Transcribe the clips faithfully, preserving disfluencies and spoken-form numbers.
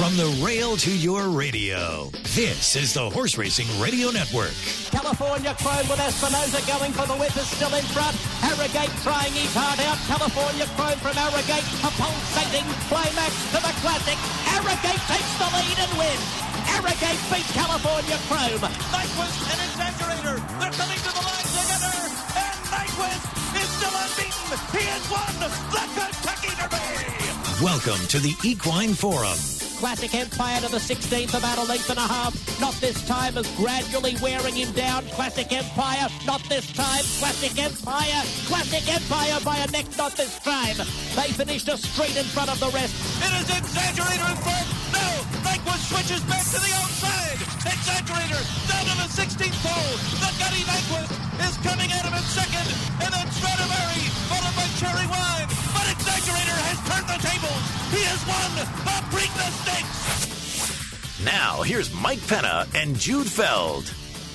From the rail to your radio, this is the Horse Racing Radio Network. California Chrome with Espinosa going for the whip is still in front. Arrogate trying his heart out. California Chrome from Arrogate. A pulsating climax to the Classic. Arrogate takes the lead and wins. Arrogate beats California Chrome. Nyquist and Exaggerator. They're coming to the line together. And Nyquist is still unbeaten. He has won the Kentucky Derby. Welcome to the Equine Forum. Classic Empire to the sixteenth, about a length and a half. Not this time, is gradually wearing him down. Classic Empire, not this time. Classic Empire, Classic Empire by a neck, not this time. They finished a straight in front of the rest. It is Exaggerator in front. No, Nyquist switches back to the outside. Exaggerator down to the sixteenth pole. The Gutty Nyquist is coming at him in second. And then Stradivari, followed by Cherry Wine. But Exaggerator has turned the tables. He has won the Preakness Stakes. Now, here's Mike Penna and Jude Feld.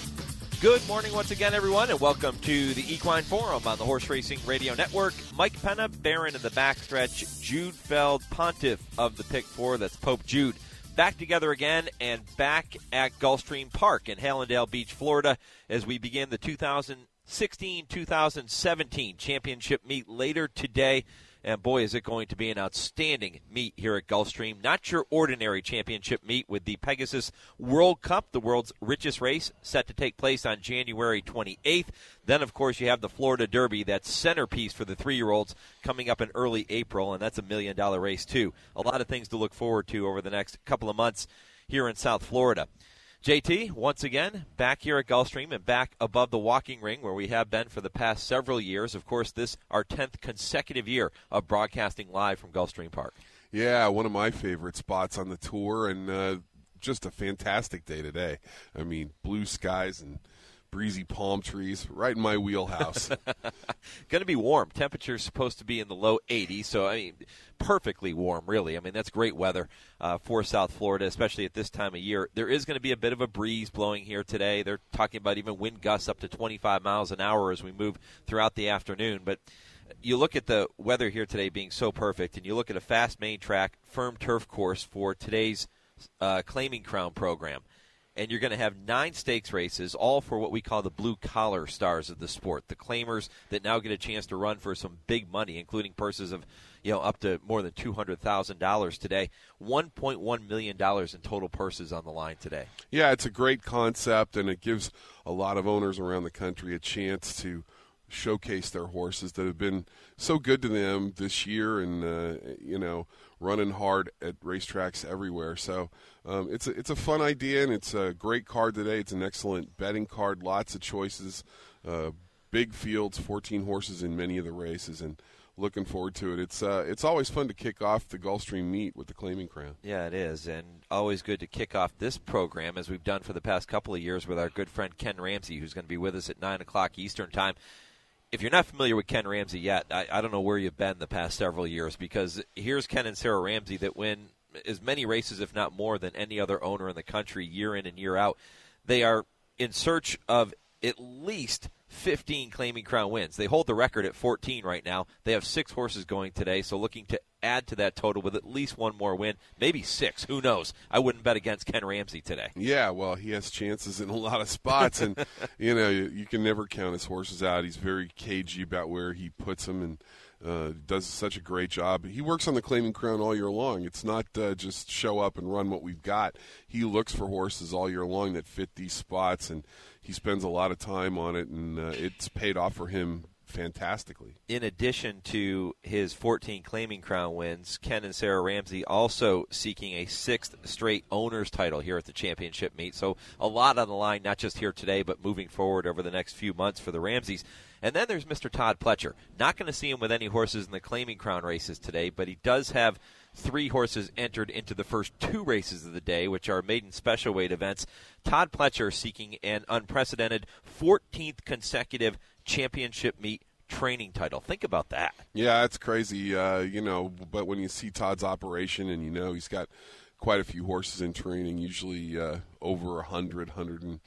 Good morning once again, everyone, and welcome to the Equine Forum on the Horse Racing Radio Network. Mike Penna, Baron in the backstretch, Jude Feld, Pontiff of the Pick Four, that's Pope Jude. Back together again and back at Gulfstream Park in Hallandale Beach, Florida, as we begin the two thousand sixteen two thousand seventeen championship meet later today. And boy, is it going to be an outstanding meet here at Gulfstream. Not your ordinary championship meet with the Pegasus World Cup, the world's richest race, set to take place on January twenty-eighth. Then, of course, you have the Florida Derby, that centerpiece for the three-year-olds, coming up in early April, and that's a million-dollar race, too. A lot of things to look forward to over the next couple of months here in South Florida. J T, once again, back here at Gulfstream and back above the walking ring where we have been for the past several years. Of course, this our tenth consecutive year of broadcasting live from Gulfstream Park. Yeah, one of my favorite spots on the tour, and uh, just a fantastic day today. I mean, blue skies and breezy palm trees, right in my wheelhouse. Going to be warm. Temperature's supposed to be in the low eighties, so I mean, perfectly warm, really. I mean, that's great weather uh, for South Florida, especially at this time of year. There is going to be a bit of a breeze blowing here today. They're talking about even wind gusts up to twenty-five miles an hour as we move throughout the afternoon. But you look at the weather here today being so perfect, and you look at a fast main track, firm turf course for today's uh, Claiming Crown program. And you're going to have nine stakes races, all for what we call the blue-collar stars of the sport, the claimers that now get a chance to run for some big money, including purses of, you know, up to more than two hundred thousand dollars today. one point one million dollars in total purses on the line today. Yeah, it's a great concept, and it gives a lot of owners around the country a chance to showcase their horses that have been so good to them this year and, uh, you know, running hard at racetracks everywhere. So um, it's, a, it's a fun idea, and it's a great card today. It's an excellent betting card, lots of choices, uh, big fields, fourteen horses in many of the races, and looking forward to it. It's uh, it's always fun to kick off the Gulfstream meet with the Claiming Crown. Yeah, it is, and always good to kick off this program, as we've done for the past couple of years, with our good friend Ken Ramsey, who's going to be with us at nine o'clock Eastern Time. If you're not familiar with Ken Ramsey yet, I, I don't know where you've been the past several years, because here's Ken and Sarah Ramsey that win as many races, if not more, than any other owner in the country year in and year out. They are in search of at least fifteen Claiming Crown wins. They hold the record at fourteen right now. They have six horses going today, so looking to add to that total with at least one more win, maybe six. Who knows? I wouldn't bet against Ken Ramsey today. Yeah, well, he has chances in a lot of spots, and you know you, you can never count his horses out. He's very cagey about where he puts them, and uh, does such a great job. He works on the Claiming Crown all year long. It's not uh, just show up and run what we've got. He looks for horses all year long that fit these spots, and he spends a lot of time on it, and uh, it's paid off for him fantastically. In addition to his fourteen Claiming Crown wins, Ken and Sarah Ramsey also seeking a sixth straight owner's title here at the championship meet. So a lot on the line, not just here today, but moving forward over the next few months for the Ramseys. And then there's Mister Todd Pletcher. Not going to see him with any horses in the Claiming Crown races today, but he does have three horses entered into the first two races of the day, which are maiden special weight events. Todd Pletcher seeking an unprecedented fourteenth consecutive championship meet training title. Think about that. Yeah, that's crazy, uh, you know, but when you see Todd's operation and you know he's got quite a few horses in training, usually uh, over one hundred, one hundred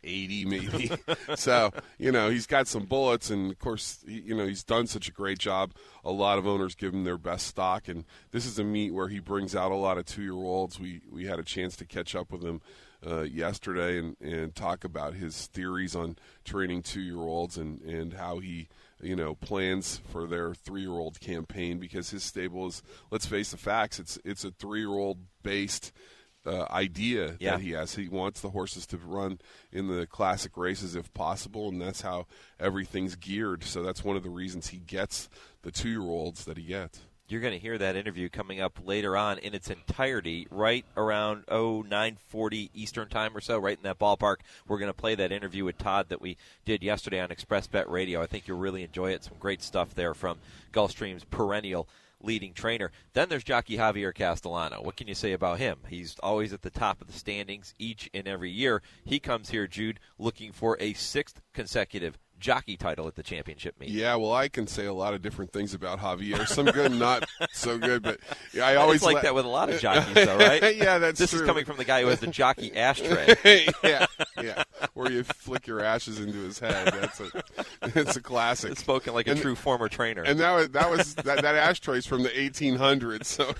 eighty maybe. So, you know, he's got some bullets, and, of course, he, you know, he's done such a great job. A lot of owners give him their best stock, and this is a meet where he brings out a lot of two-year-olds. We we had a chance to catch up with him uh, yesterday and, and talk about his theories on training two-year-olds and, and how he, you know, plans for their three-year-old campaign, because his stable is, let's face the facts, it's, it's a three-year-old based Uh, idea yeah. that he has. He wants the horses to run in the classic races if possible, and that's how everything's geared. So that's one of the reasons he gets the two-year-olds that he gets. You're going to hear that interview coming up later on in its entirety, right around oh nine forty Eastern time or so, right in that ballpark. We're going to play that interview with Todd that we did yesterday on Express Bet Radio. I think you'll really enjoy it. Some great stuff there from Gulfstream's perennial leading trainer. Then there's jockey Javier Castellano. What can you say about him? He's always at the top of the standings each and every year. He comes here, Jude, looking for a sixth consecutive jockey title at the championship meet. Yeah, well, I can say a lot of different things about Javier. Some good, not so good, but yeah, I always it's like la- that with a lot of jockeys, though, right? Yeah, that's this true. is coming from the guy who has the jockey ashtray. yeah, yeah, where you flick your ashes into his head. That's a, it's a classic. It's spoken like a and, true former trainer. And that was that was that, that ashtray's from the eighteen hundreds. So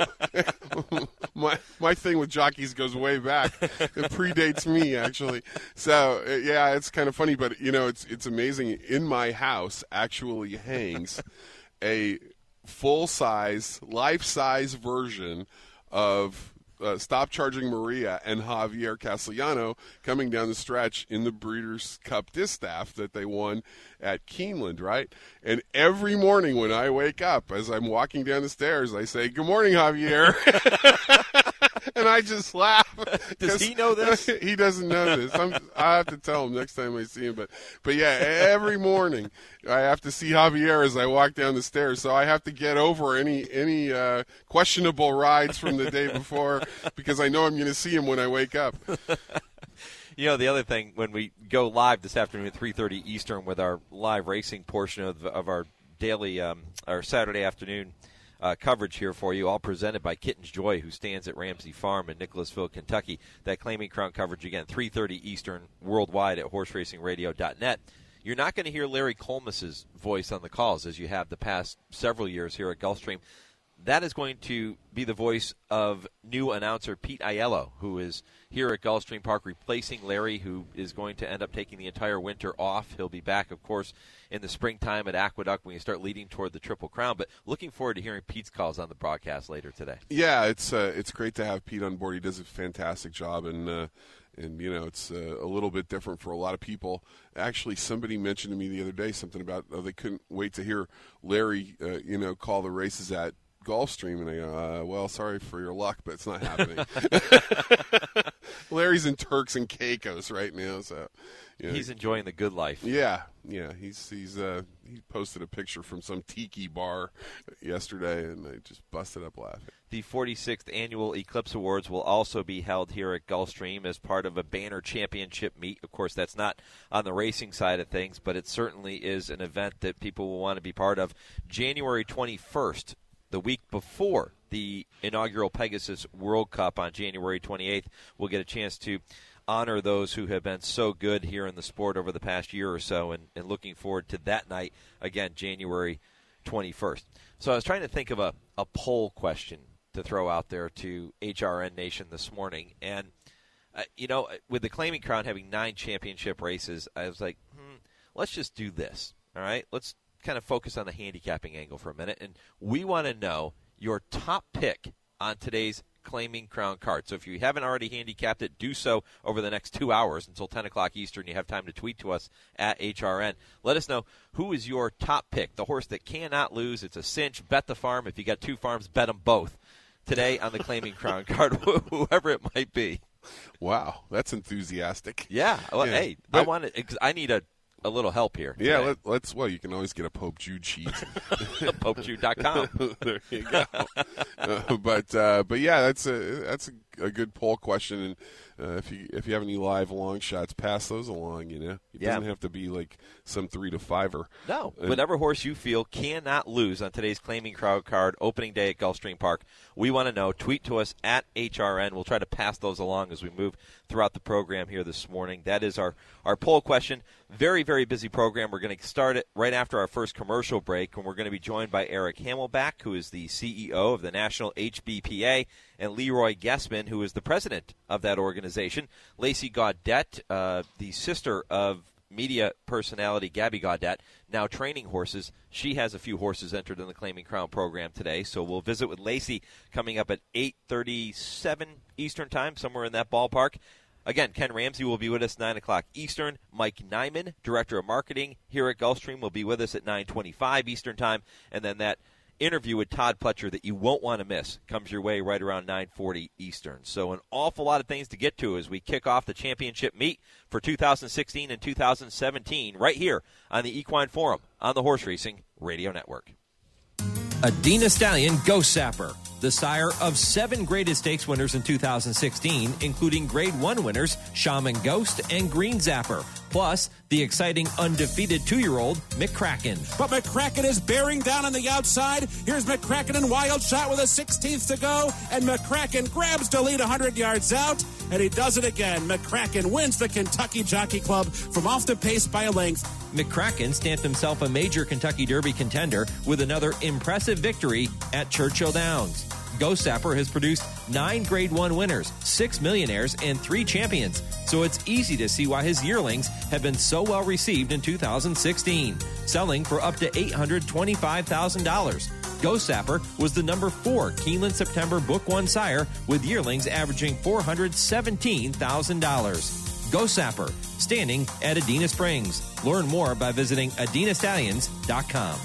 my my thing with jockeys goes way back. It predates me, actually. So yeah, it's kind of funny, but you know, it's it's amazing. In my house actually hangs a full-size, life-size version of uh, Stop Charging Maria and Javier Castellano coming down the stretch in the Breeders' Cup Distaff that they won at Keeneland, right? And every morning when I wake up, as I'm walking down the stairs, I say, "Good morning, Javier." And I just laugh. Does he know this? He doesn't know this. I'm, I have to tell him next time I see him. But, but yeah, every morning I have to see Javier as I walk down the stairs. So I have to get over any any uh, questionable rides from the day before because I know I'm going to see him when I wake up. You know, the other thing, when we go live this afternoon at three thirty Eastern with our live racing portion of, of our daily, um, our Saturday afternoon Uh, coverage here for you, all presented by Kitten's Joy, who stands at Ramsey Farm in Nicholasville, Kentucky. That Claiming Crown coverage, again, three thirty Eastern, worldwide at horse racing radio dot net. You're not going to hear Larry Colmus's voice on the calls as you have the past several years here at Gulfstream. That is going to be the voice of new announcer Pete Aiello, who is here at Gulfstream Park replacing Larry, who is going to end up taking the entire winter off. He'll be back, of course, in the springtime at Aqueduct when you start leading toward the Triple Crown. But looking forward to hearing Pete's calls on the broadcast later today. Yeah, it's uh, it's great to have Pete on board. He does a fantastic job, and uh, and you know it's uh, a little bit different for a lot of people. Actually, somebody mentioned to me the other day something about oh, they couldn't wait to hear Larry, uh, you know, call the races at Gulfstream, and I go, uh, well, sorry for your luck, but it's not happening. Larry's in Turks and Caicos right now, so you know, he's enjoying the good life. Yeah, yeah. He's he's uh, he posted a picture from some tiki bar yesterday, and I just busted up laughing. The forty-sixth Annual Eclipse Awards will also be held here at Gulfstream as part of a banner championship meet. Of course, that's not on the racing side of things, but it certainly is an event that people will want to be part of. January twenty-first, the week before the inaugural Pegasus World Cup on January twenty-eighth, we'll get a chance to honor those who have been so good here in the sport over the past year or so, and, and looking forward to that night, again, January twenty-first. So I was trying to think of a, a poll question to throw out there to H R N Nation this morning, and, uh, you know, with the Claiming Crown having nine championship races, I was like, hmm, let's just do this, all right? Let's kind of focus on the handicapping angle for a minute, and we want to know your top pick on today's Claiming Crown card. So if you haven't already handicapped it, do so over the next two hours until ten o'clock Eastern. You have time to tweet to us at H R N. Let us know who is your top pick, the horse that cannot lose. It's a cinch. Bet the farm. If you got two farms, bet them both today on the Claiming Crown card, whoever it might be. Wow, that's enthusiastic. Yeah. Well, yeah. Hey, but, I want to, I need a a little help here. Yeah, let, let's. Well, you can always get a Pope Jude sheet. Pope Jude dot com. There you go. uh, but uh, but yeah, that's a that's a a good poll question, and uh, if you if you have any live long shots, pass those along. You know, it yeah. doesn't have to be like some three to fiver. No, and, whatever horse you feel cannot lose on today's Claiming Crowd card opening day at Gulfstream Park. We want to know. Tweet to us at H R N. We'll try to pass those along as we move throughout the program here this morning. That is our our poll question. Very very busy program. We're going to start it right after our first commercial break, and we're going to be joined by Eric Hamelback, who is the C E O of the National H B P A, and Leroy Guessman, who is the president of that organization. Lacey Gaudette, uh, the sister of media personality Gabby Gaudette, now training horses. She has a few horses entered in the Claiming Crown program today, so we'll visit with Lacey coming up at eight thirty-seven Eastern Time, somewhere in that ballpark. Again, Ken Ramsey will be with us nine o'clock Eastern. Mike Nyman, Director of Marketing here at Gulfstream, will be with us at nine twenty-five Eastern Time. And then that interview with Todd Pletcher that you won't want to miss comes your way right around nine forty Eastern. So an awful lot of things to get to as we kick off the championship meet for two thousand sixteen and two thousand seventeen right here on the Equine Forum on the Horse Racing Radio Network. Adina Stallion Ghost Sapper, the sire of seven Graded Stakes winners in two thousand sixteen, including Grade one winners Shaman Ghost and Green Zapper, plus the exciting undefeated two-year-old McCracken. But McCracken is bearing down on the outside. Here's McCracken in wild shot with a sixteenth to go, and McCracken grabs the lead one hundred yards out, and he does it again. McCracken wins the Kentucky Jockey Club from off the pace by a length. McCracken stamped himself a major Kentucky Derby contender with another impressive victory at Churchill Downs. Ghost Sapper has produced nine Grade one winners, six millionaires, and three champions, so it's easy to see why his yearlings have been so well received in two thousand sixteen, selling for up to eight hundred twenty-five thousand dollars. Ghost Sapper was the number four Keeneland September Book One sire, with yearlings averaging four hundred seventeen thousand dollars. Ghost Sapper, standing at Adena Springs. Learn more by visiting adena stallions dot com.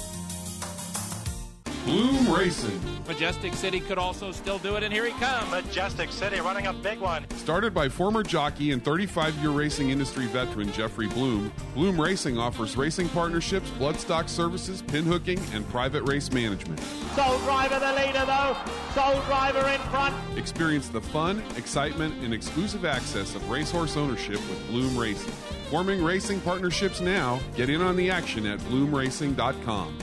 Bloom Racing. Majestic City could also still do it, and here he comes. Majestic City running a big one. Started by former jockey and thirty-five-year racing industry veteran Jeffrey Bloom, Bloom Racing offers racing partnerships, bloodstock services, pinhooking, and private race management. Soul Driver the leader, though. Soul Driver in front. Experience the fun, excitement, and exclusive access of racehorse ownership with Bloom Racing. Forming racing partnerships now. Get in on the action at bloom racing dot com.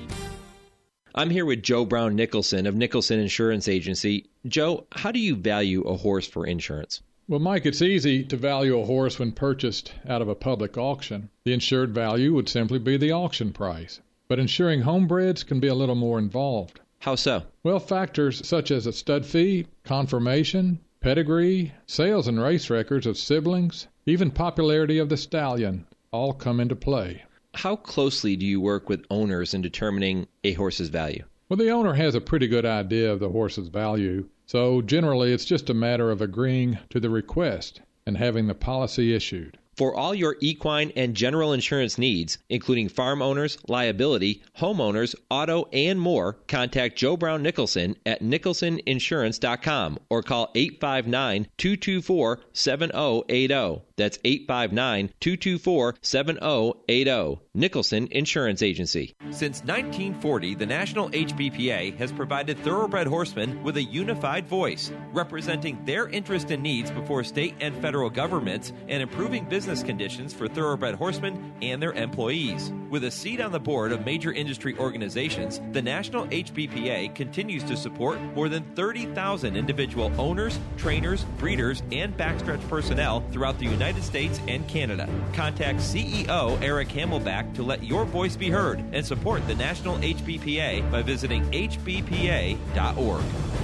I'm here with Joe Brown Nicholson of Nicholson Insurance Agency. Joe, how do you value a horse for insurance? Well, Mike, it's easy to value a horse when purchased out of a public auction. The insured value would simply be the auction price. But insuring homebreds can be a little more involved. How so? Well, factors such as a stud fee, conformation, pedigree, sales and race records of siblings, even popularity of the stallion, all come into play. How closely do you work with owners in determining a horse's value? Well, the owner has a pretty good idea of the horse's value, so generally it's just a matter of agreeing to the request and having the policy issued. For all your equine and general insurance needs, including farm owners, liability, homeowners, auto, and more, contact Joe Brown Nicholson at nicholson insurance dot com or call eight five nine, two two four, seven zero eight zero. That's eight five nine, two two four, seven zero eight zero. Nicholson Insurance Agency. Since nineteen forty, the National H B P A has provided thoroughbred horsemen with a unified voice, representing their interest and needs before state and federal governments and improving business conditions for thoroughbred horsemen and their employees. With a seat on the board of major industry organizations, the National H B P A continues to support more than thirty thousand individual owners, trainers, breeders, and backstretch personnel throughout the United States and Canada. Contact C E O Eric Hamelback to let your voice be heard and support the National H B P A by visiting h b p a dot org.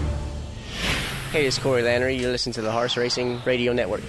Hey, it's Corey Lannery. You listen to the Horse Racing Radio Network.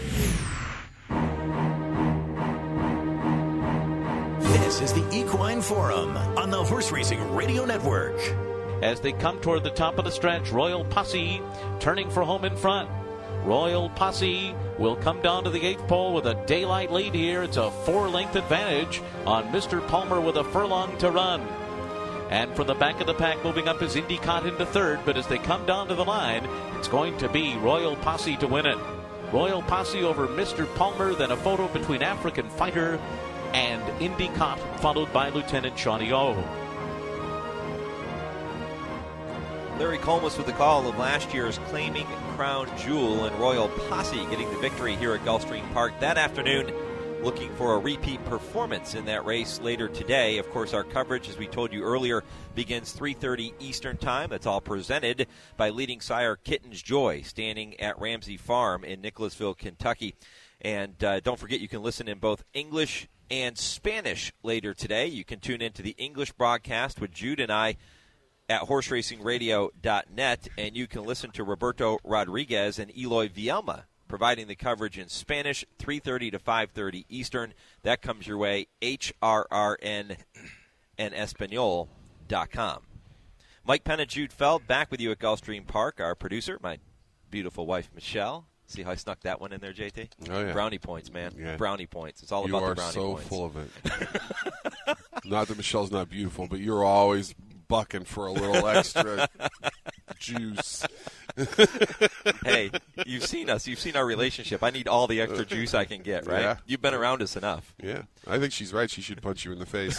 This is the Equine Forum on the Horse Racing Radio Network. As they come toward the top of the stretch, Royal Posse turning for home in front. Royal Posse will come down to the eighth pole with a daylight lead here. It's a four-length advantage on Mister Palmer with a furlong to run. And from the back of the pack, moving up is Indicott into third. But as they come down to the line, it's going to be Royal Posse to win it. Royal Posse over Mister Palmer, then a photo between African Fighter and Indicott, followed by Lieutenant Shawnee O. Larry Colmus with the call of last year's Claiming Crown Jewel and Royal Posse getting the victory here at Gulfstream Park that afternoon. Looking for a repeat performance in that race later today. Of course, our coverage, as we told you earlier, begins three thirty Eastern Time. That's all presented by leading sire Kitten's Joy, standing at Ramsey Farm in Nicholasville, Kentucky. And uh, don't forget, you can listen in both English and Spanish later today. You can tune into the English broadcast with Jude and I at horse racing radio dot net, and you can listen to Roberto Rodriguez and Eloy Vielma providing the coverage in Spanish, three thirty to five thirty Eastern. That comes your way, H R R N and Espanol dot com. Mike Penna, Jude Feld, back with you at Gulfstream Park. Our producer, my beautiful wife, Michelle. See how I snuck that one in there, J T? Oh, yeah. Brownie points, man. Yeah. Brownie points. It's all you about the brownie so points. You are so full of it. Not that Michelle's not beautiful, but you're always bucking for a little extra juice. Hey, you've seen us. You've seen our relationship. I need all the extra juice I can get, right? Yeah. You've been around us enough. Yeah. I think she's right. She should punch you in the face.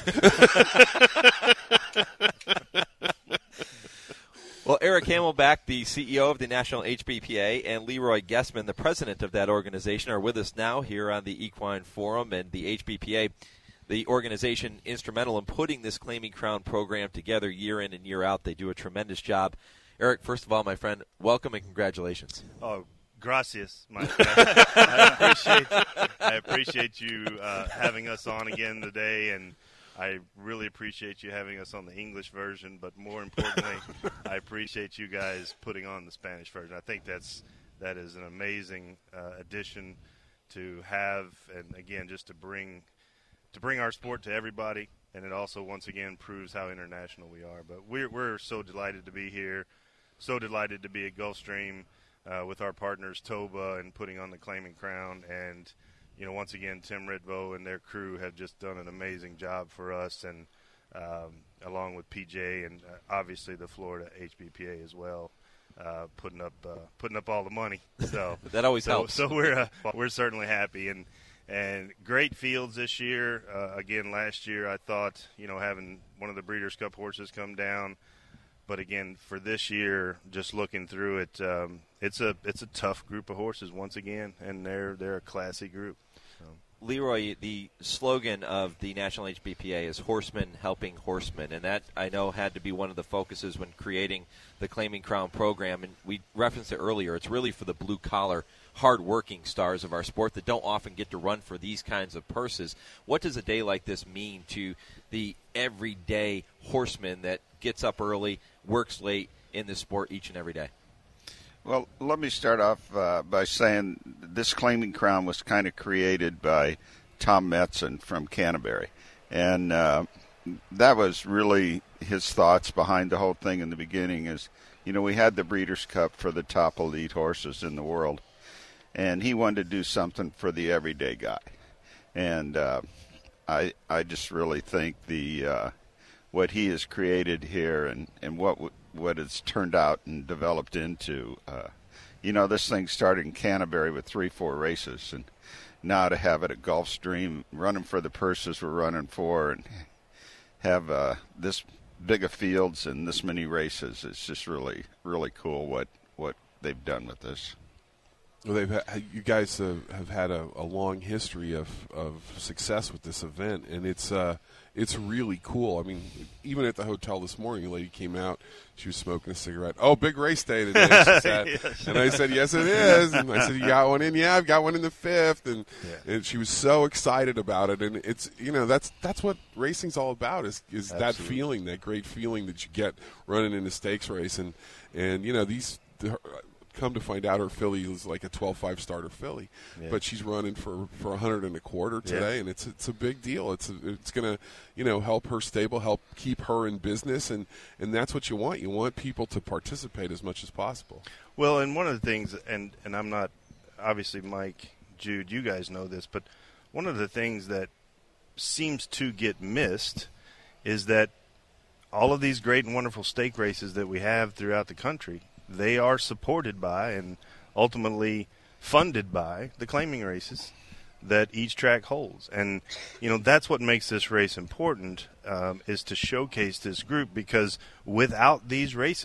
Well, Eric Hamelback, the C E O of the National H B P A, and Leroy Guessman, the president of that organization, are with us now here on the Equine Forum. And the H B P A, the organization instrumental in putting this Claiming Crown program together year in and year out. They do a tremendous job. Eric, first of all, my friend, welcome and congratulations. Oh, gracias, my friend. I appreciate, I appreciate you uh, having us on again today, and I really appreciate you having us on the English version, but more importantly, I appreciate you guys putting on the Spanish version. I think that's that is an amazing uh, addition to have, and again, just to bring to bring our sport to everybody, and it also once again proves how international we are. But we're we're so delighted to be here, so delighted to be at Gulfstream uh, with our partners Toba and putting on the Claiming Crown. And you know, once again, Tim Ritvo and their crew have just done an amazing job for us, and um, along with P J and uh, obviously the Florida H B P A as well, uh, putting up uh, putting up all the money. So that always so, helps. So we're uh, we're certainly happy, and and great fields this year. Uh, again, last year I thought, you know, having one of the Breeders' Cup horses come down. But again, for this year, just looking through it, um, it's a it's a tough group of horses once again, and they're they're a classy group. So. Leroy, the slogan of the National H B P A is "Horsemen Helping Horsemen," and that I know had to be one of the focuses when creating the Claiming Crown program. And we referenced it earlier. It's really for the blue collar, hard-working stars of our sport that don't often get to run for these kinds of purses. What does a day like this mean to the everyday horseman that gets up early, works late in this sport each and every day? Well, let me start off uh, by saying this Claiming Crown was kind of created by Tom Metzen from Canterbury. And uh, that was really his thoughts behind the whole thing in the beginning is, you know, we had the Breeders' Cup for the top elite horses in the world. And he wanted to do something for the everyday guy. And uh, I I just really think the uh, what he has created here and, and what w- what it's turned out and developed into, uh, you know, this thing started in Canterbury with three, four races. And now to have it at Gulfstream, running for the purses we're running for, and have uh, this big of fields and this many races, it's just really, really cool what, what they've done with this. Well, they've ha- you guys uh, have had a, a long history of, of success with this event, and it's uh, it's really cool. I mean, even at the hotel this morning, a lady came out. She was smoking a cigarette. Oh, big race day today, she said. Yes. And I said, yes, it is. And I said, you got one in? Yeah, I've got one in the fifth. And yeah. and she was so excited about it. And it's, you know, that's that's what racing's all about is is Absolutely. that feeling, that great feeling that you get running in a stakes race. And, and you know, these the, – come to find out her filly is like a twelve five starter filly, yeah. but she's running for, for a hundred and a quarter today, yeah. and it's it's a big deal. It's a, it's gonna you know help her stable, help keep her in business, and, and that's what you want. You want people to participate as much as possible. Well, and one of the things, and and I'm not obviously Mike, Jude, you guys know this, but one of the things that seems to get missed is that all of these great and wonderful stake races that we have throughout the country, they are supported by and ultimately funded by the claiming races that each track holds. And, you know, that's what makes this race important, um, is to showcase this group, because without these races,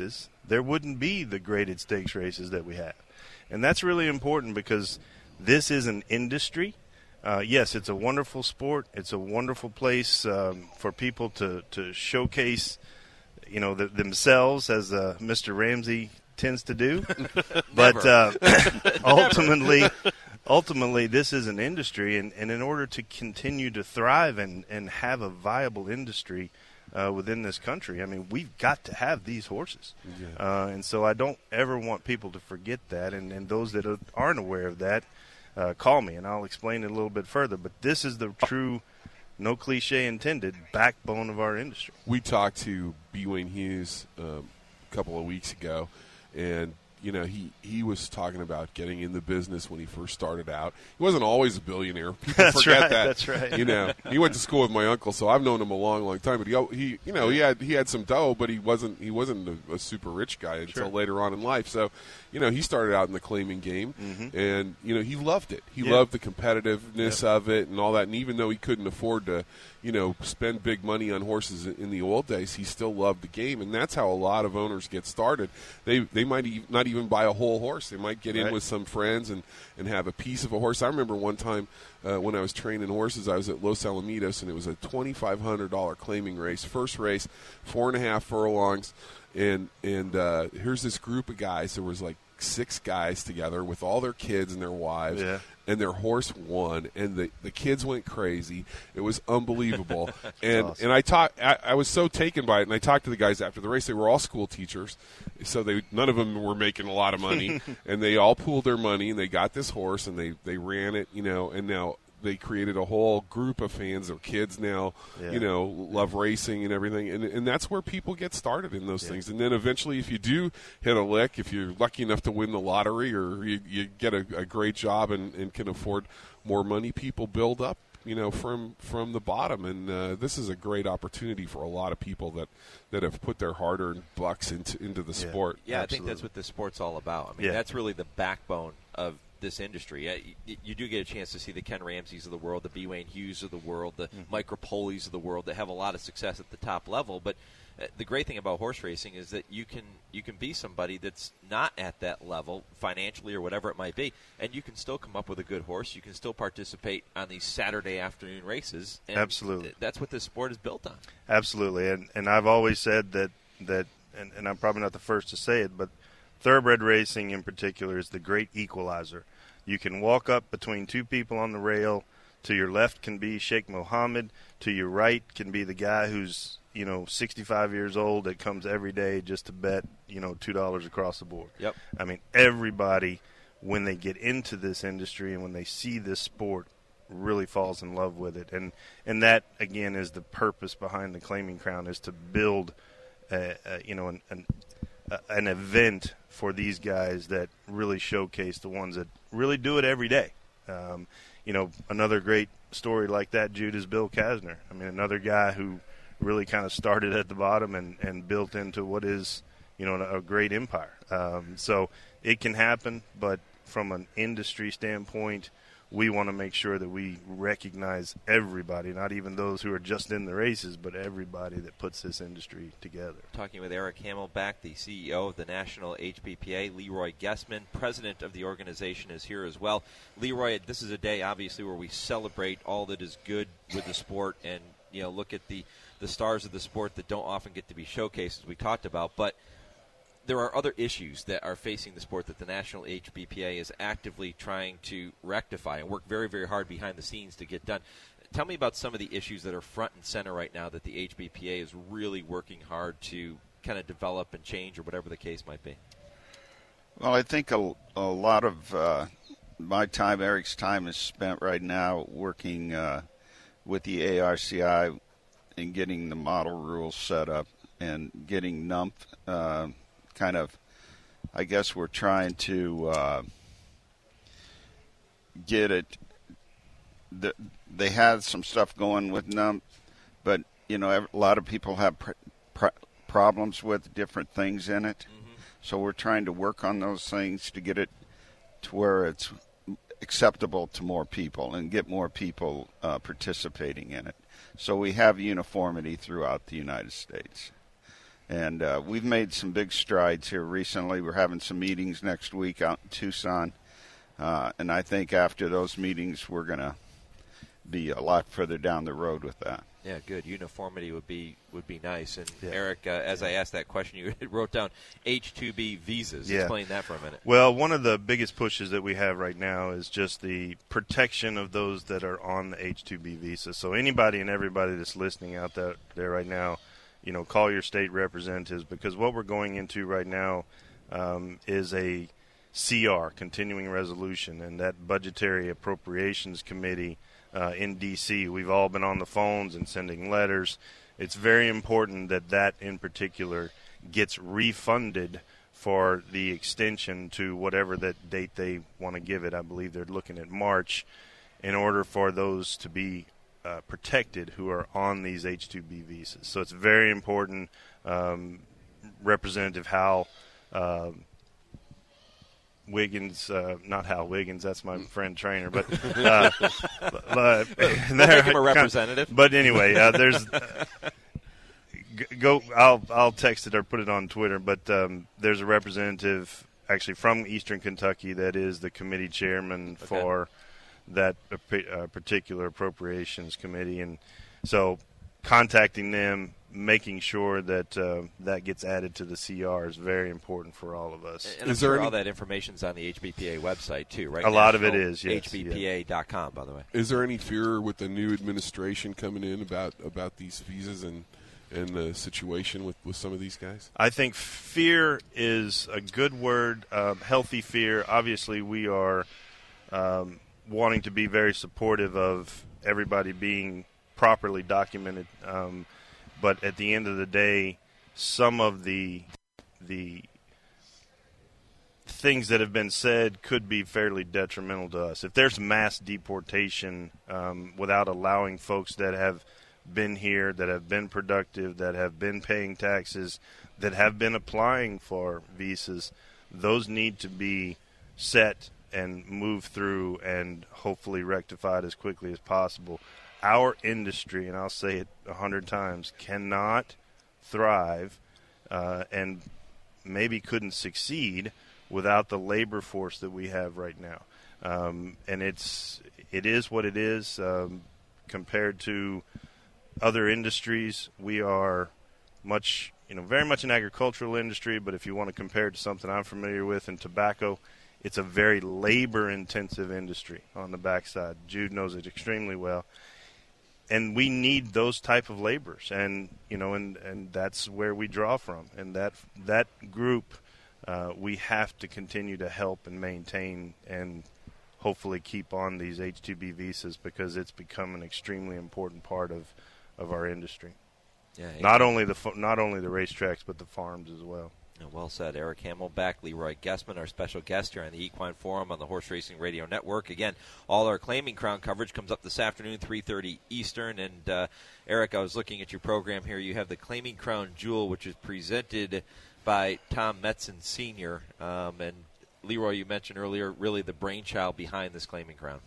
there wouldn't be the graded stakes races that we have. And that's really important because this is an industry. Uh, yes, it's a wonderful sport. It's a wonderful place um, for people to, to showcase, you know, the, themselves, as uh, Mister Ramsey tends to do. But uh, ultimately, ultimately, this is an industry, and, and in order to continue to thrive and, and have a viable industry uh, within this country, I mean, we've got to have these horses. Yeah. Uh, and so I don't ever want people to forget that, and, and those that aren't aware of that, Uh, call me and I'll explain it a little bit further. But this is the true, no cliche intended, backbone of our industry. We talked to B. Wayne Hughes um, a couple of weeks ago, and you know he, he was talking about getting in the business when he first started out. He wasn't always a billionaire. People that's forget right, that. That's right. You know, he went to school with my uncle, so I've known him a long, long time. But he, he you know, he had he had some dough, but he wasn't he wasn't a, a super rich guy until Sure. later on in life. So, you know, he started out in the claiming game, mm-hmm. and you know, he loved it. He yeah. loved the competitiveness yep. of it and all that. And even though he couldn't afford to, you know, spend big money on horses in the old days, he still loved the game, and that's how a lot of owners get started. They they might e- not even buy a whole horse. They might get in right. with some friends and, and have a piece of a horse. I remember one time uh, when I was training horses, I was at Los Alamitos, and it was a twenty-five hundred dollars claiming race, first race, four and a half furlongs, and and uh, here's this group of guys. There was like six guys together with all their kids and their wives, yeah. and their horse won, and the, the kids went crazy. It was unbelievable. and awesome. and I talked. I, I was so taken by it, and I talked to the guys after the race. They were all school teachers, so they none of them were making a lot of money, and they all pooled their money, and they got this horse, and they, they ran it, you know, and now they created a whole group of fans. Their kids now, yeah. you know, love racing and everything, and and that's where people get started in those yeah. things. And then eventually, if you do hit a lick, if you're lucky enough to win the lottery, or you, you get a, a great job and, and can afford more money, people build up, you know, from from the bottom. And uh, this is a great opportunity for a lot of people that, that have put their hard-earned bucks into into the yeah. sport. Yeah, Absolutely. I think that's what this sport's all about. I mean, yeah. that's really the backbone of this industry. Uh, you, you do get a chance to see the Ken Ramseys of the world, the B. Wayne Hughes of the world, the mm-hmm. Mike Rapolis of the world that have a lot of success at the top level. But uh, the great thing about horse racing is that you can you can be somebody that's not at that level financially or whatever it might be, and you can still come up with a good horse. You can still participate on these Saturday afternoon races. And Absolutely. That's what this sport is built on. Absolutely. And and I've always said that, that and, and I'm probably not the first to say it, but thoroughbred racing in particular is the great equalizer. You can walk up between two people on the rail. To your left can be Sheikh Mohammed. To your right can be the guy who's, you know, sixty-five years old that comes every day just to bet, you know, two dollars across the board. Yep. I mean, everybody, when they get into this industry and when they see this sport, really falls in love with it. And and that, again, is the purpose behind the Claiming Crown, is to build, a, a, you know, an, an, a, an event for these guys that really showcase the ones that really do it every day. Um, you know, another great story like that, Jude, is Bill Kasner. I mean, another guy who really kind of started at the bottom and, and built into what is, you know, a great empire. Um, so it can happen, but from an industry standpoint, we want to make sure that we recognize everybody, not even those who are just in the races, but everybody that puts this industry together. Talking with Eric Hamelback, the C E O of the National H B P A. Leroy Gessman, president of the organization, is here as well. Leroy, this is a day, obviously, where we celebrate all that is good with the sport and, you know, look at the, the stars of the sport that don't often get to be showcased, as we talked about. But there are other issues that are facing the sport that the National H B P A is actively trying to rectify and work very, very hard behind the scenes to get done. Tell me about some of the issues that are front and center right now that the H B P A is really working hard to kind of develop and change, or whatever the case might be. Well, I think a, a lot of uh, my time, Eric's time, is spent right now working uh, with the A R C I and getting the model rules set up and getting N U M P uh, kind of, I guess we're trying to uh, get it. The, they had some stuff going with N U M P, but, you know, a lot of people have pr- pr- problems with different things in it. Mm-hmm. So we're trying to work on those things to get it to where it's acceptable to more people and get more people uh, participating in it. So we have uniformity throughout the United States. And uh, we've made some big strides here recently. We're having some meetings next week out in Tucson. Uh, and I think after those meetings, we're going to be a lot further down the road with that. Yeah, good. Uniformity would be would be nice. And yeah. Eric, uh, as I asked that question, you wrote down H two B visas. Yeah. Explain that for a minute. Well, one of the biggest pushes that we have right now is just the protection of those that are on the H two B visa. So anybody and everybody that's listening out there, there right now, you know, call your state representatives, because what we're going into right now um, is a C R, continuing resolution, and that Budgetary Appropriations Committee uh, in D C, we've all been on the phones and sending letters. It's very important that that in particular gets refunded for the extension to whatever that date they want to give it. I believe they're looking at March, in order for those to be uh, protected who are on these H two B visas. So it's very important. Um, Representative Hal uh, Wiggins, uh, not Hal Wiggins, that's my friend trainer, but uh, but we'll make him a representative. But anyway, uh, there's uh, go. I'll I'll text it or put it on Twitter. But um, there's a representative actually from Eastern Kentucky that is the committee chairman okay. for that uh, particular appropriations committee, and so contacting them, making sure that uh, that gets added to the C R is very important for all of us. And is I'm there sure any... all that information's on the H B P A website too, right? A lot of it is, yes. H B P A dot com, yeah. by the way. Is there any fear with the new administration coming in about, about these visas and and the situation with, with some of these guys? I think fear is a good word, uh, healthy fear. Obviously, we are um, wanting to be very supportive of everybody being properly documented. Um, but at the end of the day, some of the the things that have been said could be fairly detrimental to us. If there's mass deportation um, without allowing folks that have been here, that have been productive, that have been paying taxes, that have been applying for visas, those need to be set and moved through and hopefully rectified as quickly as possible. Our industry, and I'll say it a hundred times, cannot thrive uh, and maybe couldn't succeed without the labor force that we have right now. Um, and it's it is what it is um, compared to other industries. We are much, you know, very much an agricultural industry, but if you want to compare it to something I'm familiar with in tobacco, it's a very labor-intensive industry on the backside. Jude knows it extremely well. And we need those type of laborers, and you know, and, and that's where we draw from. And that that group, uh, we have to continue to help and maintain, and hopefully keep on these H two B visas, because it's become an extremely important part of, of our industry. Yeah, not only the not only the racetracks, but the farms as well. Well said. Eric Hamelback, Leroy Guessman, our special guest here on the Equine Forum on the Horse Racing Radio Network. Again, all our Claiming Crown coverage comes up this afternoon, three thirty Eastern. And, uh, Eric, I was looking at your program here. You have the Claiming Crown Jewel, which is presented by Tom Metzen Senior Um, and, Leroy, you mentioned earlier, really the brainchild behind this Claiming Crown.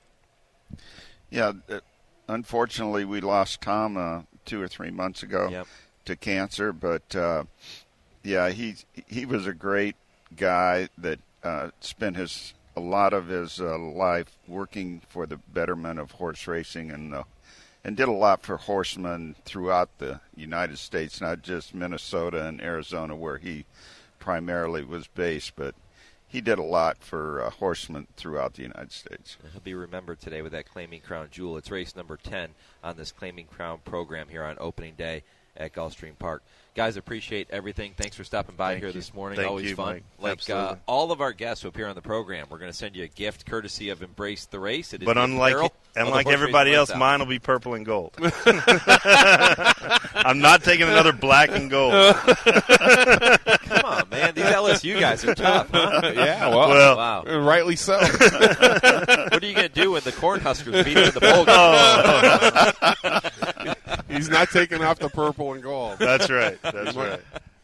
Yeah, uh, unfortunately, we lost Tom uh, two or three months ago yep. to cancer, but... Uh, Yeah, he he was a great guy that uh, spent his a lot of his uh, life working for the betterment of horse racing, and uh, and did a lot for horsemen throughout the United States, not just Minnesota and Arizona where he primarily was based, but he did a lot for uh, horsemen throughout the United States. He'll be remembered today with that Claiming Crown Jewel. It's race number ten on this Claiming Crown program here on opening day at Gulfstream Park. Guys, appreciate everything. Thanks for stopping by Thank here you. this morning. Thank Always you, fun. Mike. Like uh, all of our guests who appear on the program, we're going to send you a gift courtesy of Embrace the Race. It is but unlike unlike everybody else, mine will be purple and gold. I'm not taking another black and gold. Come on, man. These L S U guys are tough, huh? Yeah, well, well wow. rightly so. What are you going to do when the Cornhuskers beat them in the bowl game? Oh. He's not taking off the purple and gold. That's right. That's right.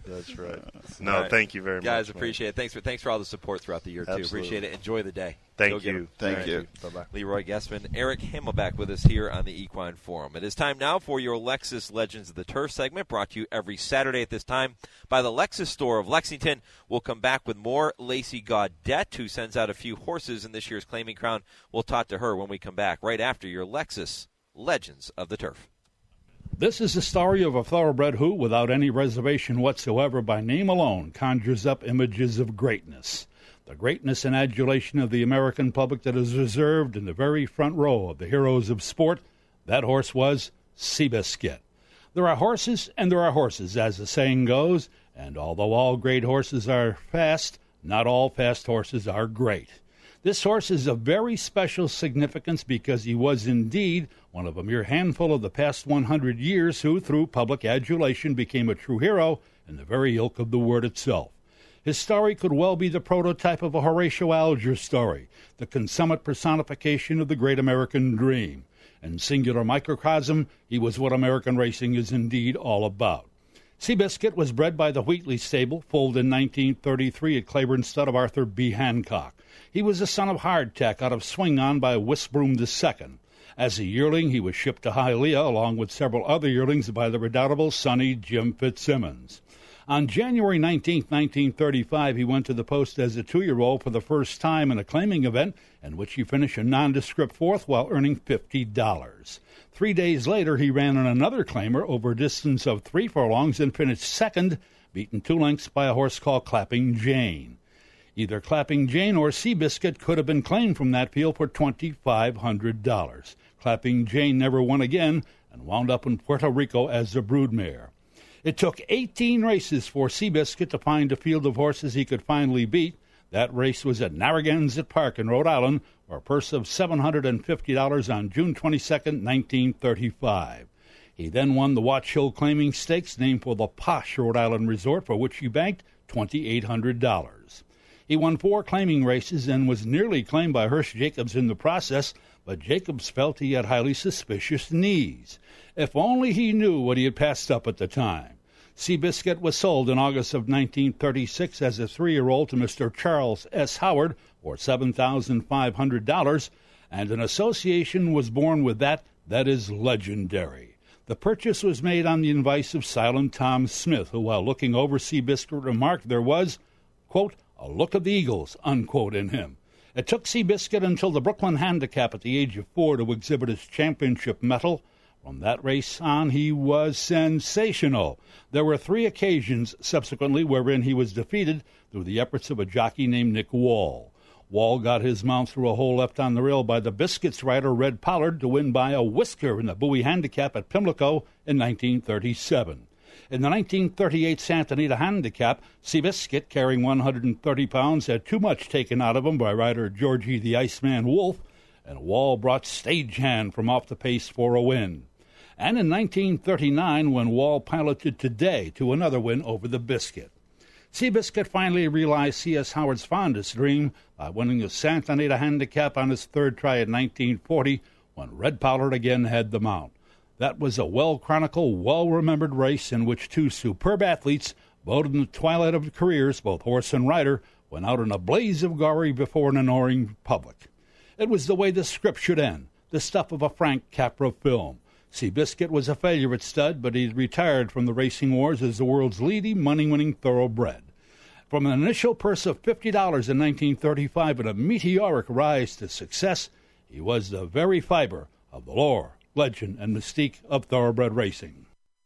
That's right. No, All right. thank you very Guys, much. appreciate man. it. Thanks for thanks for all the support throughout the year, too. Absolutely. Appreciate it. Enjoy the day. Thank Go get you. 'em. Thank All you. right. Bye-bye. Leroy Guessman, Eric Himmelback with us here on the Equine Forum. It is time now for your Lexus Legends of the Turf segment, brought to you every Saturday at this time by the Lexus store of Lexington. We'll come back with more Lacey Gaudette, who sends out a few horses in this year's Claiming Crown. We'll talk to her when we come back, right after your Lexus Legends of the Turf. This is the story of a thoroughbred who, without any reservation whatsoever, by name alone, conjures up images of greatness. The greatness and adulation of the American public that is reserved in the very front row of the heroes of sport. That horse was Seabiscuit. There are horses and there are horses, as the saying goes, and although all great horses are fast, not all fast horses are great. This horse is of very special significance because he was indeed one of a mere handful of the past one hundred years who, through public adulation, became a true hero in the very ilk of the word itself. His story could well be the prototype of a Horatio Alger story, the consummate personification of the great American dream. In singular microcosm, he was what American racing is indeed all about. Seabiscuit was bred by the Wheatley stable, foaled in nineteen thirty-three at Claiborne Stud of Arthur B. Hancock. He was the son of Hardtack out of Swing On by Whiskbroom the Second. As a yearling, he was shipped to Hialeah along with several other yearlings by the redoubtable Sonny Jim Fitzsimmons. On January nineteenth, nineteen thirty-five, he went to the post as a two-year-old for the first time in a claiming event in which he finished a nondescript fourth while earning fifty dollars. Three days later, he ran in another claimer over a distance of three furlongs and finished second, beaten two lengths by a horse called Clapping Jane. Either Clapping Jane or Seabiscuit could have been claimed from that field for twenty-five hundred dollars. Clapping Jane never won again and wound up in Puerto Rico as a broodmare. It took eighteen races for Seabiscuit to find a field of horses he could finally beat. That race was at Narragansett Park in Rhode Island for a purse of seven hundred fifty dollars on June twenty-second, nineteen thirty-five. He then won the Watch Hill Claiming Stakes, named for the posh Rhode Island resort, for which he banked twenty-eight hundred dollars. He won four claiming races and was nearly claimed by Hirsch Jacobs in the process, but Jacobs felt he had highly suspicious knees. If only he knew what he had passed up at the time. Seabiscuit was sold in August of nineteen thirty-six as a three-year-old to Mister Charles S. Howard for seven thousand five hundred dollars, and an association was born with that that is legendary. The purchase was made on the advice of Silent Tom Smith, who, while looking over Seabiscuit, remarked there was, quote, a look of the Eagles, unquote, in him. It took Seabiscuit until the Brooklyn Handicap at the age of four to exhibit his championship medal. From that race on, he was sensational. There were three occasions subsequently wherein he was defeated through the efforts of a jockey named Nick Wall. Wall got his mount through a hole left on the rail by the Biscuits rider Red Pollard to win by a whisker in the Bowie Handicap at Pimlico in nineteen thirty-seven. In the nineteen thirty-eight Santa Anita Handicap, Seabiscuit, carrying one hundred thirty pounds, had too much taken out of him by rider Georgie the Iceman Wolf, and Wall brought Stagehand from off the pace for a win. And in nineteen thirty-nine, when Wall piloted Today to another win over the Biscuit. Seabiscuit finally realized C S. Howard's fondest dream by winning the Santa Anita Handicap on his third try in nineteen forty, when Red Pollard again had the mount. That was a well-chronicled, well-remembered race in which two superb athletes, both in the twilight of their careers, both horse and rider, went out in a blaze of glory before an adoring public. It was the way the script should end, the stuff of a Frank Capra film. Seabiscuit was a failure at stud, but he retired from the racing wars as the world's leading money-winning thoroughbred. From an initial purse of fifty dollars in nineteen thirty-five and a meteoric rise to success, he was the very fiber of the lore, legend, and mystique of thoroughbred racing.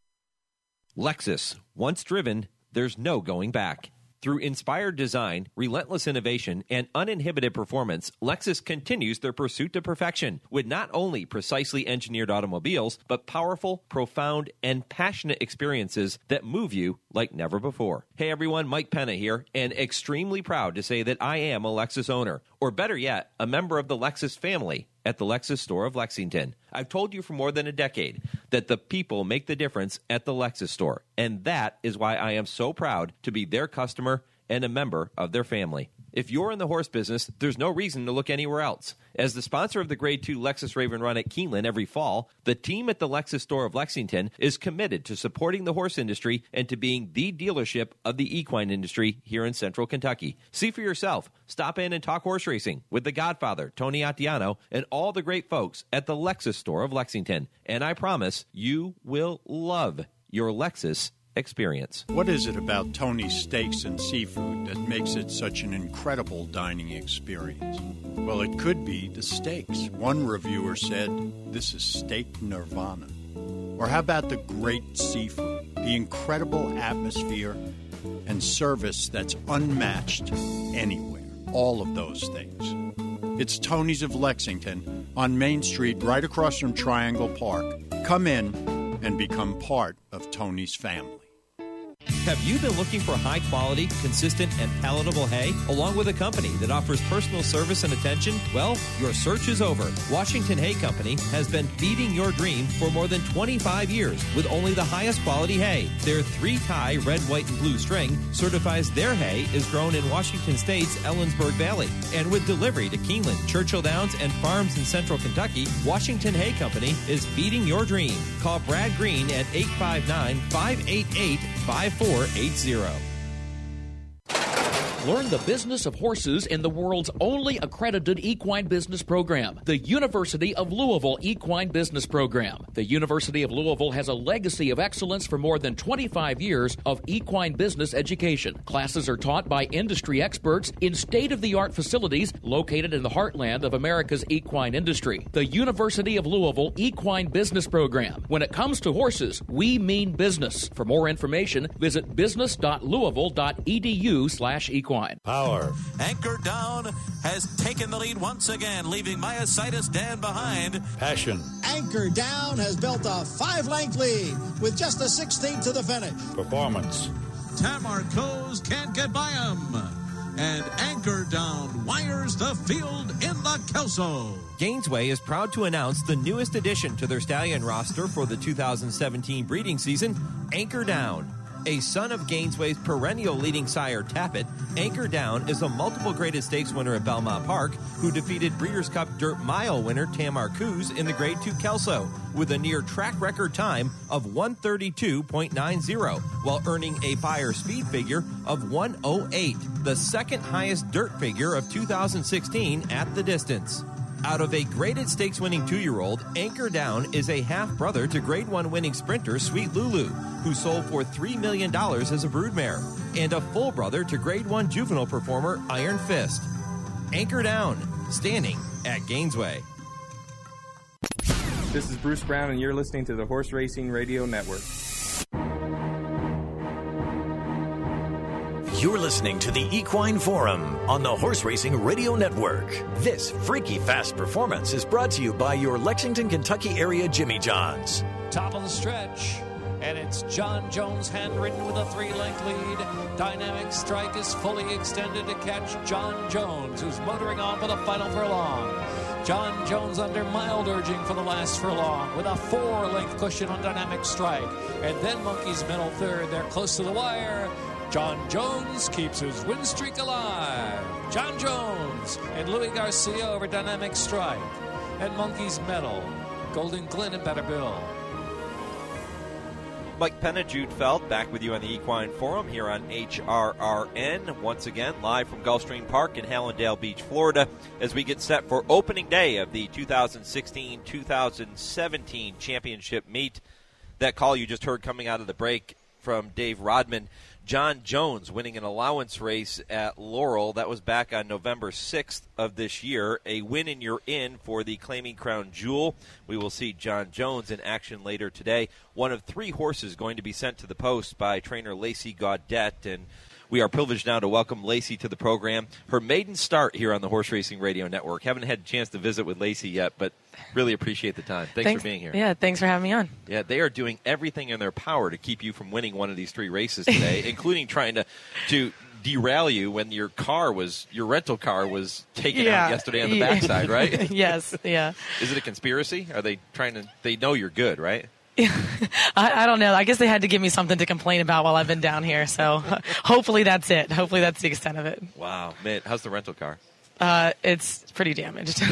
Lexus. Once driven, there's no going back. Through inspired design, relentless innovation, and uninhibited performance, Lexus continues their pursuit to perfection with not only precisely engineered automobiles, but powerful, profound, and passionate experiences that move you like never before. Hey everyone, Mike Penna here, and extremely proud to say that I am a Lexus owner, or better yet, a member of the Lexus family at the Lexus store of Lexington. I've told you for more than a decade that the people make the difference at the Lexus store, and that is why I am so proud to be their customer and a member of their family. If you're in the horse business, there's no reason to look anywhere else. As the sponsor of the Grade two Lexus Raven Run at Keeneland every fall, the team at the Lexus store of Lexington is committed to supporting the horse industry and to being the dealership of the equine industry here in Central Kentucky. See for yourself. Stop in and talk horse racing with the Godfather, Tony Attiano, and all the great folks at the Lexus store of Lexington. And I promise you will love your Lexus experience. What is it about Tony's Steaks and Seafood that makes it such an incredible dining experience? Well, it could be the steaks. One reviewer said, "This is steak nirvana." Or how about the great seafood, the incredible atmosphere and service that's unmatched anywhere? All of those things. It's Tony's of Lexington on Main Street, right across from Triangle Park. Come in and become part of Tony's family. Have you been looking for high-quality, consistent, and palatable hay, along with a company that offers personal service and attention? Well, your search is over. Washington Hay Company has been feeding your dream for more than twenty-five years with only the highest quality hay. Their three-tie red, white, and blue string certifies their hay is grown in Washington State's Ellensburg Valley. And with delivery to Keeneland, Churchill Downs, and farms in Central Kentucky, Washington Hay Company is feeding your dream. Call Brad Green at eight five nine, five eight eight, five four eight zero. Learn the business of horses in the world's only accredited equine business program, the University of Louisville Equine Business Program. The University of Louisville has a legacy of excellence for more than twenty-five years of equine business education. Classes are taught by industry experts in state-of-the-art facilities located in the heartland of America's equine industry. The University of Louisville Equine Business Program. When it comes to horses, we mean business. For more information, visit business dot louisville dot e d u slash equine. Power. Anchor Down has taken the lead once again, leaving Myositis Dan behind. Passion. Anchor Down has built a five-length lead with just a sixteenth to the finish. Performance. Tamar Coes can't get by him. And Anchor Down wires the field in the Kelso. Gainesway is proud to announce the newest addition to their stallion roster for the two thousand seventeen breeding season, Anchor Down. A son of Gainesway's perennial leading sire, Tappet, Anchor Down is a multiple graded stakes winner at Belmont Park who defeated Breeders' Cup Dirt Mile winner Tamar Coos in the Grade two Kelso with a near track record time of one thirty-two point nine zero while earning a Beyer speed figure of one oh eight, the second highest dirt figure of two thousand sixteen at the distance. Out of a graded stakes winning two-year-old, Anchor Down is a half-brother to Grade one winning sprinter Sweet Lulu, who sold for three million dollars as a broodmare, and a full brother to Grade one juvenile performer Iron Fist. Anchor Down, standing at Gainesway. This is Bruce Brown, and you're listening to the Horse Racing Radio Network. You're listening to the Equine Forum on the Horse Racing Radio Network. This freaky fast performance is brought to you by your Lexington, Kentucky area Jimmy John's. Top of the stretch, and it's John Jones handwritten with a three-length lead. Dynamic Strike is fully extended to catch John Jones, who's motoring on for the final furlong. John Jones under mild urging for the last furlong with a four-length cushion on Dynamic Strike. And then Monkey's middle third. They're close to the wire. John Jones keeps his win streak alive. John Jones and Louis Garcia over Dynamic Strike. And Monkey's Medal, Golden Glen and Better Bill. Mike Penna, Jude Feld, back with you on the Equine Forum here on H R R N. Once again, live from Gulfstream Park in Hallandale Beach, Florida, as we get set for opening day of the two thousand sixteen two thousand seventeen championship meet. That call you just heard coming out of the break from Dave Rodman. John Jones winning an allowance race at Laurel. That was back on November sixth of this year. A win and you're in for the Claiming Crown Jewel. We will see John Jones in action later today. One of three horses going to be sent to the post by trainer Lacey Gaudette, and we are privileged now to welcome Lacey to the program. Her maiden start here on the Horse Racing Radio Network. Haven't had a chance to visit with Lacey yet, but really appreciate the time. Thanks, thanks for being here. Yeah, thanks for having me on. Yeah, they are doing everything in their power to keep you from winning one of these three races today, including trying to, to derail you when your car was, your rental car was taken yeah. out yesterday on the yeah. backside, right? Yes, yeah. Is it a conspiracy? Are they trying to, they know you're good, right? I, I don't know. I guess they had to give me something to complain about while I've been down here. So hopefully that's it. Hopefully that's the extent of it. Wow. Man, how's the rental car? Uh, it's pretty damaged.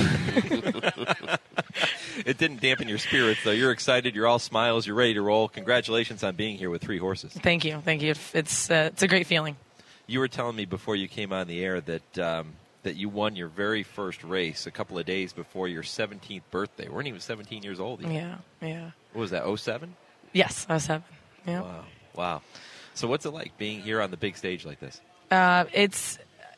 It didn't dampen your spirits, though. You're excited. You're all smiles. You're ready to roll. Congratulations on being here with three horses. Thank you. Thank you. It's uh, it's a great feeling. You were telling me before you came on the air that um, that you won your very first race a couple of days before your seventeenth birthday. You weren't even seventeen years old yet. Yeah, yeah. What was that, oh seven? Yes, oh seven. Yeah. Wow. Wow. So what's it like being here on the big stage like this? Uh, it's...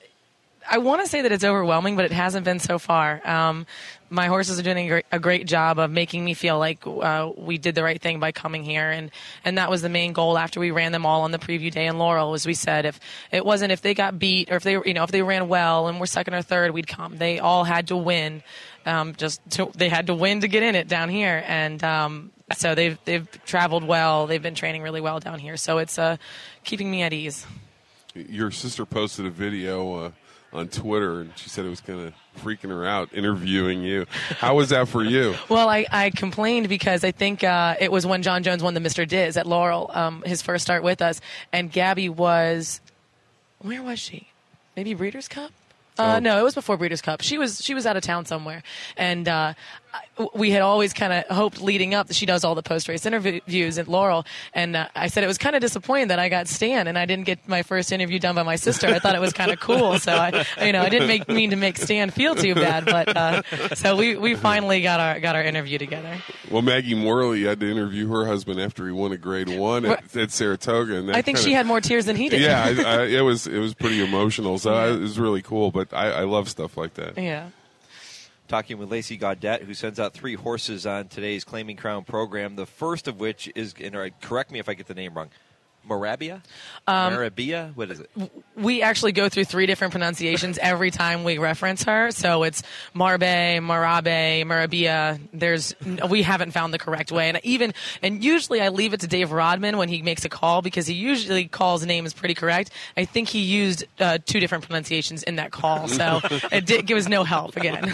I want to say that it's overwhelming, but it hasn't been so far. Um, my horses are doing a great, a great job of making me feel like uh, we did the right thing by coming here, and, and that was the main goal after we ran them all on the preview day in Laurel. As we said, if it wasn't if they got beat or if they you know if they ran well and were second or third, we'd come. They all had to win. Um, just to, they had to win to get in it down here, and um, so they've they've traveled well. They've been training really well down here, so it's uh, keeping me at ease. Your sister posted a video Uh on Twitter, and she said it was kind of freaking her out interviewing you. How was that for you? Well, I, I complained because I think uh, it was when John Jones won the Mister Diz at Laurel, um, his first start with us, and Gabby was, where was she? Maybe Breeders' Cup? Uh, Oh. No, it was before Breeders' Cup. She was she was out of town somewhere, and uh, I- we had always kind of hoped leading up that she does all the post race interviews at Laurel. And uh, I said it was kind of disappointing that I got Stan and I didn't get my first interview done by my sister. I thought it was kind of cool, so I you know I didn't make, mean to make Stan feel too bad, but uh, so we, we finally got our got our interview together. Well, Maggie Morley had to interview her husband after he won a grade one at, at Saratoga. And that I think kinda, she had more tears than he did. Yeah, I, I, it was it was pretty emotional. So I, it was really cool. But I, I love stuff like that. Yeah. Talking with Lacey Gaudette, who sends out three horses on today's Claiming Crown program. The first of which is, and uh, correct me if I get the name wrong, Marabia? Um, Marabia? What is it? We actually go through three different pronunciations every time we reference her. So it's Marbe, Marabe, Marabia. There's we haven't found the correct way, and even and usually I leave it to Dave Rodman when he makes a call because he usually calls names pretty correct. I think he used uh, two different pronunciations in that call, so it did give us no help again.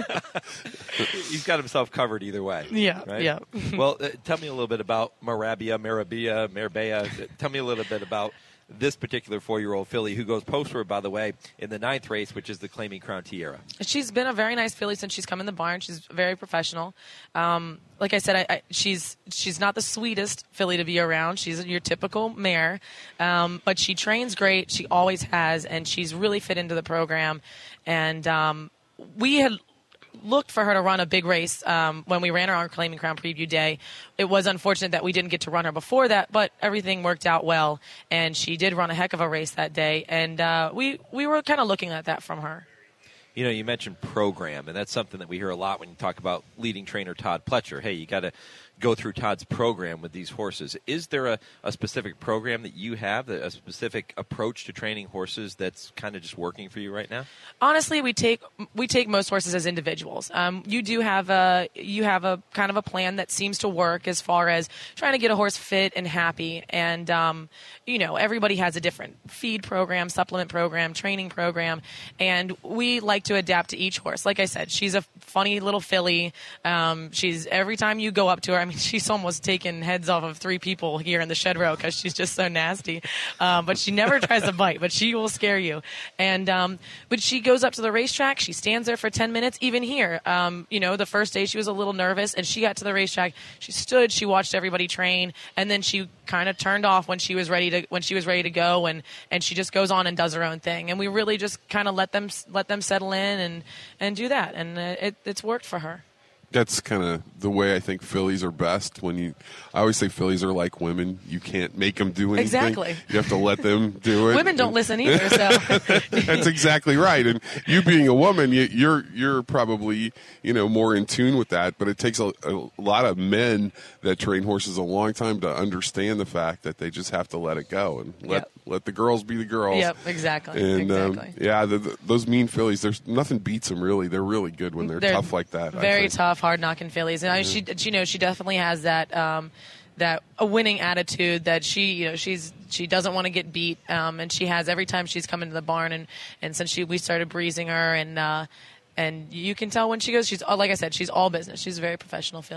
He's got himself covered either way. Yeah, right? yeah. Well, uh, tell me a little bit about Marabia, Marabia, Marbella. Tell me a little bit about this particular four-year-old filly who goes postward, by the way, in the ninth race, which is the Claiming Crown Tiara. She's been a very nice filly since she's come in the barn. She's very professional. Um, like I said, I, I, she's she's not the sweetest filly to be around. She's your typical mare, um, but she trains great. She always has, and she's really fit into the program. And um, we had looked for her to run a big race um, when we ran her on Claiming Crown preview day. It was unfortunate that we didn't get to run her before that, but everything worked out well, and she did run a heck of a race that day, and uh, we, we were kind of looking at that from her. You know, you mentioned program, and that's something that we hear a lot when you talk about leading trainer Todd Pletcher. Hey, you got to go through Todd's program with these horses. Is there a, a specific program that you have, a specific approach to training horses that's kind of just working for you right now? Honestly, we take we take most horses as individuals. Um, you do have a you have a kind of a plan that seems to work as far as trying to get a horse fit and happy. And um, you know, everybody has a different feed program, supplement program, training program, and we like to adapt to each horse. Like I said, she's a funny little filly. Um, she's every time you go up to her, I mean, she's almost taken heads off of three people here in the shed row because she's just so nasty. Um, but she never tries to bite, but she will scare you. And um, but she goes up to the racetrack. She stands there for ten minutes. Even here, um, you know, the first day she was a little nervous, and she got to the racetrack. She stood. She watched everybody train, and then she kind of turned off when she was ready to when she was ready to go, and, and she just goes on and does her own thing. And we really just kind of let them let them settle in and and do that, and uh, it, it's worked for her. That's kind of the way I think fillies are best. When you, I always say fillies are like women. You can't make them do anything. Exactly. You have to let them do it. Women don't listen either. So that's exactly right. And you being a woman, you, you're you're probably you know more in tune with that. But it takes a, a lot of men that train horses a long time to understand the fact that they just have to let it go and let Yep. let the girls be the girls. Yep, exactly. And exactly. um, yeah, the, the, those mean fillies. There's nothing beats them really. They're really good when they're, They're tough like that. I Very think. tough, hard knocking fillies, and I, she, you know, she definitely has that um, that a winning attitude that she, you know, she's she doesn't want to get beat, um, and she has every time she's come into the barn, and, and since she we started breezing her, and uh, and you can tell when she goes, she's like I said, she's all business. She's a very professional filly.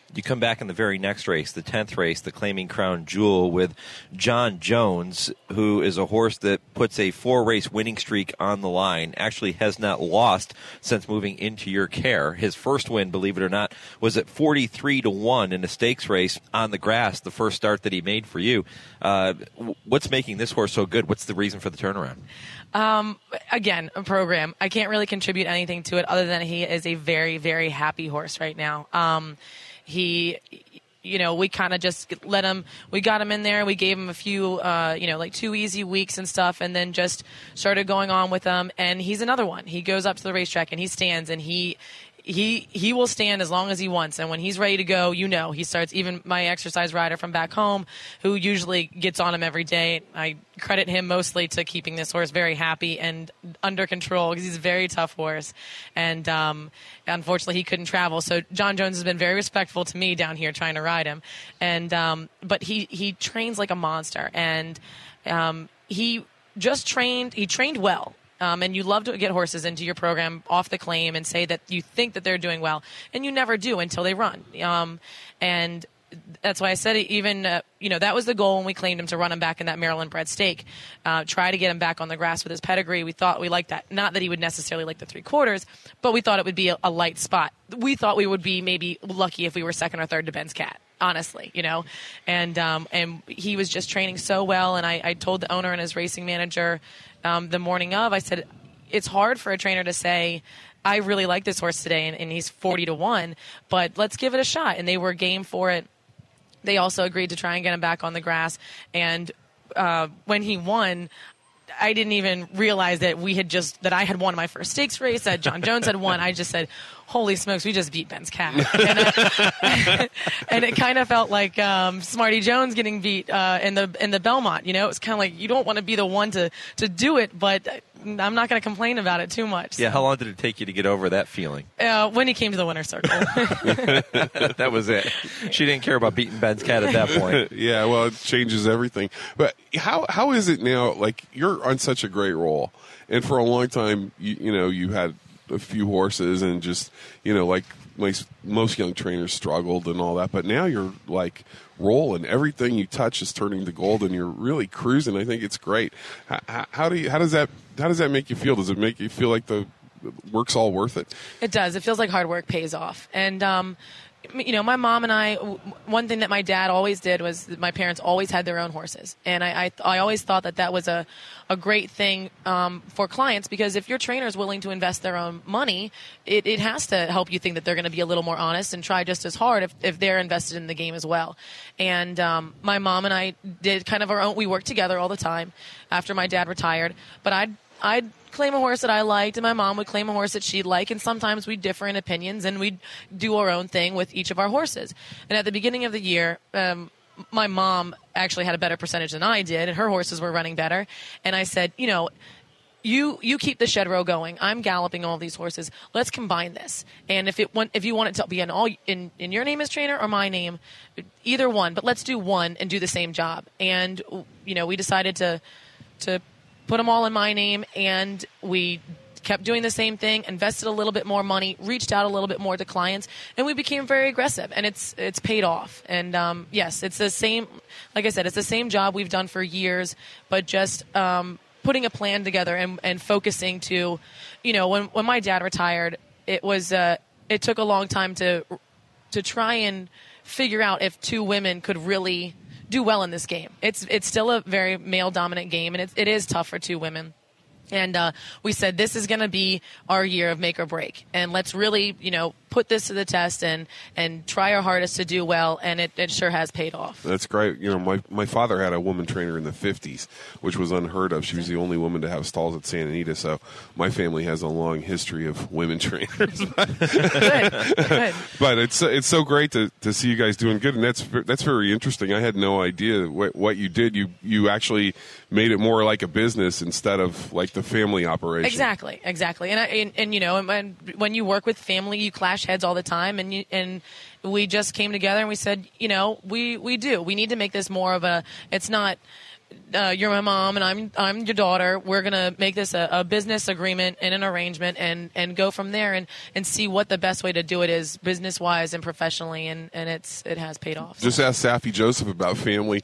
You come back in the very next race, the tenth race, the Claiming Crown Jewel, with John Jones, who is a horse that puts a four-race winning streak on the line, actually has not lost since moving into your care. His first win, believe it or not, was at forty-three to one in a stakes race on the grass, the first start that he made for you. Uh, what's making this horse so good? What's the reason for the turnaround? Um, again, a program. I can't really contribute anything to it other than he is a very, very happy horse right now. Um, he, you know, we kind of just let him, we got him in there. We gave him a few, uh, you know, like two easy weeks and stuff, and then just started going on with him. And he's another one. He goes up to the racetrack and he stands and he, He he will stand as long as he wants, and when he's ready to go, you know, he starts. Even my exercise rider from back home, who usually gets on him every day, I credit him mostly to keeping this horse very happy and under control, because he's a very tough horse. And um, unfortunately, he couldn't travel. So John Jones has been very respectful to me down here trying to ride him. And um, but he he trains like a monster, and um, he just trained. He trained well. Um, and you love to get horses into your program off the claim and say that you think that they're doing well, and you never do until they run. Um, and that's why I said it, even, uh, you know, that was the goal when we claimed him, to run him back in that Maryland bred stake, uh, try to get him back on the grass with his pedigree. We thought we liked that. Not that he would necessarily like the three quarters, but we thought it would be a, a light spot. We thought we would be maybe lucky if we were second or third to Ben's Cat. Honestly, you know, and um, and he was just training so well. And I, I told the owner and his racing manager um, the morning of, I said, it's hard for a trainer to say, I really like this horse today, and, and he's forty to one, but let's give it a shot. And they were game for it. They also agreed to try and get him back on the grass. And uh, when he won, I didn't even realize that we had just that I had won my first stakes race, that John Jones had won. I just said, holy smokes, we just beat Ben's Cat. And, I, and it kind of felt like um, Smarty Jones getting beat uh, in the in the Belmont. You know, it was kind of like you don't want to be the one to, to do it, but I'm not going to complain about it too much. Yeah, how long did it take you to get over that feeling? Uh, when he came to the winner's circle. That was it. She didn't care about beating Ben's Cat at that point. Yeah, well, it changes everything. But how how is it now? Like, you're on such a great roll, and for a long time, you, you know, you had a few horses, and just, you know, like most, most young trainers struggled and all that. But now you're like rolling. Everything you touch is turning to gold, and you're really cruising. I think it's great. How, how do you? How does that? How does that make you feel? Does it make you feel like the work's all worth it? It does. It feels like hard work pays off. And um, you know, my mom and I, one thing that my dad always did was that my parents always had their own horses. And I, I, I always thought that that was a, a great thing um, for clients, because if your trainer is willing to invest their own money, it, it has to help you think that they're going to be a little more honest and try just as hard if, if they're invested in the game as well. And um, my mom and I did kind of our own, we worked together all the time after my dad retired, but I'd, I'd claim a horse that I liked, and my mom would claim a horse that she'd like, and sometimes we'd differ in opinions, and we'd do our own thing with each of our horses. And at the beginning of the year, um, my mom actually had a better percentage than I did, and her horses were running better. And I said, you know, you you keep the shed row going. I'm galloping all these horses. Let's combine this. And if it want, if you want it to be in all in, in your name as trainer or my name, either one. But let's do one and do the same job. And you know, we decided to to. put them all in my name, and we kept doing the same thing, invested a little bit more money, reached out a little bit more to clients, and we became very aggressive, and it's it's paid off. And um, yes, it's the same, like I said, it's the same job we've done for years, but just um, putting a plan together and, and focusing to, you know, when, when my dad retired, it was uh, it took a long time to to try and figure out if two women could really do well in this game. It's it's still a very male-dominant game, and it, it is tough for two women. And uh, we said, this is going to be our year of make or break. And let's really, you know, put this to the test and, and try our hardest to do well. And it, it sure has paid off. That's great. You know, my, my father had a woman trainer in the fifties, which was unheard of. She was the only woman to have stalls at Santa Anita. So my family has a long history of women trainers. Good. Good. But it's it's so great to, to see you guys doing good. And that's that's very interesting. I had no idea what, what you did. You, you actually made it more like a business instead of like the family operation. Exactly, exactly. And I, and, and you know, when when you work with family, you clash heads all the time, and you, and we just came together and we said, you know, we we do. We need to make this more of a. It's not uh, you're my mom and I'm I'm your daughter. We're gonna make this a, a business agreement and an arrangement, and, and go from there and, and see what the best way to do it is, business wise and professionally, and, and it's it has paid off. Just ask Safi Joseph about family.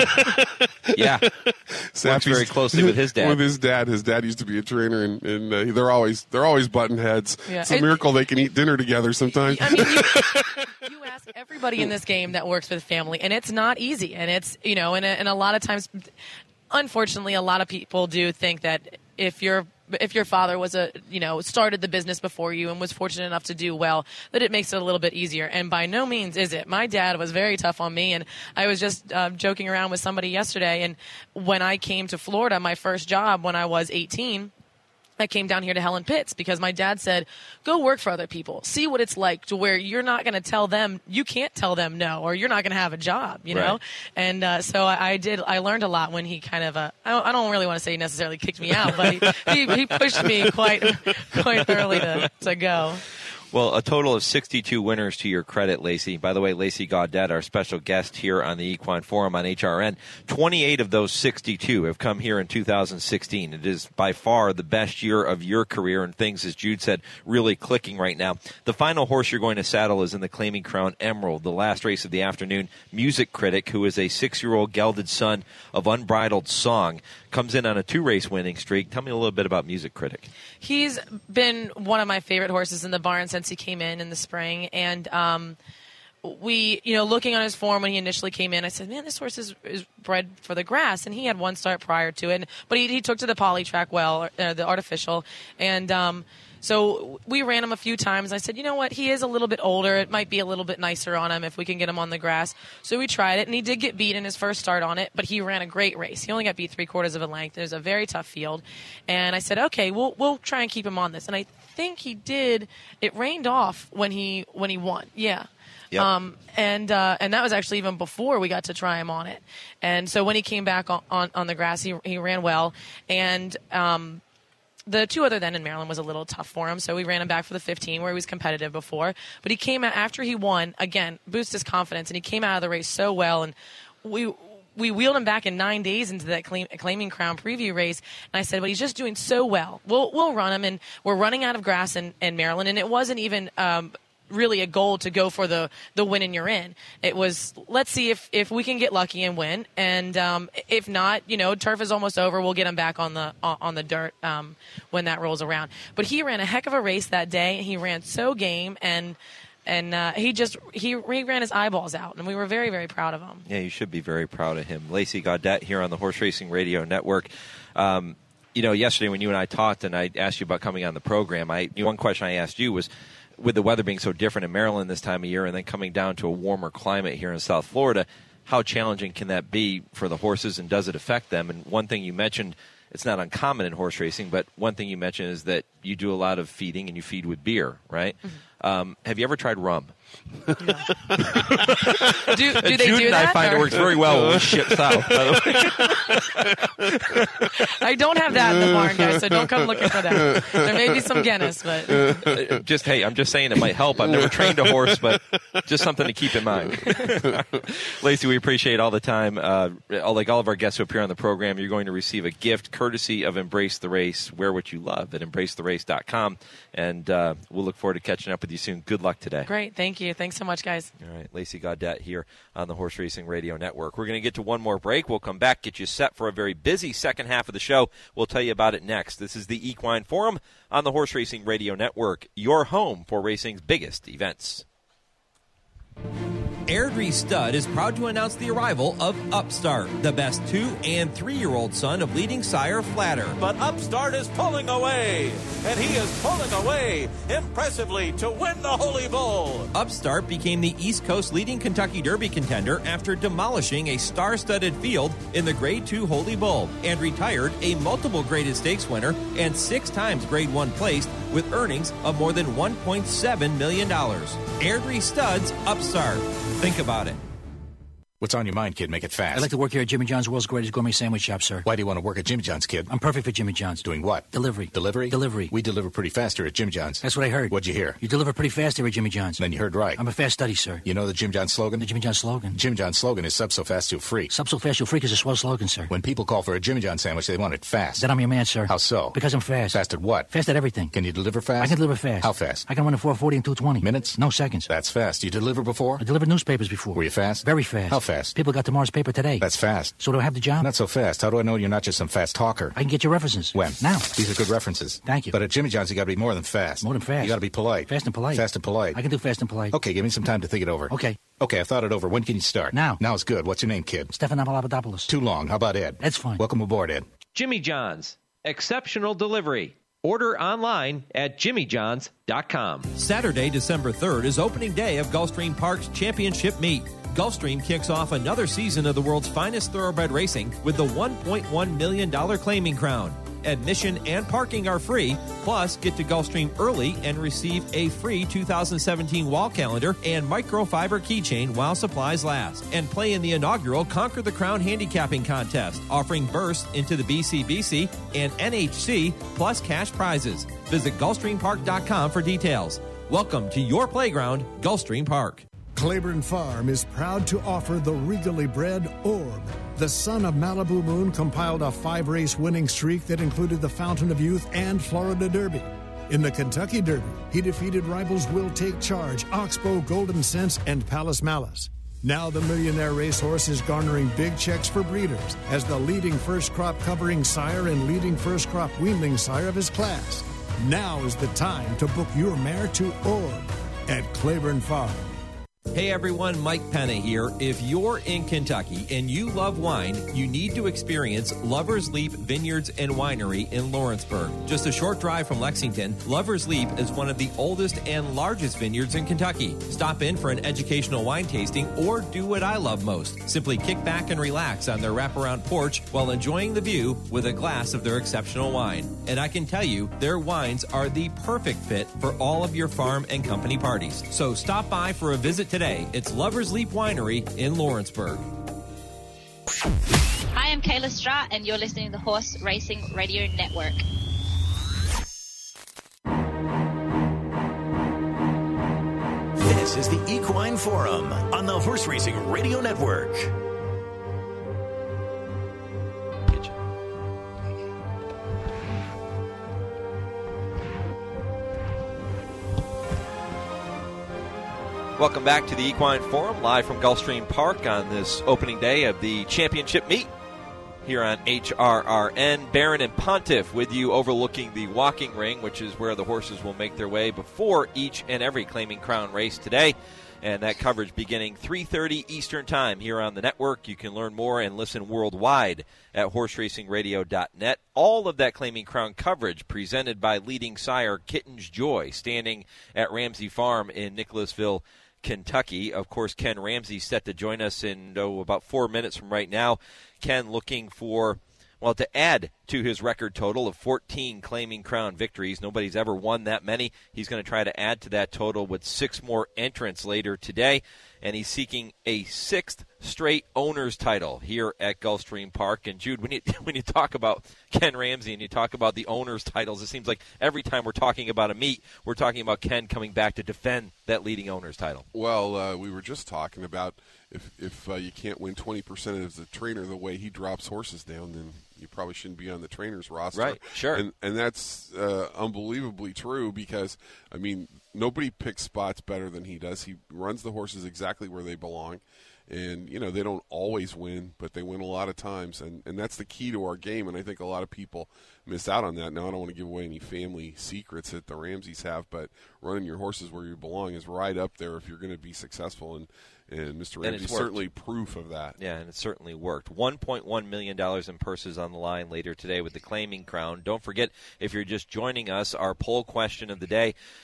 Yeah, works very closely with his dad. With his dad, his dad used to be a trainer, and, and uh, they're always they're always button heads. Yeah. It's a miracle they can eat dinner together sometimes. I mean, you, you ask everybody in this game that works with family, and it's not easy. And it's, you know, and, and a lot of times, unfortunately, a lot of people do think that if your if your father was a, you know, started the business before you and was fortunate enough to do well, that it makes it a little bit easier. And by no means is it. My dad was very tough on me, and I was just uh, joking around with somebody yesterday. And when I came to Florida, my first job when I was eighteen, I came down here to Helen Pitts because my dad said, go work for other people. See what it's like to where you're not going to tell them, you can't tell them no, or you're not going to have a job, you know? Right. And uh, so I, I did, I learned a lot when he kind of, uh, I, don't, I don't really want to say he necessarily kicked me out, but he, he, he pushed me quite quite early to, to go. Well, a total of sixty-two winners to your credit, Lacey. By the way, Lacey Gaudette, our special guest here on the Equine Forum on H R N. twenty-eight of those sixty-two have come here in two thousand sixteen. It is by far the best year of your career, and things, as Jude said, really clicking right now. The final horse you're going to saddle is in the Claiming Crown Emerald, the last race of the afternoon. Music Critic, who is a six-year-old gelded son of Unbridled Song, comes in on a two-race winning streak. Tell me a little bit about Music Critic. He's been one of my favorite horses in the barn since he came in in the spring, and um, we, you know, looking on his form when he initially came in, I said, man, this horse is, is bred for the grass, and he had one start prior to it, but he, he took to the poly track well, uh, the artificial, and um, so we ran him a few times. I said, you know what, he is a little bit older. It might be a little bit nicer on him if we can get him on the grass. So we tried it, and he did get beat in his first start on it, but he ran a great race. He only got beat three quarters of a length. It was a very tough field, and I said, okay, we'll we'll try and keep him on this. And I think he did. It rained off when he when he won. Yeah. Yep. Um, and uh, and that was actually even before we got to try him on it. And so when he came back on, on, on the grass, he he ran well. And um, the two other then in Maryland was a little tough for him, so we ran him back for the fifteen where he was competitive before. But he came out after he won, again, boost his confidence, and he came out of the race so well. And we we wheeled him back in nine days into that claim, Claiming Crown preview race, and I said, well, he's just doing so well. We'll we'll run him, and we're running out of grass in, in Maryland, and it wasn't even um, really a goal to go for the, the win and you're in. It was, let's see if, if we can get lucky and win, and um, if not, you know, turf is almost over. We'll get him back on the on the dirt um, when that rolls around. But he ran a heck of a race that day, and he ran so game, and And uh, he just he, he ran his eyeballs out, and we were very, very proud of him. Yeah, you should be very proud of him. Lacey Gaudette here on the Horse Racing Radio Network. Um, you know, yesterday when you and I talked and I asked you about coming on the program, I you know, one question I asked you was, with the weather being so different in Maryland this time of year and then coming down to a warmer climate here in South Florida, how challenging can that be for the horses, and does it affect them? And one thing you mentioned, it's not uncommon in horse racing, but one thing you mentioned is that you do a lot of feeding and you feed with beer, right? Mm-hmm. Um, have you ever tried rum? do, do they Jude do and that? I find or? it works very well when we ship south, by the way. I don't have that in the barn, guys, so don't come looking for that. There may be some Guinness, but... Uh, just, hey, I'm just saying it might help. I've never trained a horse, but just something to keep in mind. Lacey, we appreciate all the time. Uh, like all of our guests who appear on the program, you're going to receive a gift courtesy of Embrace the Race. Wear what you love at embrace the race dot com, and uh, we'll look forward to catching up with you soon. Good luck today. Great. Thank you. Thanks so much, guys. All right. Lacey Gaudette here on the Horse Racing Radio Network. We're going to get to one more break. We'll come back, get you set for a very busy second half of the show. We'll tell you about it next. This is the Equine Forum on the Horse Racing Radio Network, your home for racing's biggest events. Airdrie Stud is proud to announce the arrival of Upstart, the best two- and three-year-old son of leading sire Flatter. But Upstart is pulling away, and he is pulling away impressively to win the Holy Bull. Upstart became the East Coast leading Kentucky Derby contender after demolishing a star-studded field in the Grade two Holy Bull, and retired a multiple graded stakes winner and six times Grade one placed with earnings of more than one point seven million dollars. Airdrie Stud's Upstart. Think about it. What's on your mind, kid? Make it fast. I'd like to work here at Jimmy John's, World's Greatest Gourmet Sandwich Shop, sir. Why do you want to work at Jimmy John's, kid? I'm perfect for Jimmy John's. Doing what? Delivery. Delivery? Delivery. We deliver pretty fast here at Jimmy John's. That's what I heard. What'd you hear? You deliver pretty fast here at Jimmy John's. Then you heard right. I'm a fast study, sir. You know the Jim John's slogan? The Jimmy John's slogan? Jim John's slogan is sub so fast you'll freak. Sub so fast you'll freak is a swell slogan, sir. When people call for a Jimmy John's sandwich, they want it fast. Then I'm your man, sir. How so? Because I'm fast. Fast at what? Fast at everything. Can you deliver fast? I can deliver fast. How fast? I can run in four forty and two twenty. Minutes? No, seconds. That's fast. You deliver before? I delivered newspapers before. Were you fast? Very fast. How fast? People got tomorrow's paper today. That's fast. So do I have the job? Not so fast. How do I know you're not just some fast talker? I can get your references. When? Now. These are good references. Thank you. But at Jimmy John's, you got to be more than fast. More than fast. You got to be polite. Fast and polite. Fast and polite. I can do fast and polite. Okay, give me some time to think it over. Okay. Okay, I've thought it over. When can you start? Now. Now's good. What's your name, kid? Stefan Papadopoulos. Too long. How about Ed? Ed's fine. Welcome aboard, Ed. Jimmy John's. Exceptional delivery. Order online at jimmy johns dot com. Saturday, December third is opening day of Gulfstream Park's championship meet. Gulfstream kicks off another season of the world's finest thoroughbred racing with the one point one million dollars Claiming Crown. Admission and parking are free, plus get to Gulfstream early and receive a free two thousand seventeen wall calendar and microfiber keychain while supplies last. And play in the inaugural Conquer the Crown handicapping contest, offering bursts into the B C B C and N H C, plus cash prizes. Visit Gulfstream Park dot com for details. Welcome to your playground, Gulfstream Park. Claiborne Farm is proud to offer the regally bred Orb. The son of Malibu Moon compiled a five-race winning streak that included the Fountain of Youth and Florida Derby. In the Kentucky Derby, he defeated rivals Will Take Charge, Oxbow, Golden Sense, and Palace Malice. Now the Millionaire Racehorse is garnering big checks for breeders as the leading first-crop covering sire and leading first-crop weanling sire of his class. Now is the time to book your mare to Orb at Claiborne Farm. Hey everyone, Mike Penna here. If you're in Kentucky and you love wine, you need to experience Lover's Leap Vineyards and Winery in Lawrenceburg. Just a short drive from Lexington, Lover's Leap is one of the oldest and largest vineyards in Kentucky. Stop in for an educational wine tasting or do what I love most. Simply kick back and relax on their wraparound porch while enjoying the view with a glass of their exceptional wine. And I can tell you, their wines are the perfect fit for all of your farm and company parties. So stop by for a visit today. It's Lover's Leap Winery in Lawrenceburg. Hi, I'm Kayla Stratt, and you're listening to the Horse Racing Radio Network. This is the Equine Forum on the Horse Racing Radio Network. Welcome back to the Equine Forum, live from Gulfstream Park on this opening day of the championship meet here on H R R N. Barron and Pontiff with you overlooking the walking ring, which is where the horses will make their way before each and every Claiming Crown race today. And that coverage beginning three thirty Eastern Time here on the network. You can learn more and listen worldwide at horse racing radio dot net. All of that Claiming Crown coverage presented by leading sire Kitten's Joy, standing at Ramsey Farm in Nicholasville, Kentucky. Of course, Ken Ramsey set to join us in oh, about four minutes from right now. Ken looking for, well, to add to his record total of fourteen Claiming Crown victories. Nobody's ever won that many. He's going to try to add to that total with six more entrants later today. And he's seeking a sixth straight owner's title here at Gulfstream Park. And, Jude, when you, when you talk about Ken Ramsey and you talk about the owner's titles, it seems like every time we're talking about a meet, we're talking about Ken coming back to defend that leading owner's title. Well, uh, we were just talking about if, if uh, you can't win twenty percent as a trainer the way he drops horses down, then you probably shouldn't be on the trainer's roster. Right, sure. And, and that's uh, unbelievably true because, I mean, nobody picks spots better than he does. He runs the horses exactly where they belong. And, you know, they don't always win, but they win a lot of times. And, and that's the key to our game, and I think a lot of people miss out on that. Now, I don't want to give away any family secrets that the Ramseys have, but running your horses where you belong is right up there if you're going to be successful. And, and Mister Ramsey is certainly proof of that. Yeah, and it certainly worked. one point one million dollars in purses on the line later today with the Claiming Crown. Don't forget, if you're just joining us, our poll question of the day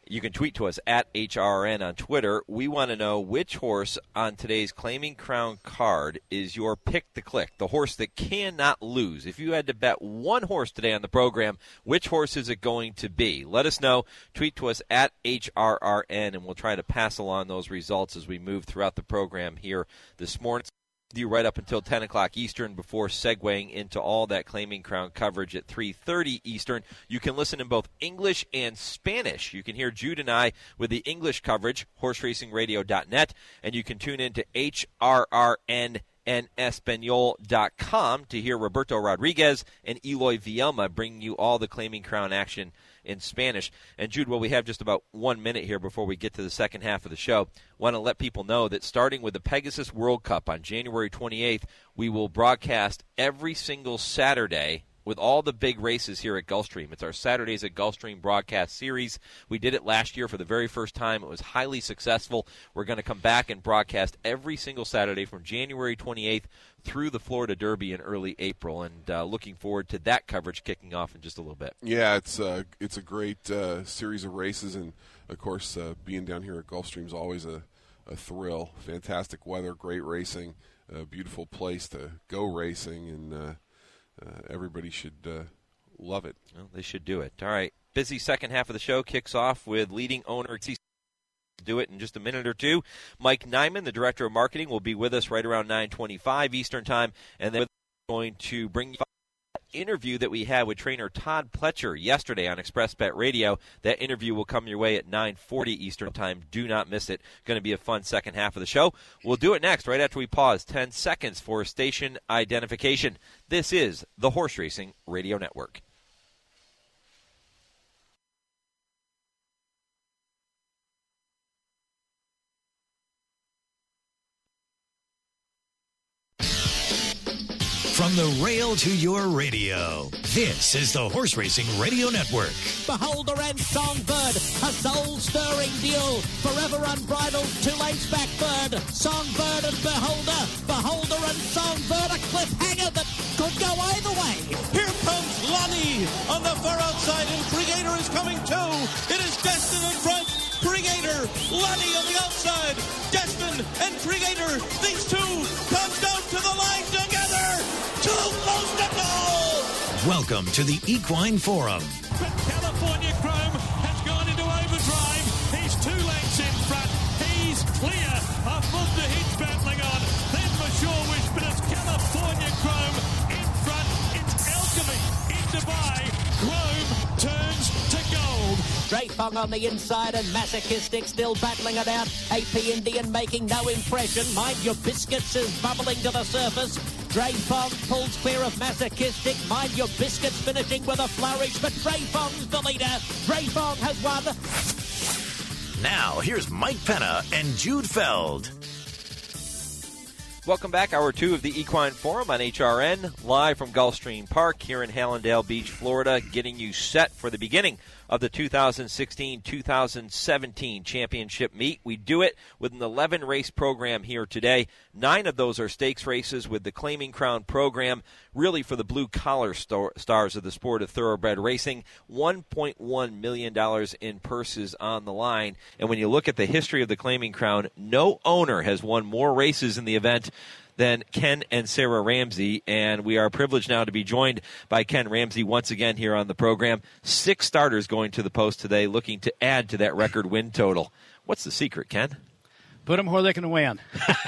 You can tweet to us at H R N on Twitter. We want to know which horse on today's Claiming Crown card is your pick to click, the horse that cannot lose. If you had to bet one horse today on the program, which horse is it going to be? Let us know. Tweet to us at H R R N, and we'll try to pass along those results as we move throughout the program here this morning. You right up until ten o'clock Eastern before segueing into all that Claiming Crown coverage at three thirty Eastern. You can listen in both English and Spanish. You can hear Jude and I with the English coverage, horse racing radio dot net, and you can tune in to H R R N en Espanol dot com to hear Roberto Rodriguez and Eloy Vielma bringing you all the Claiming Crown action in Spanish. And Jude, well, we have just about one minute here before we get to the second half of the show. Want to let people know that starting with the Pegasus World Cup on January twenty-eighth, we will broadcast every single Saturday with all the big races here at Gulfstream. It's our Saturdays at Gulfstream broadcast series. We did it last year for the very first time. It was highly successful. We're going to come back and broadcast every single Saturday from January twenty-eighth through the Florida Derby in early April, and uh, looking forward to that coverage kicking off in just a little bit. Yeah, it's uh, it's a great uh, series of races, and of course, uh, being down here at Gulfstream is always a, a thrill. Fantastic weather, great racing, a beautiful place to go racing, and uh, uh, everybody should uh, love it. Well, they should do it. All right, busy second half of the show kicks off with leading owner. Do it in just a minute or two. Mike Nyman, the Director of Marketing, will be with us right around nine twenty-five Eastern Time, and then we're going to bring you an interview that we had with trainer Todd Pletcher yesterday on Express Bet Radio. That interview will come your way at nine forty Eastern Time. Do not miss it. Going to be a fun second half of the show. We'll do it next, right after we pause ten seconds for station identification. This is the Horse Racing Radio Network. From the rail to your radio, this is the Horse Racing Radio Network. Beholder and Songbird, a soul-stirring duel. Forever Unbridled, two lengths back third. Songbird and Beholder, Beholder and Songbird, a cliffhanger that could go either way. Here comes Lonnie on the far outside, and Creator is coming too. It is Destin in front. Creator, Lonnie on the outside. Destin and Creator, these two come down to the line together. Too close to goal. Welcome to the Equine Forum. But California Chrome has gone into overdrive. He's two lengths in front. He's clear of Munda Hitch battling on. Then for Sure Wish, but it's California Chrome in front. It's Alchemy in Dubai. Chrome turns to gold. Drapong on the inside and Masochistic still battling it out. A P Indian making no impression. Mind Your Biscuits is bubbling to the surface. Drapong pulls clear of Masochistic. Mind Your Biscuits finishing with a flourish, but Drapong's the leader. Drapong has won. Now, here's Mike Penna and Jude Feld. Welcome back, hour two of the Equine Forum on H R N, live from Gulfstream Park here in Hallandale Beach, Florida, getting you set for the beginning of the two thousand sixteen two thousand seventeen championship meet. We do it with an eleven-race program here today. Nine of those are stakes races with the Claiming Crown program, really for the blue-collar star- stars of the sport of thoroughbred racing. one point one million dollars in purses on the line. And when you look at the history of the Claiming Crown, no owner has won more races in the event than Ken and Sarah Ramsey, and we are privileged now to be joined by Ken Ramsey once again here on the program. Six starters going to the post today, looking to add to that record win total. What's the secret, Ken? Put them where they can win.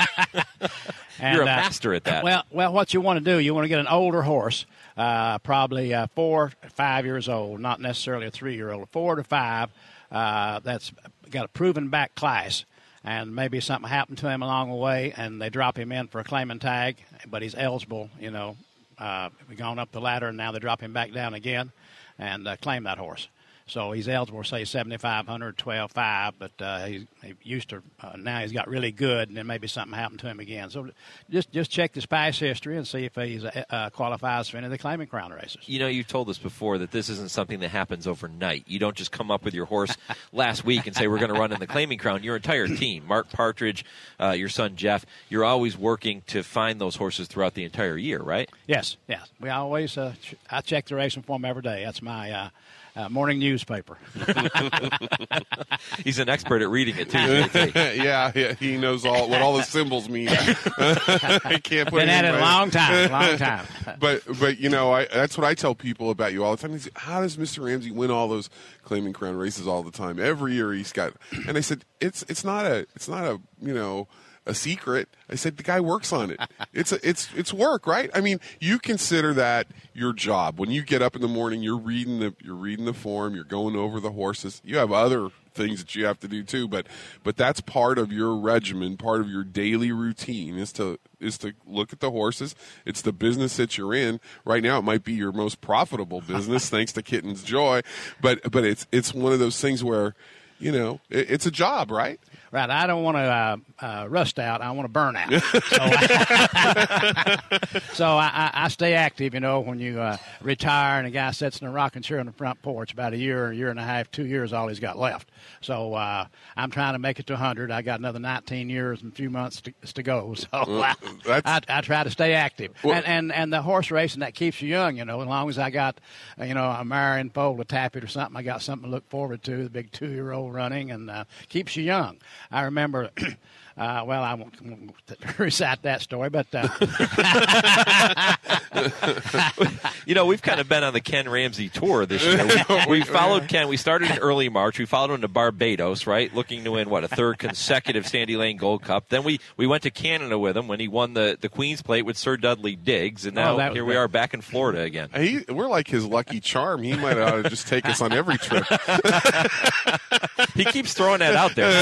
and, You're a uh, master at that. Well, well, what you want to do, you want to get an older horse, uh, probably uh, four, five years old, not necessarily a three-year-old, four to five, uh, that's got a proven back class. And maybe something happened to him along the way, and they drop him in for a claiming tag, but he's eligible, you know, uh, gone up the ladder, and now they drop him back down again and uh, claim that horse. So he's eligible, say, seventy-five hundred, twelve five, but uh, he, he used to, uh, now he's got really good, and then maybe something happened to him again. So just just check his past history and see if he uh, qualifies for any of the Claiming Crown races. You know, you told us before that this isn't something that happens overnight. You don't just come up with your horse last week and say, we're going to run in the Claiming Crown. Your entire team, Mark Partridge, uh, your son Jeff, you're always working to find those horses throughout the entire year, right? Yes, yes. We always, uh, ch- I check the racing form every day. That's my... Uh, uh, morning newspaper. He's an expert at reading it, too. yeah, yeah, he knows all what all the symbols mean. I can't put Been it at in it a my- long time, long time. but, but you know, I, that's what I tell people about you all the time. Is, how does Mister Ramsey win all those Claiming Crown races all the time? Every year he's got, and I said, it's it's not a it's not a you know. a secret. I said the guy works on it. It's a, it's it's work, right? I mean, you consider that your job. When you get up in the morning, you're reading the you're reading the form, you're going over the horses. You have other things that you have to do too, but but that's part of your regimen, part of your daily routine is to is to look at the horses. It's the business that you're in. Right now it might be your most profitable business thanks to Kitten's Joy, but but it's it's one of those things where, you know, it, it's a job, right? Right, I don't want to uh, uh, rust out. I want to burn out. So, so I, I, I stay active. You know, when you uh, retire and a guy sits in a rocking chair on the front porch, about a year, a year and a half, two years, all he's got left. So uh, I'm trying to make it to one hundred. I got another nineteen years and a few months to, to go. So Well, I, I, I try to stay active. Well- and, and and the horse racing, that keeps you young. You know, as long as I got, uh, you know, a mare in foal, a tappet or something, I got something to look forward to. The big two-year-old running and uh, keeps you young. I remember, uh, well, I won't, won't recite that story, but. Uh, You know, we've kind of been on the Ken Ramsey tour this year. We, we followed Ken. We started in early March. We followed him to Barbados, right, looking to win, what, a third consecutive Sandy Lane Gold Cup. Then we, we went to Canada with him when he won the, the Queen's Plate with Sir Dudley Diggs, and now Oh, that was here we great. are back in Florida again. He, we're like his lucky charm. He might ought to just take us on every trip. He keeps throwing that out there.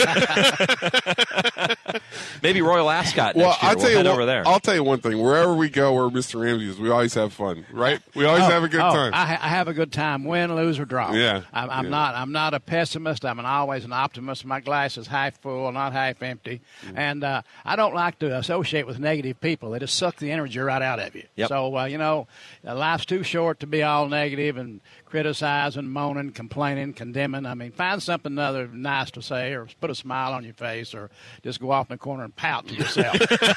man. Maybe Royal Ascot Well, next year. I'll We'll tell you head one, over there. I'll tell you one thing. Wherever we go, where Mister Ramsey is, we always have fun, right? We always Oh, have a good oh, time. I, ha- I have a good time, win, lose, or draw. Yeah, I'm, I'm yeah. not. I'm not a pessimist. I'm an, always an optimist. My glass is half full, not half empty. Mm. And uh, I don't like to associate with negative people. They just suck the energy right out of you. Yep. So uh, you know, uh, life's too short to be all negative and criticizing, moaning, complaining, condemning. I mean, find something other nice to say, or put a smile on your face, or just go off in the corner and pout to yourself.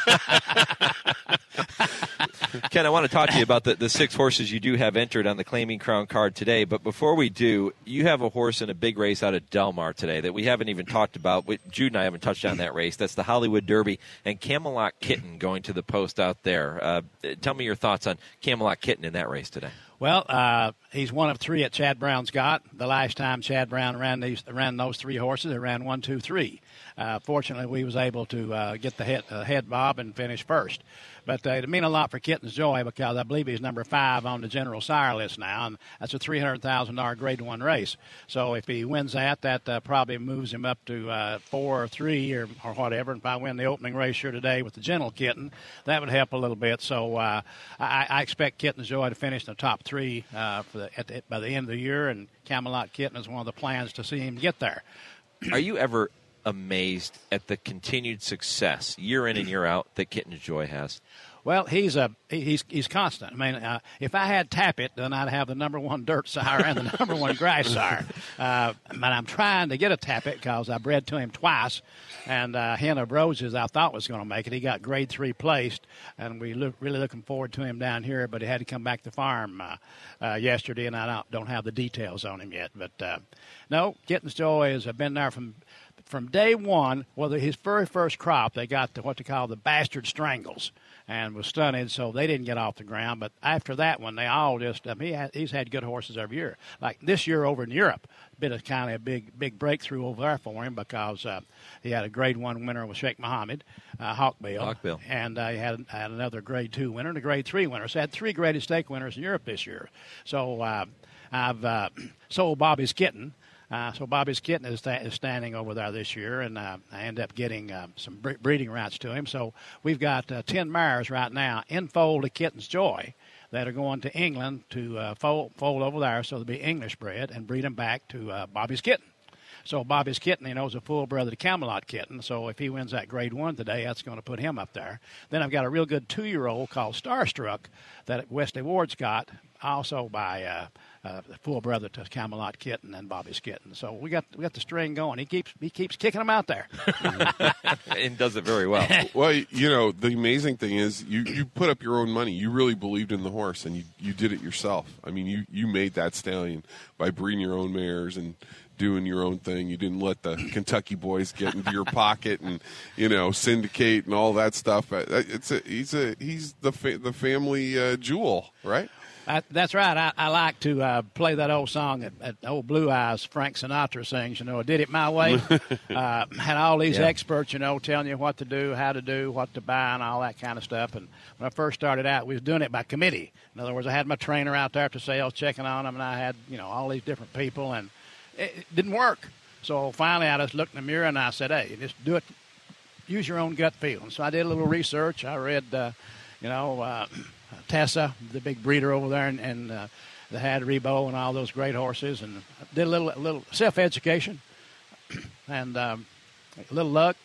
Ken, I want to talk to you about the, the six horses you do have entered on the Claiming Crown card today. But before we do, you have a horse in a big race out of Del Mar today that we haven't even talked about. We, Jude and I haven't touched on that race. That's the Hollywood Derby and Camelot Kitten going to the post out there. Uh, tell me your thoughts on Camelot Kitten in that race today. Well, uh, he's one of three that Chad Brown's got. The last time Chad Brown ran these, ran those three horses, they ran one, two, three. Uh, fortunately, we was able to uh, get the head, uh, head bob and finish first. But uh, it mean a lot for Kitten's Joy because I believe he's number five on the general sire list now, and that's a three hundred thousand dollars Grade One race. So if he wins that, that uh, probably moves him up to uh, four or three or, or whatever. And if I win the opening race here today with the Gentle Kitten, that would help a little bit. So uh, I, I expect Kitten's Joy to finish in the top three uh, for the, at the, by the end of the year, and Camelot Kitten is one of the plans to see him get there. Are you ever amazed at the continued success year in and year out that Kitten's Joy has? Well, he's a he's he's constant. I mean, uh, if I had Tappet, then I'd have the number one dirt sire and the number one grass sire. Uh, but I'm trying to get a Tappet because I bred to him twice, and uh, Hen of Roses I thought was going to make it. He got grade three placed, and we look really looking forward to him down here. But he had to come back to farm uh, uh, yesterday, and I don't, don't have the details on him yet. But uh, no, Kitten's Joy has been there from. From day one, well, his very first crop, they got the, what they call the bastard strangles and was stunted, so they didn't get off the ground. But after that one, they all just, I mean, he had, he's had good horses every year. Like this year over in Europe, been a kind of a big, big breakthrough over there for him because uh, he had a grade one winner with Sheikh Mohammed, uh, Hawkbill. Hawkbill. And uh, he had, had another grade two winner and a grade three winner. So he had three graded stake winners in Europe this year. So uh, I've uh, sold Bobby's Kitten. Uh, so Bobby's Kitten is, sta- is standing over there this year, and uh, I end up getting uh, some bre- breeding rights to him. So we've got uh, ten mares right now in foal to Kitten's Joy that are going to England to uh, foal, foal over there, so they'll be English bred and breed them back to uh, Bobby's Kitten. So Bobby's Kitten, you know, is a full brother to Camelot Kitten. So if he wins that grade one today, that's going to put him up there. Then I've got a real good two-year-old called Starstruck that Wesley Ward's got, also by uh, uh, the full brother to Camelot Kitten and Bobby's Kitten. So we got we got the string going. He keeps he keeps kicking them out there, and does it very well. Well, you know, the amazing thing is you, you put up your own money. You really believed in the horse, and you, you did it yourself. I mean, you, you made that stallion by breeding your own mares and doing your own thing. You didn't let the Kentucky boys get into your pocket and, you know, syndicate and all that stuff. It's a, he's a he's the fa- the family uh, jewel, right? I, that's right. I, I like to uh, play that old song that, that old Blue Eyes Frank Sinatra sings, you know, I did it my way. uh, had all these Yeah. experts, you know, telling you what to do, how to do, what to buy, and all that kind of stuff. And when I first started out, we was doing it by committee. In other words, I had my trainer out there after sales checking on them, and I had, you know, all these different people, and it, it didn't work. So finally I just looked in the mirror and I said, hey, just do it, use your own gut feeling. So I did a little research. I read, uh, you know, uh, Tessa, the big breeder over there, and, and uh, the had Rebo and all those great horses, and did a little a little self-education and um, a little luck.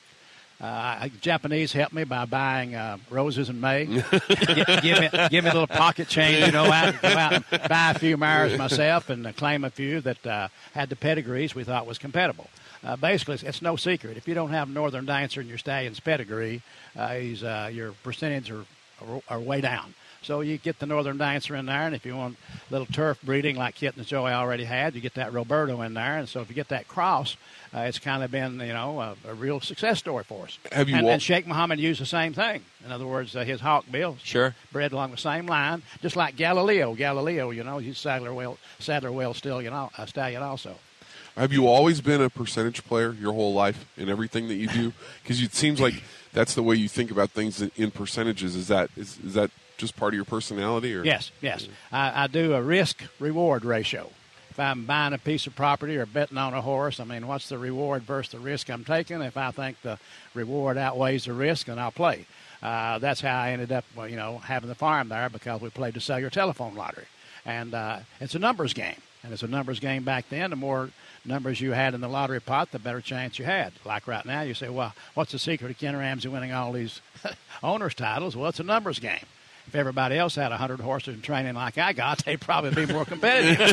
Uh, Japanese helped me by buying uh, roses in May. give, give me give me a little pocket change, you know, out, go out and buy a few mares myself and uh, claim a few that uh, had the pedigrees we thought was compatible. Uh, basically, it's, it's no secret. If you don't have Northern Dancer in your stallion's pedigree, uh, he's, uh, your percentage are are way down. So you get the Northern Dancer in there, and if you want a little turf breeding like Kitten and Joey already had, you get that Roberto in there. And so if you get that cross, uh, it's kind of been, you know, a, a real success story for us. Have you and, wa- and Sheikh Mohammed used the same thing. In other words, uh, his Hawk Bill, sure, bred along the same line, just like Galileo. Galileo, you know, he's Sadler well, Sadler well still, you know, a stallion also. Have you always been a percentage player your whole life in everything that you do? Because it seems like that's the way you think about things in percentages. Is that is, is that just part of your personality? Or Yes, yes. I, I do a risk-reward ratio. If I'm buying a piece of property or betting on a horse, I mean, what's the reward versus the risk I'm taking? If I think the reward outweighs the risk, then I'll play. Uh, that's how I ended up, well, you know, having the farm there, because we played the cellular telephone lottery. And uh, it's a numbers game. And it's a numbers game back then. The more numbers you had in the lottery pot, the better chance you had. Like right now, you say, well, what's the secret of Ken Ramsey winning all these owners' titles? Well, it's a numbers game. If everybody else had one hundred horses in training like I got, they'd probably be more competitive.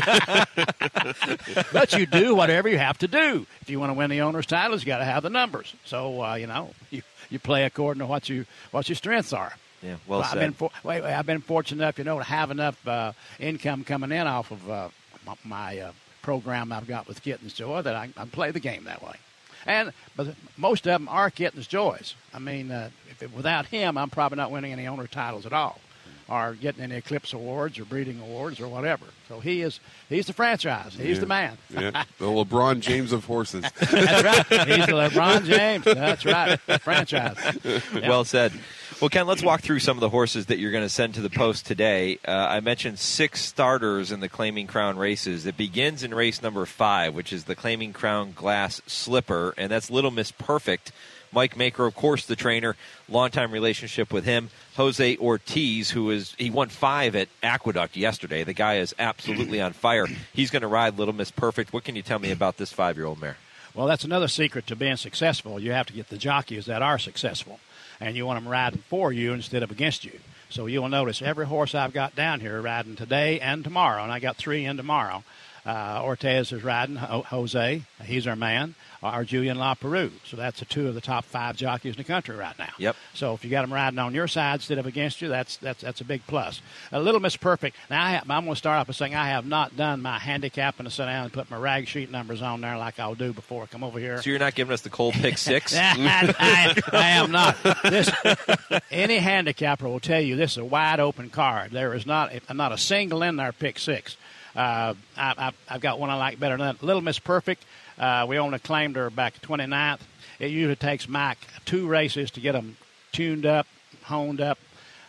But you do whatever you have to do. If you want to win the owner's titles, you got to have the numbers. So, uh, you know, you, you play according to what you what your strengths are. Yeah, well I've said. been for, wait, wait, I've been fortunate enough, you know, to have enough uh, income coming in off of uh, my, my uh, program I've got with Kitten's Joy that I, I play the game that way. And but most of them are Kitten's Joys. I mean, uh, if it, without him, I'm probably not winning any owner titles at all, or getting any Eclipse Awards or breeding awards or whatever. So he is he's the franchise. He's Yeah. the man. Yeah, the LeBron James of horses. That's right. He's the LeBron James. That's right. Franchise. Yeah. Well said. Well, Ken, let's walk through some of the horses that you're going to send to the post today. Uh, I mentioned six starters in the Claiming Crown races. It begins in race number five, which is the Claiming Crown Glass Slipper, and that's Little Miss Perfect. Mike Maker, of course, the trainer, longtime relationship with him. Jose Ortiz, who is he won five at Aqueduct yesterday. The guy is absolutely on fire. He's going to ride Little Miss Perfect. What can you tell me about this five-year-old mare? Well, that's another secret to being successful. You have to get the jockeys that are successful, and you want them riding for you instead of against you. So you'll notice every horse I've got down here riding today and tomorrow, and I got three in tomorrow. Uh, Ortez is riding, Ho- Jose, he's our man, or Julian La Peru. So that's the two of the top five jockeys in the country right now. Yep. So if you got them riding on your side instead of against you, that's that's that's a big plus. A Little Miss Perfect. Now I have, I'm going to start off by saying I have not done my handicap and sit down and put my rag sheet numbers on there like I'll do before I come over here. So you're not giving us the cold pick six? I, I, I am not. This, any handicapper will tell you this is a wide open card. There is not not a single in there pick six. Uh, I, I, I've got one I like better than that. Little Miss Perfect. Uh, we only claimed her back twenty-ninth. It usually takes Mike two races to get them tuned up, honed up.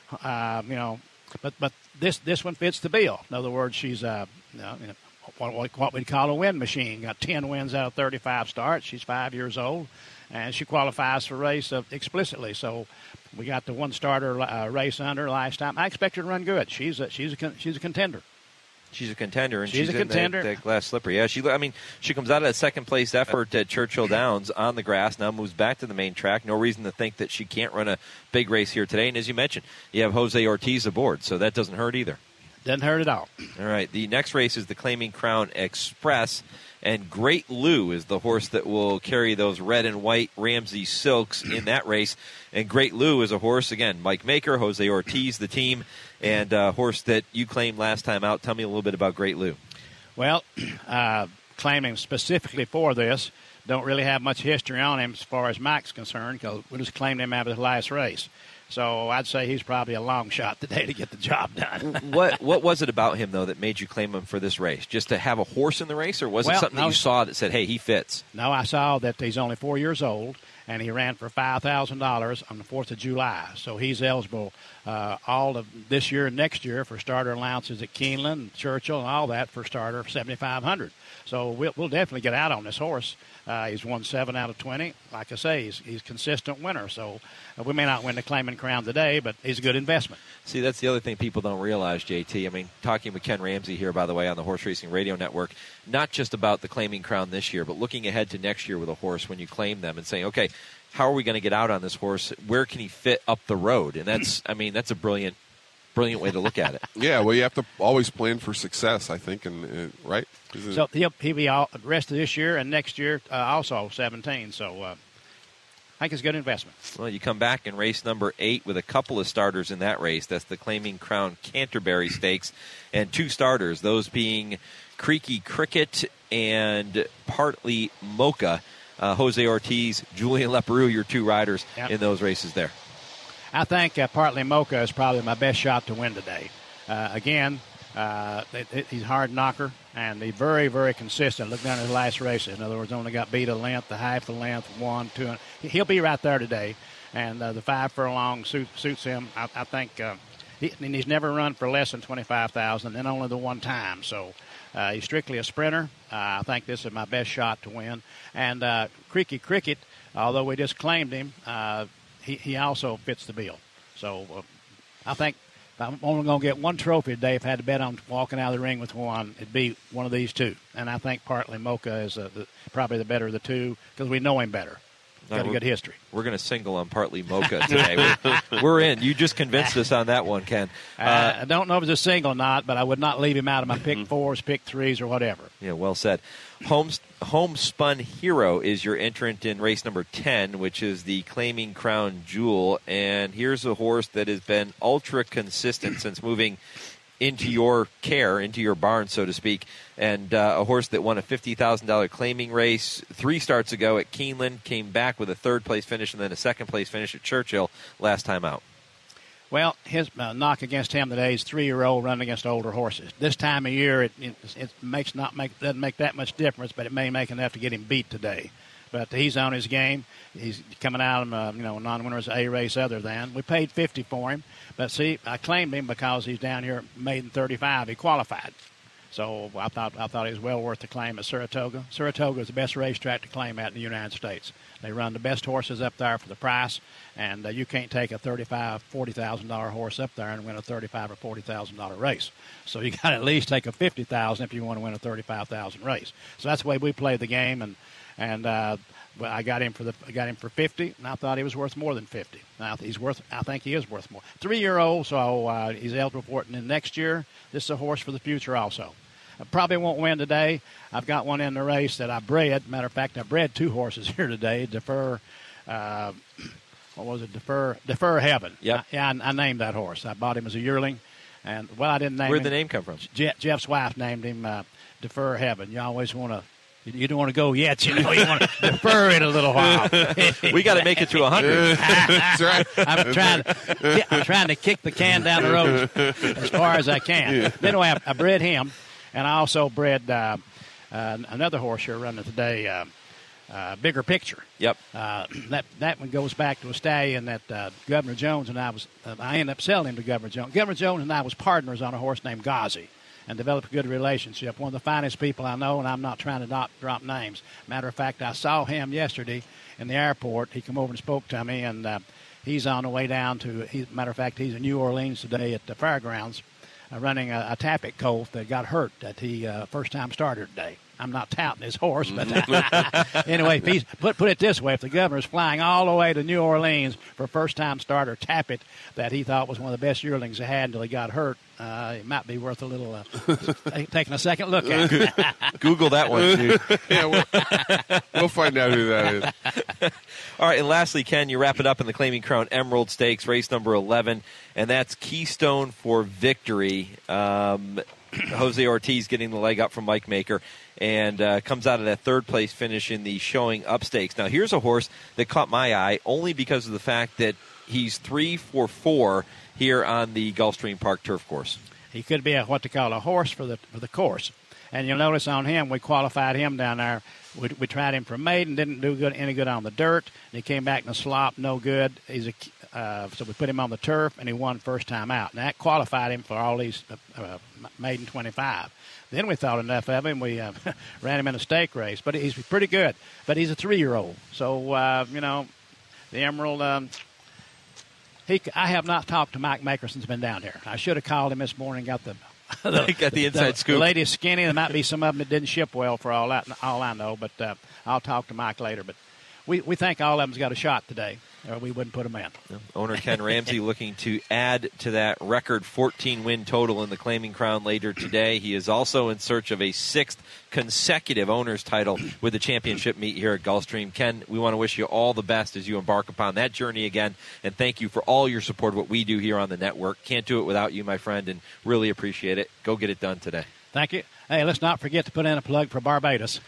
Uh, you know, but but this this one fits the bill. In other words, she's uh, you know, what, what we'd call a win machine. Got ten wins out of thirty-five starts. She's five years old, and she qualifies for race uh, explicitly. So we got the one starter uh, race under last time. I expect her to run good. She's a, she's a con- she's a contender. She's a contender, and she's, she's a in contender. That, that glass slipper. Yeah, she. I mean, she comes out of a second place effort at Churchill Downs on the grass. Now moves back to the main track. No reason to think that she can't run a big race here today. And as you mentioned, you have Jose Ortiz aboard, so that doesn't hurt either. Doesn't hurt at all. All right. The next race is the Claiming Crown Express, and Great Lou is the horse that will carry those red and white Ramsey Silks in that race. And Great Lou is a horse, again, Mike Maker, Jose Ortiz, the team, and a horse that you claimed last time out. Tell me a little bit about Great Lou. Well, uh, claiming specifically for this, don't really have much history on him as far as Mike's concerned, because we just claimed him after the last race. So I'd say he's probably a long shot today to get the job done. what what was it about him, though, that made you claim him for this race? Just to have a horse in the race, or was well, it something no, that you saw that said, hey, he fits? No, I saw that he's only four years old, and he ran for five thousand dollars on the fourth of July. So he's eligible uh, all of this year and next year for starter allowances at Keeneland, Churchill, and all that for starter seventy-five hundred dollars. So we'll, we'll definitely get out on this horse. Uh, he's won seven out of twenty. Like I say, he's he's a consistent winner. So uh, we may not win the Claiming Crown today, but he's a good investment. See, that's the other thing people don't realize, J T. I mean, talking with Ken Ramsey here, by the way, on the Horse Racing Radio Network, not just about the Claiming Crown this year, but looking ahead to next year with a horse when you claim them and saying, okay, how are we going to get out on this horse? Where can he fit up the road? And that's, I mean, that's a brilliant Brilliant way to look at it. Yeah, well, you have to always plan for success, I think, and uh, right? Is so he'll, he'll be all the rest of this year and next year uh, also seventeen. So uh, I think it's a good investment. Well, you come back in race number eight with a couple of starters in that race. That's the Claiming Crown Canterbury Stakes, and two starters, those being Creaky Cricket and Partly Mocha. Uh, Jose Ortiz, Julian Leperoux, your two riders yep. in those races there. I think uh, Partly Mocha is probably my best shot to win today. Uh, again, uh, it, it, he's a hard knocker, and he's very, very consistent. Look down at his last races. In other words, only got beat a length, the half a length, one, two. And he'll be right there today. And uh, the five furlong suit, suits him. I, I think uh, he, and he's never run for less than twenty-five thousand, and only the one time. So uh, he's strictly a sprinter. Uh, I think this is my best shot to win. And uh, Creaky Cricket, although we just claimed him, uh, He, he also fits the bill. So uh, I think if I'm only going to get one trophy today, if I had to bet on walking out of the ring with one, it'd be one of these two. And I think Partly Mocha is uh, the, probably the better of the two because we know him better. Got no, a good history. We're going to single on Partly Mocha today. we're, we're in. You just convinced us on that one, Ken. Uh, uh, I don't know if it's a single or not, but I would not leave him out of my pick fours, pick threes, or whatever. Yeah, well said. Home, Homespun Hero is your entrant in race number ten, which is the Claiming Crown Jewel. And here's a horse that has been ultra consistent since moving into your care, into your barn, so to speak, and uh, a horse that won a fifty thousand dollars claiming race three starts ago at Keeneland, came back with a third-place finish and then a second-place finish at Churchill last time out. Well, his uh, knock against him today is three-year-old running against older horses. This time of year, it, it, it makes not make doesn't make that much difference, but it may make enough to get him beat today. But he's on his game. He's coming out of uh, you know non-winners A race other than. We paid fifty for him, but see, I claimed him because he's down here maiden thirty-five. He qualified, so I thought I thought he was well worth the claim at Saratoga. Saratoga is the best racetrack to claim at in the United States. They run the best horses up there for the price, and uh, you can't take a thirty-five, forty thousand dollar horse up there and win a thirty-five or forty thousand dollar race. So you got to at least take a fifty thousand if you want to win a thirty-five thousand race. So that's the way we play the game, and. And uh, well, I got him for the I got him for fifty, and I thought he was worth more than fifty. Now he's worth. I think he is worth more. Three-year-old, so uh, he's eligible for it. And then next year, this is a horse for the future also. I probably won't win today. I've got one in the race that I bred. Matter of fact, I bred two horses here today. Defer, uh, what was it? Defer, Defer Heaven. Yep. I, yeah, I, I named that horse. I bought him as a yearling, and well, I didn't name Where'd him. the name come from? Jeff, Jeff's wife named him uh, Defer Heaven. You always want to. You don't want to go yet, you know. You want to defer it a little while. We got to make it to a hundred. That's right. I'm trying to, I'm trying to kick the can down the road as far as I can. Yeah. Anyway, I, I bred him, and I also bred uh, uh, another horse here running today, uh, uh, Bigger Picture. Yep. Uh, that that one goes back to a stallion that uh, Governor Jones and I was. Uh, I ended up selling him to Governor Jones. Governor Jones and I was partners on a horse named Ghazi. And developed a good relationship. One of the finest people I know, and I'm not trying to not drop names. Matter of fact, I saw him yesterday in the airport. He came over and spoke to me, and uh, he's on the way down to, he, matter of fact, he's in New Orleans today at the fairgrounds uh, running a, a Tapit colt that got hurt that he uh, first time starter today. I'm not touting his horse, but anyway, if he's, put put it this way: if the governor's flying all the way to New Orleans for first-time starter Tappet, that he thought was one of the best yearlings he had until he got hurt, uh, it might be worth a little uh, taking a second look at. Google that one, too. Yeah, we'll, we'll find out who that is. All right, and lastly, Ken, you wrap it up in the Claiming Crown Emerald Stakes, race number eleven, and that's Keystone for Victory. Um, Jose Ortiz getting the leg up from Mike Maker, and uh, comes out of that third-place finish in the Showing Up Stakes. Now, here's a horse that caught my eye only because of the fact that he's three for four here on the Gulfstream Park turf course. He could be a, what they call a horse for the for the course. And you'll notice on him, we qualified him down there. We, we tried him for maiden, didn't do good any good on the dirt. And he came back in the slop, no good. He's a Uh, so we put him on the turf, and he won first time out. And that qualified him for all these uh, uh, maiden twenty-five. Then we thought enough of him. We uh, ran him in a stake race. But he's pretty good. But he's a three-year-old. So, uh, you know, the Emerald, um, he, I have not talked to Mike Maker since he's been down here. I should have called him this morning, got the the, got the inside the, scoop. The lady is skinny. There might be some of them that didn't ship well for all that, all I know. But uh, I'll talk to Mike later. But we, we think all of them's got a shot today, or we wouldn't put them in. Yeah. Owner Ken Ramsey looking to add to that record fourteen-win total in the Claiming Crown later today. He is also in search of a sixth consecutive owner's title with the championship meet here at Gulfstream. Ken, we want to wish you all the best as you embark upon that journey again, and thank you for all your support of what we do here on the network. Can't do it without you, my friend, and really appreciate it. Go get it done today. Thank you. Hey, let's not forget to put in a plug for Barbados.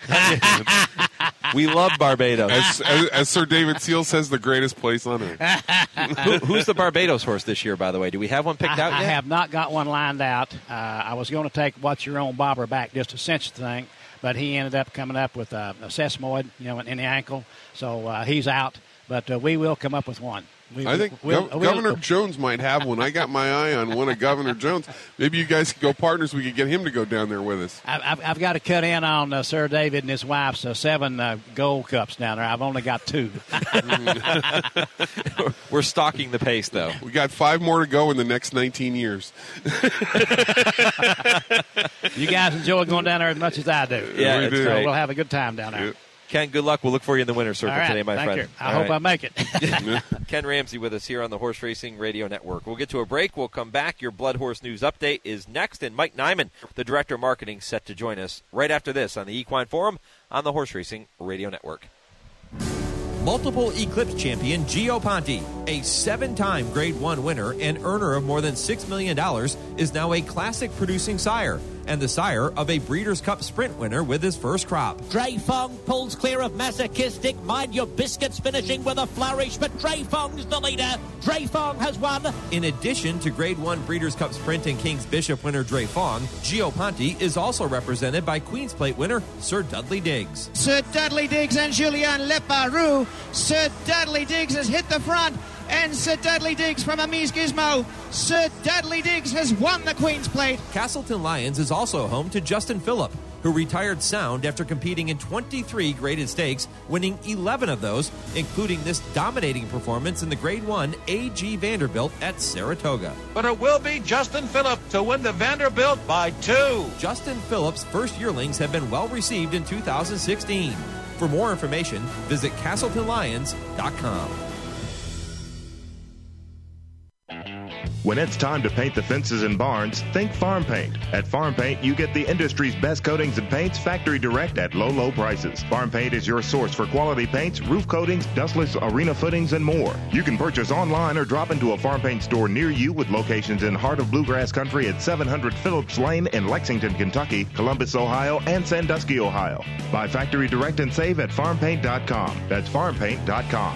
We love Barbados. As, as, as Sir David Seal says, the greatest place on earth. Who, who's the Barbados horse this year, by the way? Do we have one picked I, out yet? I have not got one lined out. Uh, I was going to take What's Your Own Bobber back just to cinch the thing, but he ended up coming up with uh, a sesamoid, you know, in the ankle, so uh, he's out. But uh, we will come up with one. We, I think we'll, Gov- we'll, Governor Jones might have one. I got my eye on one of Governor Jones. Maybe you guys could go partners. We could get him to go down there with us. I've, I've got to cut in on uh, Sir David and his wife's uh, seven uh, gold cups down there. I've only got two. We're stalking the pace, though. We got five more to go in the next nineteen years. You guys enjoy going down there as much as I do. Yeah, we it's do. great. We'll have a good time down there. Yeah. Ken, good luck. We'll look for you in the winner's circle All right, today, my thank friend. you. I All hope right. I make it. Ken Ramsey with us here on the Horse Racing Radio Network. We'll get to a break. We'll come back. Your Blood Horse News Update is next, and Mike Nyman, the Director of Marketing, set to join us right after this on the Equine Forum on the Horse Racing Radio Network. Multiple Eclipse champion Gio Ponte, a seven-time Grade one winner and earner of more than six million dollars, is now a classic-producing sire and the sire of a Breeders' Cup Sprint winner with his first crop. Dre Fong pulls clear of Masochistic. Mind Your Biscuits finishing with a flourish, but Dre Fong's the leader. Dre Fong has won. In addition to Grade one Breeders' Cup Sprint and King's Bishop winner Dre Fong, Gio Ponte is also represented by Queen's Plate winner Sir Dudley Diggs. Sir Dudley Diggs and Julien Leparoux. Sir Dudley Diggs has hit the front, and Sir Dudley Diggs from Amise Gizmo. Sir Dudley Diggs has won the Queen's Plate. Castleton Lions is also home to Justin Phillip, who retired sound after competing in twenty-three graded stakes, winning eleven of those, including this dominating performance in the Grade one A G Vanderbilt at Saratoga. But it will be Justin Phillip to win the Vanderbilt by two. Justin Phillip's first yearlings have been well received in two thousand sixteen. For more information, visit Castleton Lions dot com. When it's time to paint the fences and barns, think Farm Paint. At Farm Paint, you get the industry's best coatings and paints factory direct at low, low prices. Farm Paint is your source for quality paints, roof coatings, dustless arena footings, and more. You can purchase online or drop into a Farm Paint store near you with locations in Heart of Bluegrass Country at seven hundred Phillips Lane in Lexington, Kentucky, Columbus, Ohio, and Sandusky, Ohio. Buy factory direct and save at farm paint dot com. That's farm paint dot com.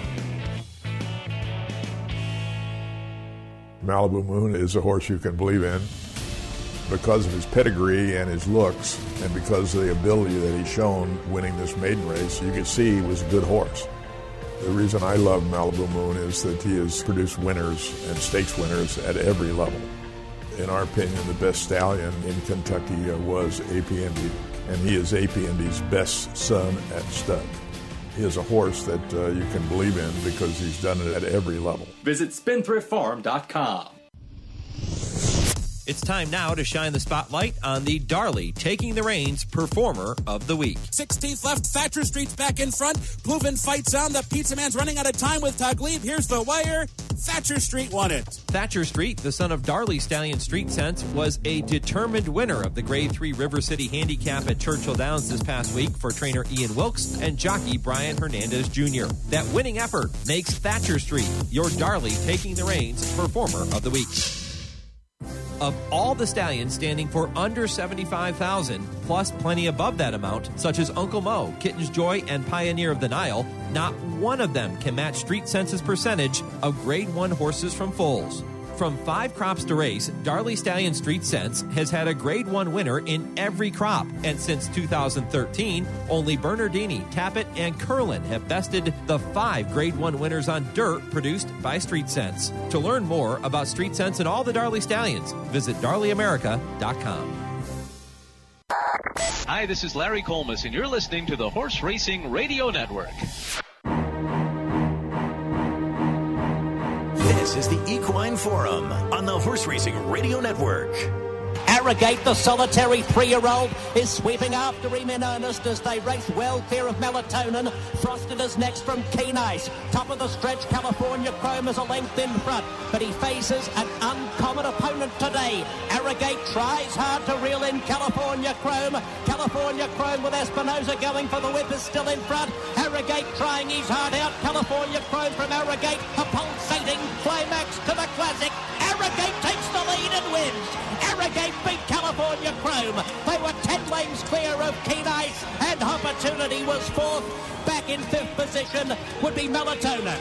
Malibu Moon is a horse you can believe in because of his pedigree and his looks, and because of the ability that he's shown winning this maiden race. You could see he was a good horse. The reason I love Malibu Moon is that he has produced winners and stakes winners at every level. In our opinion, the best stallion in Kentucky uh, was A P Indy, and he is A P Indy's best son at stud. He is a horse that uh, you can believe in because he's done it at every level. Visit spendthrift farm dot com. It's time now to shine the spotlight on the Darley Taking the Reins Performer of the Week. sixteenth left, Thatcher Street's back in front. Ploufin fights on. The Pizza Man's running out of time with Taglib. Here's the wire. Thatcher Street won it. Thatcher Street, the son of Darley Stallion Street Sense, was a determined winner of the Grade three River City Handicap at Churchill Downs this past week for trainer Ian Wilkes and jockey Brian Hernandez Junior That winning effort makes Thatcher Street your Darley Taking the Reins Performer of the Week. Of all the stallions standing for under seventy-five thousand dollars, plus plenty above that amount, such as Uncle Mo, Kitten's Joy, and Pioneer of the Nile, not one of them can match Street Sense's percentage of Grade one horses from foals. From five crops to race, Darley Stallion Street Sense has had a Grade one winner in every crop. And since two thousand thirteen, only Bernardini, Tappet, and Curlin have bested the five Grade one winners on dirt produced by Street Sense. To learn more about Street Sense and all the Darley Stallions, visit Darley America dot com. Hi, this is Larry Colmus, and you're listening to the Horse Racing Radio Network. This is the Equine Forum on the Horse Racing Radio Network. Arrogate, the solitary three-year-old, is sweeping after him in earnest as they race well clear of Melatonin. Frosted is next from Keen Ice. Top of the stretch, California Chrome is a length in front, but he faces an uncommon opponent today. Arrogate tries hard to reel in California Chrome. California Chrome with Espinosa going for the whip is still in front. Arrogate trying his heart out. California Chrome from Arrogate. A pulsating climax to the Classic. Arrogate takes the lead and wins. Arrogate beat California Chrome. They were ten lengths clear of Keen Ice, and Opportunity was fourth. Back in fifth position would be Melatonin.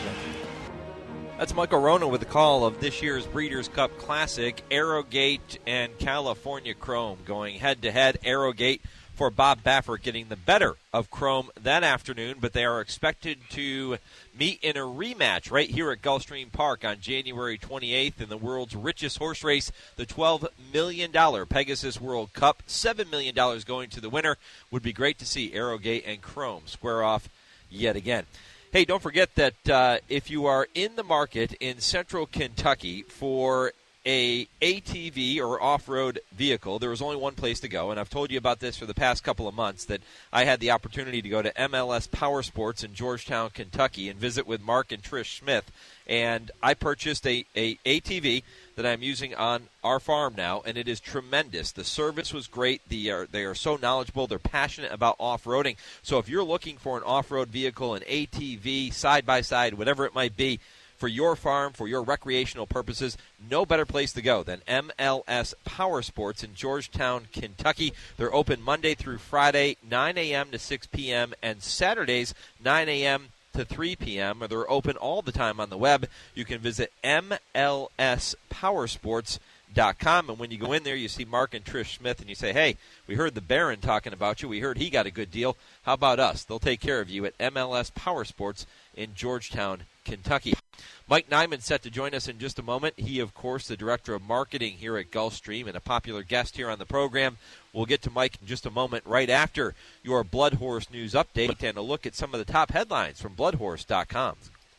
That's Michael Rona with the call of this year's Breeders' Cup Classic. Arrogate and California Chrome going head-to-head. Arrogate for Bob Baffert getting the better of Chrome that afternoon, but they are expected to meet in a rematch right here at Gulfstream Park on January twenty-eighth in the world's richest horse race, the twelve million dollars Pegasus World Cup. seven million dollars going to the winner. Would be great to see Arrogate and Chrome square off yet again. Hey, don't forget that uh, if you are in the market in central Kentucky for a A T V or off-road vehicle, there was only one place to go, and I've told you about this for the past couple of months, that I had the opportunity to go to M L S Power Sports in Georgetown, Kentucky, and visit with Mark and Trish Smith, and I purchased a, a A T V that I'm using on our farm now, and it is tremendous. The service was great. The, uh, they are so knowledgeable. They're passionate about off-roading. So if you're looking for an off-road vehicle, an A T V, side-by-side, whatever it might be, for your farm, for your recreational purposes, no better place to go than M L S Power Sports in Georgetown, Kentucky. They're open Monday through Friday, nine a.m. to six p.m., and Saturdays, nine a.m. to three p.m. They're open all the time on the web. You can visit M L S powersports dot com, and when you go in there, you see Mark and Trish Smith, and you say, hey, we heard the Baron talking about you. We heard he got a good deal. How about us? They'll take care of you at M L S Power Sports in Georgetown, Kentucky. Mike Nyman set to join us in just a moment. He, of course, the Director of Marketing here at Gulfstream and a popular guest here on the program. We'll get to Mike in just a moment right after your Blood Horse News update and a look at some of the top headlines from blood horse dot com.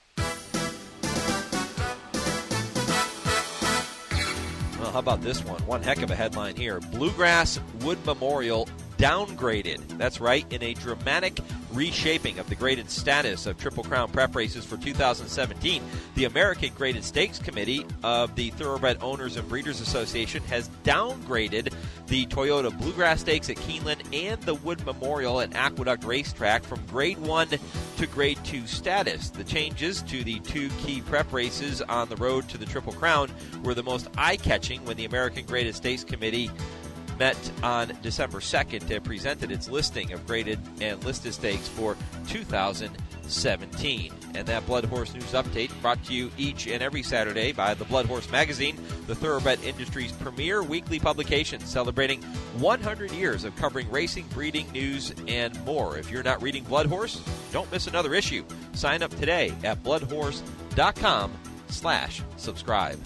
Well, how about this one? One heck of a headline here. Bluegrass Wood Memorial downgraded. That's right, in a dramatic reshaping of the graded status of Triple Crown prep races for two thousand seventeen. The American Graded Stakes Committee of the Thoroughbred Owners and Breeders Association has downgraded the Toyota Bluegrass Stakes at Keeneland and the Wood Memorial at Aqueduct Racetrack from Grade one to Grade two status. The changes to the two key prep races on the road to the Triple Crown were the most eye-catching when the American Graded Stakes Committee met on December second and presented its listing of graded and listed stakes for two thousand seventeen. And that Blood Horse News update brought to you each and every Saturday by the Blood Horse Magazine, the thoroughbred industry's premier weekly publication, celebrating one hundred years of covering racing, breeding, news, and more. If you're not reading Blood Horse, don't miss another issue. Sign up today at blood horse dot com slash subscribe.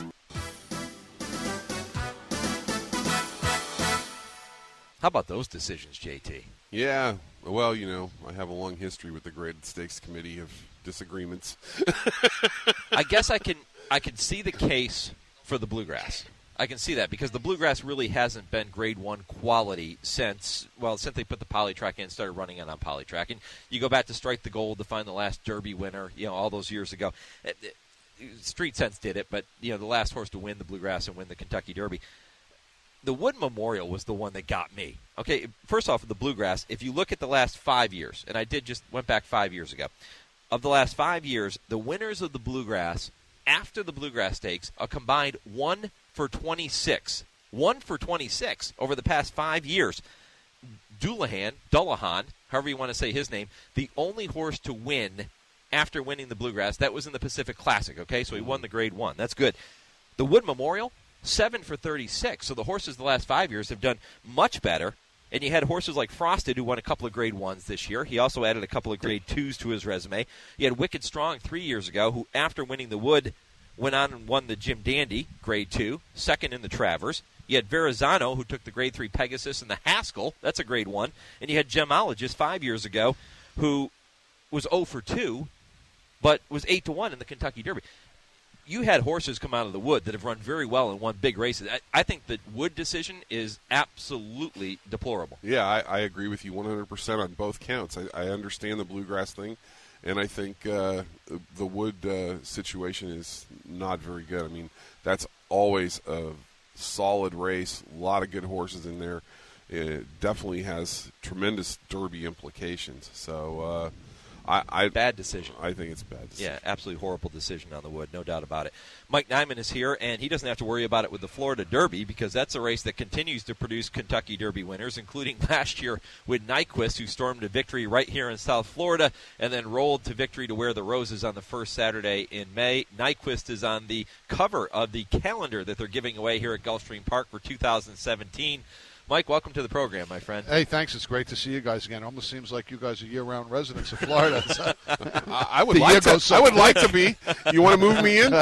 How about those decisions, J T? Yeah, well, you know, I have a long history with the Graded Stakes Committee of disagreements. I guess I can I can see the case for the Bluegrass. I can see that because the Bluegrass really hasn't been grade one quality since, well, since they put the Polytrack in and started running it on Polytrack. And you go back to Strike the Gold to find the last Derby winner, you know, all those years ago. Street Sense did it, but, you know, the last horse to win the Bluegrass and win the Kentucky Derby. The Wood Memorial was the one that got me. Okay, first off, the Bluegrass, if you look at the last five years, and I did just went back five years ago, of the last five years, the winners of the Bluegrass after the Bluegrass Stakes are combined one for twenty-six. One for twenty-six over the past five years. Dullahan, Dullahan, however you want to say his name, the only horse to win after winning the Bluegrass, that was in the Pacific Classic, okay? So he won the grade one. That's good. The Wood Memorial, seven for thirty-six. So the horses the last five years have done much better. And you had horses like Frosted, who won a couple of grade ones this year. He also added a couple of grade twos to his resume. You had Wicked Strong three years ago, who after winning the Wood went on and won the Jim Dandy, grade two, second in the Travers. You had Verrazano, who took the grade three Pegasus and the Haskell. That's a grade one. And you had Gemologist five years ago, who was oh for two, but was eight to one in the Kentucky Derby. You had horses come out of the Wood that have run very well and won big races. I, I think the Wood decision is absolutely deplorable. Yeah, I, I agree with you one hundred percent on both counts. I, I understand the Bluegrass thing, and I think uh, the Wood uh, situation is not very good. I mean, that's always a solid race, a lot of good horses in there. It definitely has tremendous Derby implications. So, uh, I, I bad decision. I think it's a bad decision. Yeah, absolutely horrible decision on the Wood, no doubt about it. Mike Nyman is here, and he doesn't have to worry about it with the Florida Derby because that's a race that continues to produce Kentucky Derby winners, including last year with Nyquist, who stormed to victory right here in South Florida and then rolled to victory to wear the roses on the first Saturday in May. Nyquist is on the cover of the calendar that they're giving away here at Gulfstream Park for two thousand seventeen. Mike, welcome to the program, my friend. Hey, thanks. It's great to see you guys again. It almost seems like you guys are year-round residents of Florida. I, I would like to. So I would like to be. You want to move me in?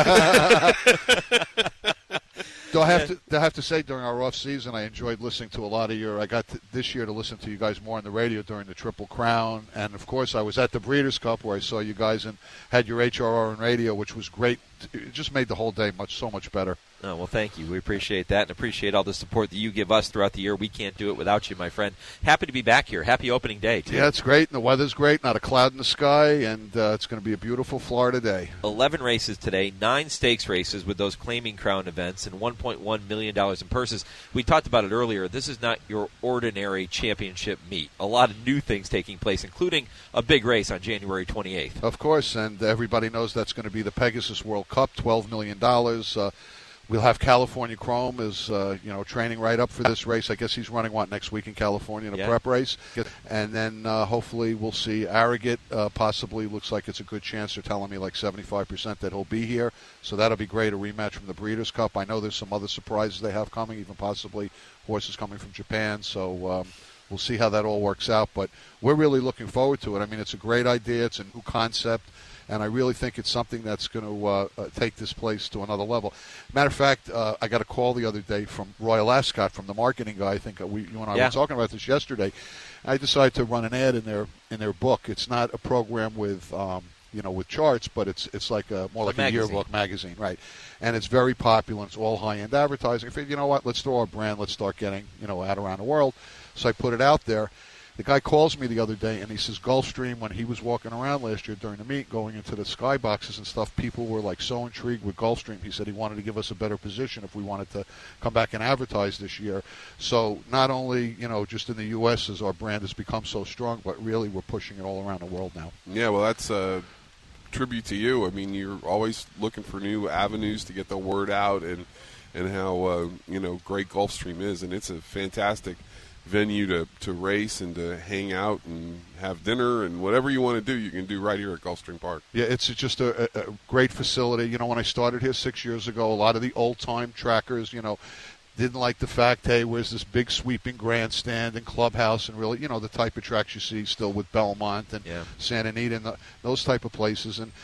Do I have to? Do I have to say, during our off season, I enjoyed listening to a lot of your. I got to, this year to listen to you guys more on the radio during the Triple Crown, and of course, I was at the Breeders' Cup where I saw you guys and had your H R R on radio, which was great. It just made the whole day much so much better. Oh, well, thank you. We appreciate that and appreciate all the support that you give us throughout the year. We can't do it without you, my friend. Happy to be back here. Happy opening day, too. Yeah, it's great, and the weather's great. Not a cloud in the sky, and uh, it's going to be a beautiful Florida day. Eleven races today, nine stakes races with those claiming crown events, and one point one million dollars in purses. We talked about it earlier. This is not your ordinary championship meet. A lot of new things taking place, including a big race on January twenty-eighth. Of course, and everybody knows that's going to be the Pegasus World Cup, twelve million dollars. Uh, We'll have California Chrome is, uh, you know, training right up for this race. I guess he's running, what, next week in California in a yeah. prep race. And then uh, hopefully we'll see Arrogate uh, possibly. Looks like it's a good chance. They're telling me like seventy-five percent that he'll be here. So that'll be great, a rematch from the Breeders' Cup. I know there's some other surprises they have coming, even possibly horses coming from Japan. So um, we'll see how that all works out. But we're really looking forward to it. I mean, it's a great idea. It's a new concept. And I really think it's something that's going to uh, uh, take this place to another level. Matter of fact, uh, I got a call the other day from Royal Ascot, from the marketing guy. I think we, you and I yeah. were talking about this yesterday. I decided to run an ad in their in their book. It's not a program with um, you know with charts, but it's it's like a, more it's like a, a yearbook magazine, right? And it's very popular. It's all high end advertising. I figured, you know what? Let's throw our brand. Let's start getting you know out around the world. So I put it out there. The guy calls me the other day, and he says Gulfstream, when he was walking around last year during the meet, going into the skyboxes and stuff, people were like so intrigued with Gulfstream. He said he wanted to give us a better position if we wanted to come back and advertise this year. So not only, you know, just in the U S as our brand has become so strong, but really we're pushing it all around the world now. Yeah, well, that's a tribute to you. I mean, you're always looking for new avenues to get the word out and, and how, uh, you know, great Gulfstream is. And it's a fantastic venue to, to race and to hang out and have dinner and whatever you want to do, you can do right here at Gulfstream Park. Yeah, it's just a, a great facility. You know, when I started here six years ago, a lot of the old-time trackers, you know, didn't like the fact, hey, where's this big sweeping grandstand and clubhouse and really, you know, the type of tracks you see still with Belmont and yeah. Santa Anita and the, those type of places. And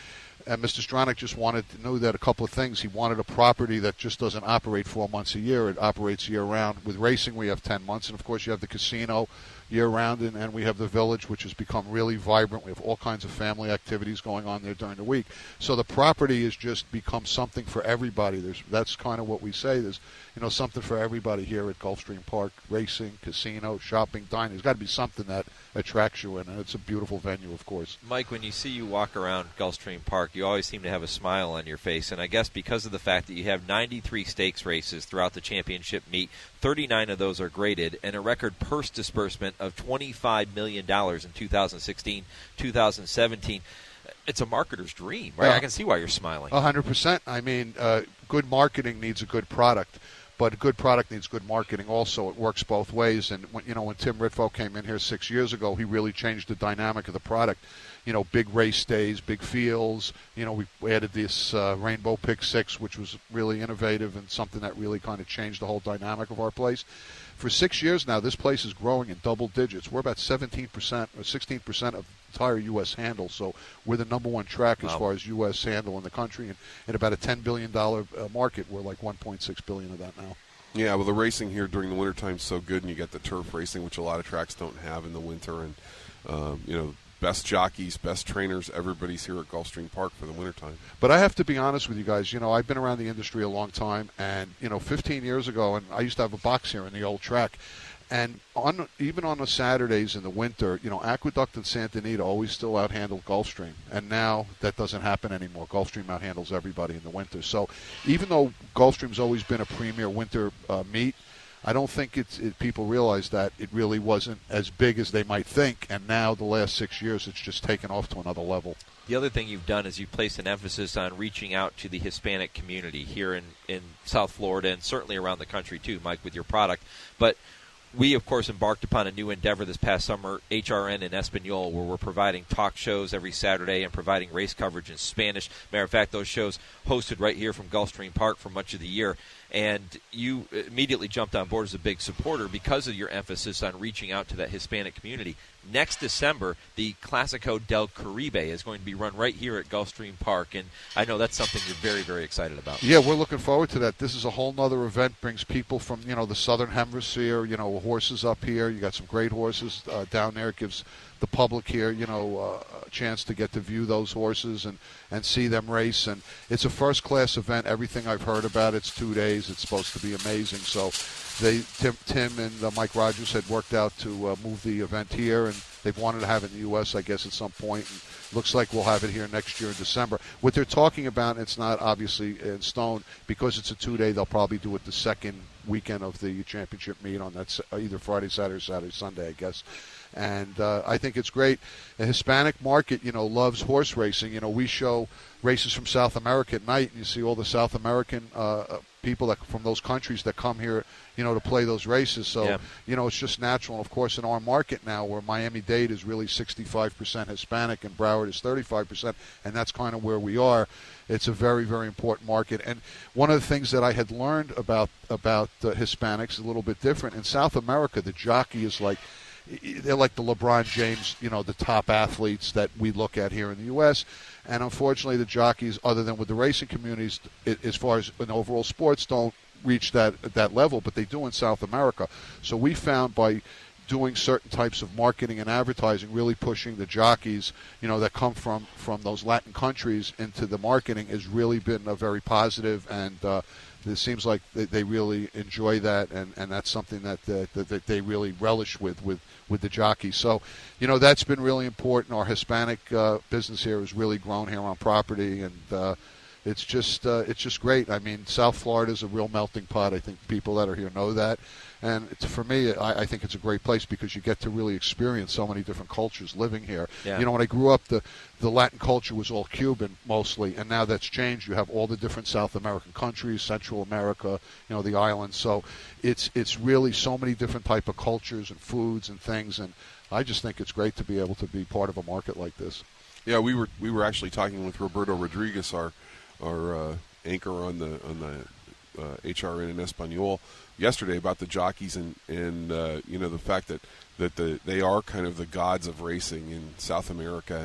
and Mister Stronach just wanted to know that a couple of things. He wanted a property that just doesn't operate four months a year. It operates year-round. With racing, we have ten months, and, of course, you have the casino year-round, and, and we have the village, which has become really vibrant. We have all kinds of family activities going on there during the week. So the property has just become something for everybody. There's, that's kind of what we say. There's, you know, something for everybody here at Gulfstream Park. Racing, casino, shopping, dining. There's got to be something that attracts you in, and it's a beautiful venue, of course. Mike, when you see you walk around Gulfstream Park, you always seem to have a smile on your face, and I guess because of the fact that you have ninety-three stakes races throughout the championship meet, thirty-nine of those are graded, and a record purse disbursement of twenty-five million dollars in two thousand sixteen, two thousand seventeen. It's a marketer's dream, right? Yeah. I can see why you're smiling. A hundred percent. I mean, uh, good marketing needs a good product, but a good product needs good marketing also. It works both ways. And when, you know, when Tim Ritvo came in here six years ago, he really changed the dynamic of the product. You know, big race days, big fields. You know, we added this uh, Rainbow Pick Six, which was really innovative and something that really kind of changed the whole dynamic of our place. For six years now, this place is growing in double digits. We're about seventeen percent or sixteen percent of the entire U S handle, so we're the number one track as Wow. far as U S handle in the country. And in about a ten billion dollars uh, market, we're like one point six billion dollars of that now. Yeah, well, the racing here during the wintertime is so good, and you get the turf racing, which a lot of tracks don't have in the winter. And, um, you know, best jockeys, best trainers, everybody's here at Gulfstream Park for the wintertime. But I have to be honest with you guys. You know, I've been around the industry a long time, and, you know, fifteen years ago, and I used to have a box here in the old track. And on even on the Saturdays in the winter, you know, Aqueduct and Santa Anita always still outhandled Gulfstream. And now that doesn't happen anymore. Gulfstream outhandles everybody in the winter. So even though Gulfstream's always been a premier winter uh, meet, I don't think it's, it, people realize that it really wasn't as big as they might think. And now the last six years, it's just taken off to another level. The other thing you've done is you've placed an emphasis on reaching out to the Hispanic community here in, in South Florida and certainly around the country too, Mike, with your product. But we, of course, embarked upon a new endeavor this past summer, H R N in Espanol, where we're providing talk shows every Saturday and providing race coverage in Spanish. Matter of fact, those shows hosted right here from Gulfstream Park for much of the year. And you immediately jumped on board as a big supporter because of your emphasis on reaching out to that Hispanic community. Next December, the Classico del Caribe is going to be run right here at Gulfstream Park, and I know that's something you're very, very excited about. Yeah, we're looking forward to that. This is a whole nother event, brings people from, you know, the southern hemisphere, you know, horses up here. You got some great horses uh, down there. It gives the public here, you know, uh, a chance to get to view those horses and, and see them race. And it's a first-class event. Everything I've heard about, it's two days. It's supposed to be amazing. So they Tim, Tim and uh, Mike Rogers had worked out to uh, move the event here, and they've wanted to have it in the U S, I guess, at some point. And looks like we'll have it here next year in December. What they're talking about, it's not obviously in stone, because it's a two-day, they'll probably do it the second weekend of the championship meet on that either Friday, Saturday, Saturday, Sunday, I guess. And uh, I think it's great. The Hispanic market, you know, loves horse racing. You know, we show races from South America at night, and you see all the South American uh, people that from those countries that come here, you know, to play those races. So, yeah. you know, it's just natural. And, of course, in our market now, where Miami-Dade is really sixty-five percent Hispanic and Broward is thirty-five percent, and that's kind of where we are. It's a very, very important market. And one of the things that I had learned about, about uh, Hispanics is a little bit different. In South America, the jockey is like, they're like the LeBron James, you know, the top athletes that we look at here in the U S. And unfortunately, the jockeys, other than with the racing communities, as far as in overall sports, don't reach that that level, but they do in South America. So we found by doing certain types of marketing and advertising, really pushing the jockeys, you know, that come from, from those Latin countries into the marketing has really been a very positive, and uh, it seems like they, they really enjoy that, and, and that's something that, uh, that that they really relish with, with, with the jockeys. So, you know, that's been really important. Our Hispanic uh, business here has really grown here on property, and uh, it's just uh, it's just great. I mean, South Florida is a real melting pot. I think people that are here know that. And it's, for me, I, I think it's a great place because you get to really experience so many different cultures living here. Yeah. You know, when I grew up, the, the Latin culture was all Cuban mostly, and now that's changed. You have all the different South American countries, Central America, you know, the islands. So it's it's really so many different type of cultures and foods and things, and I just think it's great to be able to be part of a market like this. Yeah, we were we were actually talking with Roberto Rodriguez, our our uh, anchor on the on the uh, H R N in Espanol, yesterday about the jockeys and and uh, you know, the fact that that the they are kind of the gods of racing in South America, and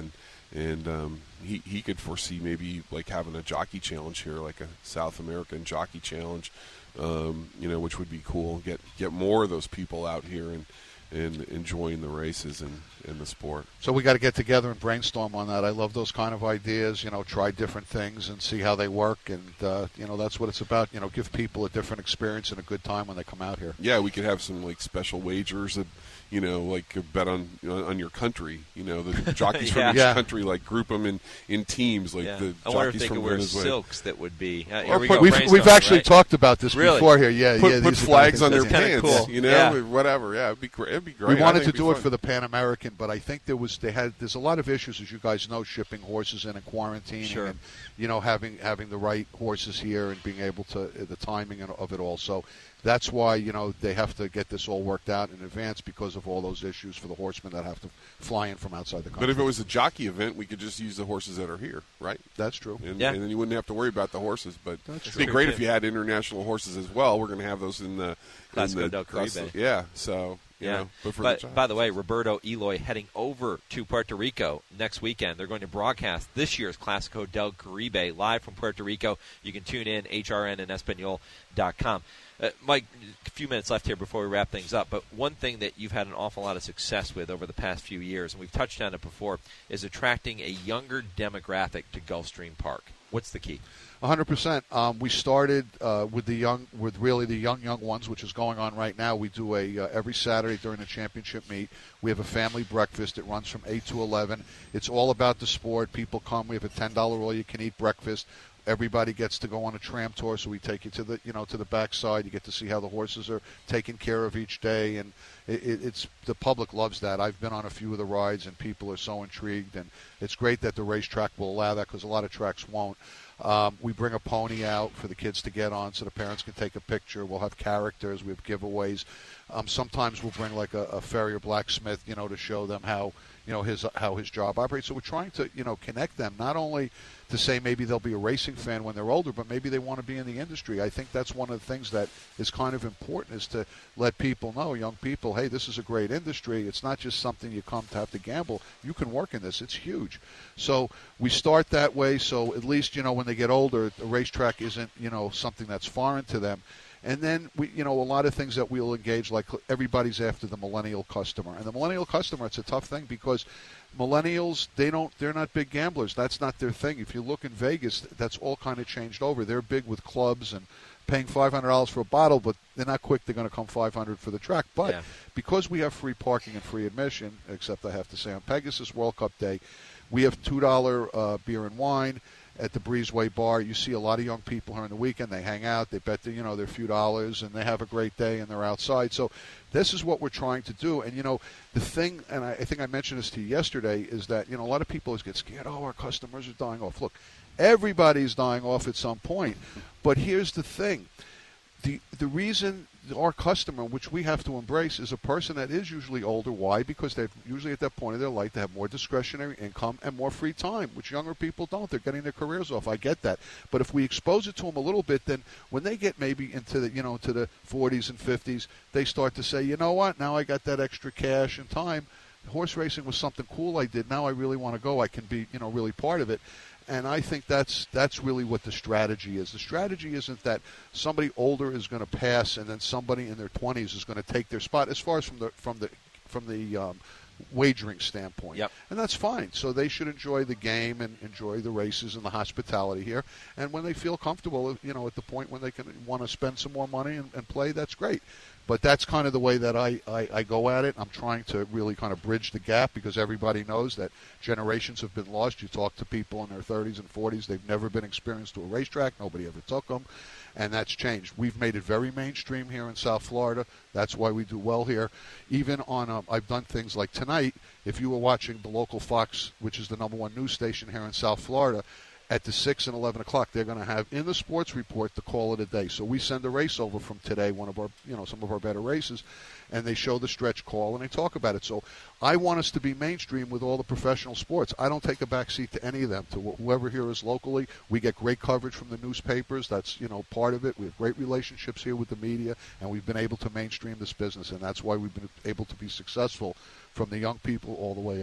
and um, he he could foresee maybe like having a jockey challenge here, like a South American jockey challenge, um, you know, which would be cool. Get get more of those people out here and and enjoying the races and, and the sport. So we got to get together and brainstorm on that. I love those kind of ideas, you know, try different things and see how they work. And, uh, you know, that's what it's about, you know, give people a different experience and a good time when they come out here. Yeah, we could have some, like, special wagers that, you know, like a bet on you know, on your country. You know, the jockeys yeah. from each Yeah. country, like, group them in, in teams, like Yeah. the I wonder if jockeys they from could wear Venezuela. silks that would be. Uh, here Or we put- go, We've, we've brainstorming, actually right? talked about this Really? before here. Yeah, Put, yeah. put these are flags on kind their of things kinda pants, cool. you know, Yeah. or whatever. Yeah, it'd be great. It'd be great. We I wanted think to it'd be do it fun. for the Pan American, but I think there was they had there's a lot of issues, as you guys know, shipping horses in and quarantining, Sure. and you know having having the right horses here and being able to the timing and- of it all. So that's why you know they have to get this all worked out in advance because of all those issues for the horsemen that have to fly in from outside the country. But if it was a jockey event, we could just use the horses that are here, right? That's true. And, Yeah. and then you wouldn't have to worry about the horses. But That's it'd true. be great True, if too. you had international horses as well. We're going to have those in the Classico in the, del Caribe. Classico- Yeah, so you Yeah. know, but for but the jockeys. by the way, Roberto Eloy heading over to Puerto Rico next weekend. They're going to broadcast this year's Classico del Caribe live from Puerto Rico. You can tune in, H R N and Espanol dot com. Uh, Mike, a few minutes left here before we wrap things up, but one thing that you've had an awful lot of success with over the past few years, and we've touched on it before, is attracting a younger demographic to Gulfstream Park. What's the key? one hundred percent. Um, we started uh, with the young, with really the young, young ones, which is going on right now. We do a uh, every Saturday during the championship meet. We have a family breakfast. It runs from eight to eleven. It's all about the sport. People come. We have a ten dollar all-you-can-eat breakfast. Everybody gets to go on a tram tour, so we take you to the, you know, to the backside. You get to see how the horses are taken care of each day, and it, it, it's the public loves that. I've been on a few of the rides, and people are so intrigued, and it's great that the racetrack will allow that because a lot of tracks won't. Um, we bring a pony out for the kids to get on so the parents can take a picture. We'll have characters. We have giveaways. Um, sometimes we'll bring like a, a farrier blacksmith, you know, to show them how, you know, his how his job operates. So we're trying to, you know, connect them, not only to say maybe they'll be a racing fan when they're older, but maybe they want to be in the industry. I think that's one of the things that is kind of important, is to let people know, young people, hey, this is a great industry. It's not just something you come to have to gamble. You can work in this. It's huge. So we start that way, so at least, you know, when they get older, the racetrack isn't, you know, something that's foreign to them. And then, we, you know, a lot of things that we'll engage, like everybody's after the millennial customer. And the millennial customer, it's a tough thing because millennials, they don't, they're not big gamblers. That's not their thing. If you look in Vegas, that's all kind of changed over. They're big with clubs and paying five hundred dollars for a bottle, but they're not quick. They're going to come five hundred dollars for the track. But Yeah. because we have free parking and free admission, except I have to say on Pegasus World Cup Day, we have two dollar uh, beer and wine at the Breezeway Bar. You see a lot of young people here on the weekend. They hang out, they bet the, you know, their few dollars, and they have a great day, and they're outside. So this is what we're trying to do. And, you know, the thing, and I, I think I mentioned this to you yesterday, is that, you know, a lot of people always get scared, oh, our customers are dying off. Look, everybody's dying off at some point. But here's the thing. The, the reason our customer, which we have to embrace, is a person that is usually older. Why? Because they've usually at that point of their life, they have more discretionary income and more free time, which younger people don't. They're getting their careers off. I get that. But if we expose it to them a little bit, then when they get maybe into the, you know, to the forties and fifties, they start to say, you know what, now I got that extra cash and time. Horse racing was something cool I did. Now I really want to go. I can be, you know, really part of it. And I think that's that's really what the strategy is. The strategy isn't that somebody older is going to pass and then somebody in their twenties is going to take their spot. As far as from the from the from the um, wagering standpoint, Yep. and that's fine. So they should enjoy the game and enjoy the races and the hospitality here. And when they feel comfortable, you know, at the point when they can want to spend some more money and, and play, that's great. But that's kind of the way that I, I, I go at it. I'm trying to really kind of bridge the gap because everybody knows that generations have been lost. You talk to people in their thirties and forties, they've never been experienced to a racetrack. Nobody ever took them, and that's changed. We've made it very mainstream here in South Florida. That's why we do well here. Even on, um, I've done things like tonight, if you were watching the local Fox, which is the number one news station here in South Florida, at the six and eleven o'clock, they're going to have in the sports report the call of the day. So we send a race over from today, one of our, you know, some of our better races, and they show the stretch call and they talk about it. So I want us to be mainstream with all the professional sports. I don't take a back seat to any of them. To whoever here is locally, we get great coverage from the newspapers. That's, you know, part of it. We have great relationships here with the media, and we've been able to mainstream this business, and that's why we've been able to be successful from the young people all the way up.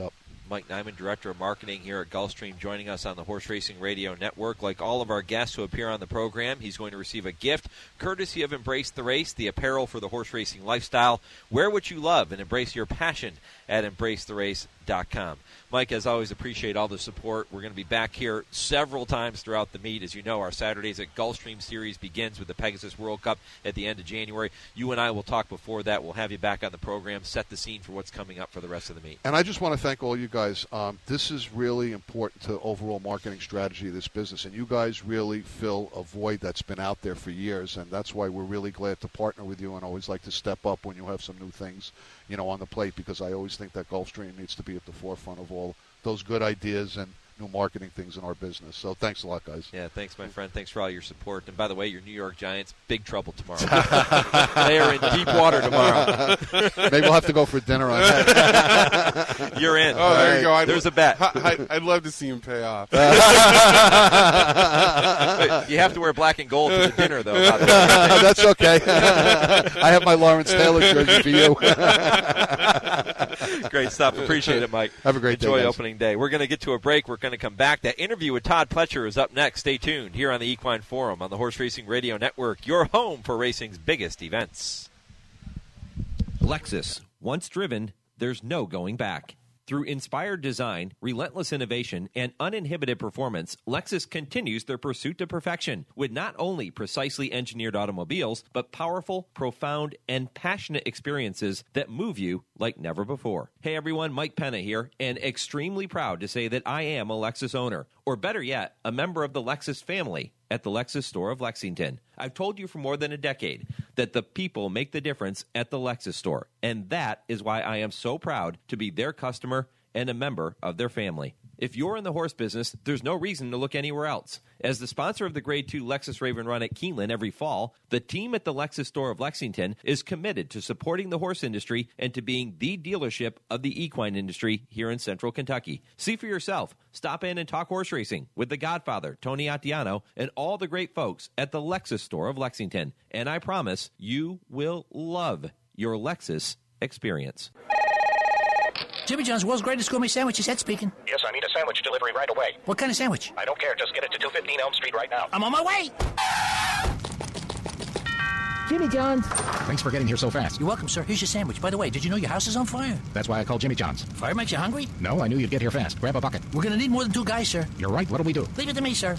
Mike Nyman, Director of Marketing here at Gulfstream, joining us on the Horse Racing Radio Network. Like all of our guests who appear on the program, he's going to receive a gift courtesy of Embrace the Race, the apparel for the horse racing lifestyle. Wear what you love and embrace your passion at embrace the race dot com. Mike, as always, appreciate all the support. We're going to be back here several times throughout the meet. As you know, our Saturdays at Gulfstream Series begins with the Pegasus World Cup at the end of January. You and I will talk before that. We'll have you back on the program, set the scene for what's coming up for the rest of the meet. And I just want to thank all you guys. Um, this is really important to overall marketing strategy of this business, and you guys really fill a void that's been out there for years, and that's why we're really glad to partner with you and always like to step up when you have some new things, you know, on the plate, because I always think that Gulfstream needs to be at the forefront of all those good ideas and new marketing things in our business. So thanks a lot, guys. Yeah, thanks, my friend. Thanks for all your support. And by the way, your New York Giants, big trouble tomorrow. They are in deep water tomorrow. Maybe we'll have to go for dinner on that. You're in. Oh, there you go. I'd, There's a bet. I, I'd love to see him pay off. You have to wear black and gold for the dinner, though. By the way. That's okay. I have my Lawrence Taylor jersey for you. Great stuff. Appreciate it, Mike. Have a great Enjoy day, guys. opening day. We're going to get to a break. We're going to come back. That interview with Todd Pletcher is up next. Stay tuned here on the Equine Forum on the Horse Racing Radio Network, your home for racing's biggest events. Lexus. Once driven, there's no going back. Through inspired design, relentless innovation, and uninhibited performance, Lexus continues their pursuit to perfection with not only precisely engineered automobiles, but powerful, profound, and passionate experiences that move you like never before. Hey everyone, Mike Penna here, and extremely proud to say that I am a Lexus owner, or better yet, a member of the Lexus family at the Lexus store of Lexington. I've told you for more than a decade that the people make the difference at the Lexus store, and that is why I am so proud to be their customer and a member of their family. If you're in the horse business, there's no reason to look anywhere else. As the sponsor of the Grade two Lexus Raven Run at Keeneland every fall, the team at the Lexus store of Lexington is committed to supporting the horse industry and to being the dealership of the equine industry here in Central Kentucky. See for yourself. Stop in and talk horse racing with the Godfather, Tony Attiano, and all the great folks at the Lexus store of Lexington. And I promise you will love your Lexus experience. Jimmy John's, world's greatest gourmet sandwiches. Ed speaking. Yes, I need a sandwich delivery right away. What kind of sandwich? I don't care. Just get it to two fifteen Elm Street right now. I'm on my way. Jimmy John's. Thanks for getting here so fast. You're welcome, sir. Here's your sandwich. By the way, did you know your house is on fire? That's why I called Jimmy John's. Fire makes you hungry? No, I knew you'd get here fast. Grab a bucket. We're going to need more than two guys, sir. You're right. What'll we do? Leave it to me, sir.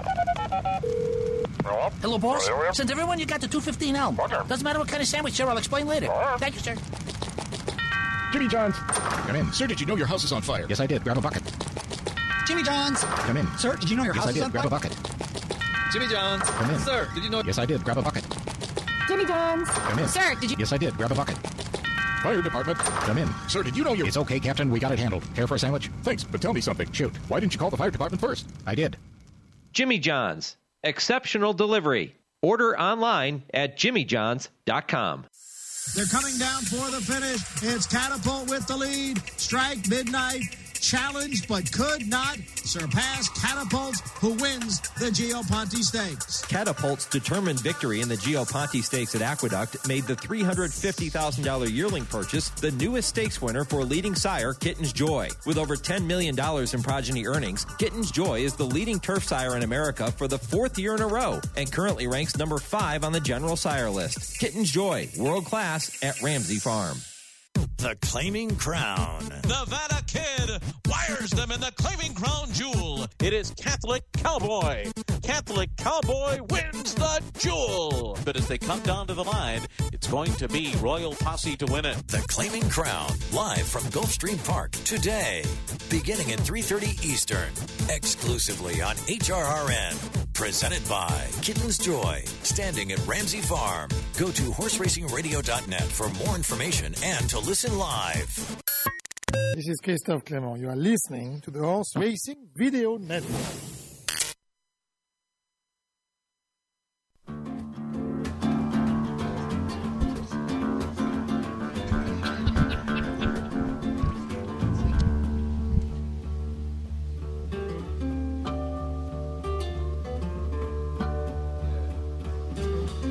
Hello, boss? Send everyone you got to two fifteen Elm. Doesn't matter what kind of sandwich, sir. I'll explain later. Thank you, sir. Jimmy John's. Come in. Sir, did you know your house is on fire? Yes, I did. Grab a bucket. Jimmy John's. Come in. Sir, did you know your yes, house I did. is on Grab fire? a bucket. Jimmy John's. Come in. Sir, did you know... Yes, I did. Grab a bucket. Jimmy John's. Come in. Sir, did you... Yes, I did. Grab a bucket. Fire department. Come in. Sir, did you know your... It's okay, Captain. We got it handled. Care for a sandwich? Thanks, but tell me something. Shoot. Why didn't you call the fire department first? I did. Jimmy John's. Exceptional delivery. Order online at jimmy johns dot com. They're coming down for the finish. It's Catapult with the lead. Strike Midnight challenged but could not surpass Catapult, who wins the Gio Ponte Stakes. Catapult's determined victory in the Gio Ponte Stakes at Aqueduct made the three hundred fifty thousand dollars yearling purchase the newest stakes winner for leading sire Kitten's Joy. With over ten million dollars in progeny earnings, Kitten's Joy is the leading turf sire in America for the fourth year in a row and currently ranks number five on the general sire list. Kitten's Joy, world class at Ramsey Farm. The Claiming Crown. Nevada Kid wires them in the Claiming Crown Jewel. It is Catholic Cowboy. Catholic Cowboy wins the Jewel. But as they come down to the line, it's going to be Royal Posse to win it. The Claiming Crown, live from Gulfstream Park today, beginning at three thirty Eastern, exclusively on H R R N. Presented by Kitten's Joy, standing at Ramsey Farm. Go to horse racing radio dot net for more information and to listen live. This is Christophe Clement. You are listening to the Horse Racing Video Network.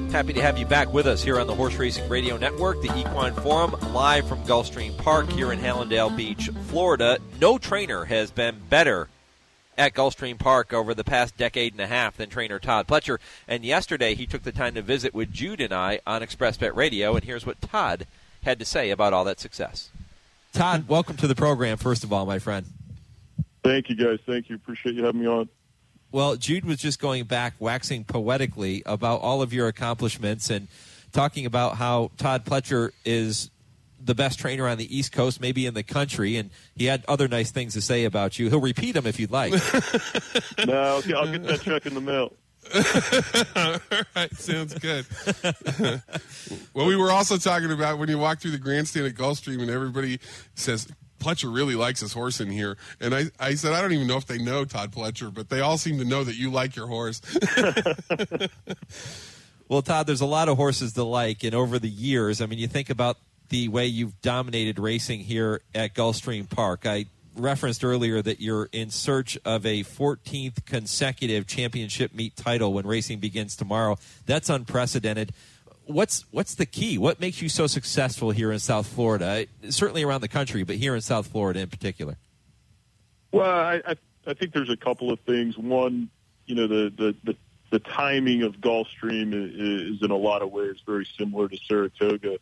Happy to have you back with us here on the Horse Racing Radio Network, the Equine Forum, live from Gulfstream Park here in Hallandale Beach, Florida. No trainer has been better at Gulfstream Park over the past decade and a half than trainer Todd Pletcher. And yesterday he took the time to visit with Jude and I on ExpressBet Radio, and here's what Todd had to say about all that success. Todd, welcome to the program, first of all, my friend. Thank you, guys. Thank you. Appreciate you having me on. Well, Jude was just going back, waxing poetically about all of your accomplishments and talking about how Todd Pletcher is the best trainer on the East Coast, maybe in the country, and he had other nice things to say about you. He'll repeat them if you'd like. No, okay, I'll get that check in the mail. All right, sounds good. Well, we were also talking about when you walk through the grandstand at Gulfstream and everybody says, Pletcher really likes his horse in here. And I, I said, I don't even know if they know Todd Pletcher, but they all seem to know that you like your horse. Well, Todd, there's a lot of horses to like, and over the years, I mean, you think about the way you've dominated racing here at Gulfstream Park. I referenced earlier that you're in search of a fourteenth consecutive championship meet title when racing begins tomorrow. That's unprecedented. What's what's the key? What makes you so successful here in South Florida? Certainly around the country, but here in South Florida in particular. Well, I, I, I think there's a couple of things. One, you know, the, the, the, the timing of Gulfstream is, is in a lot of ways very similar to Saratoga.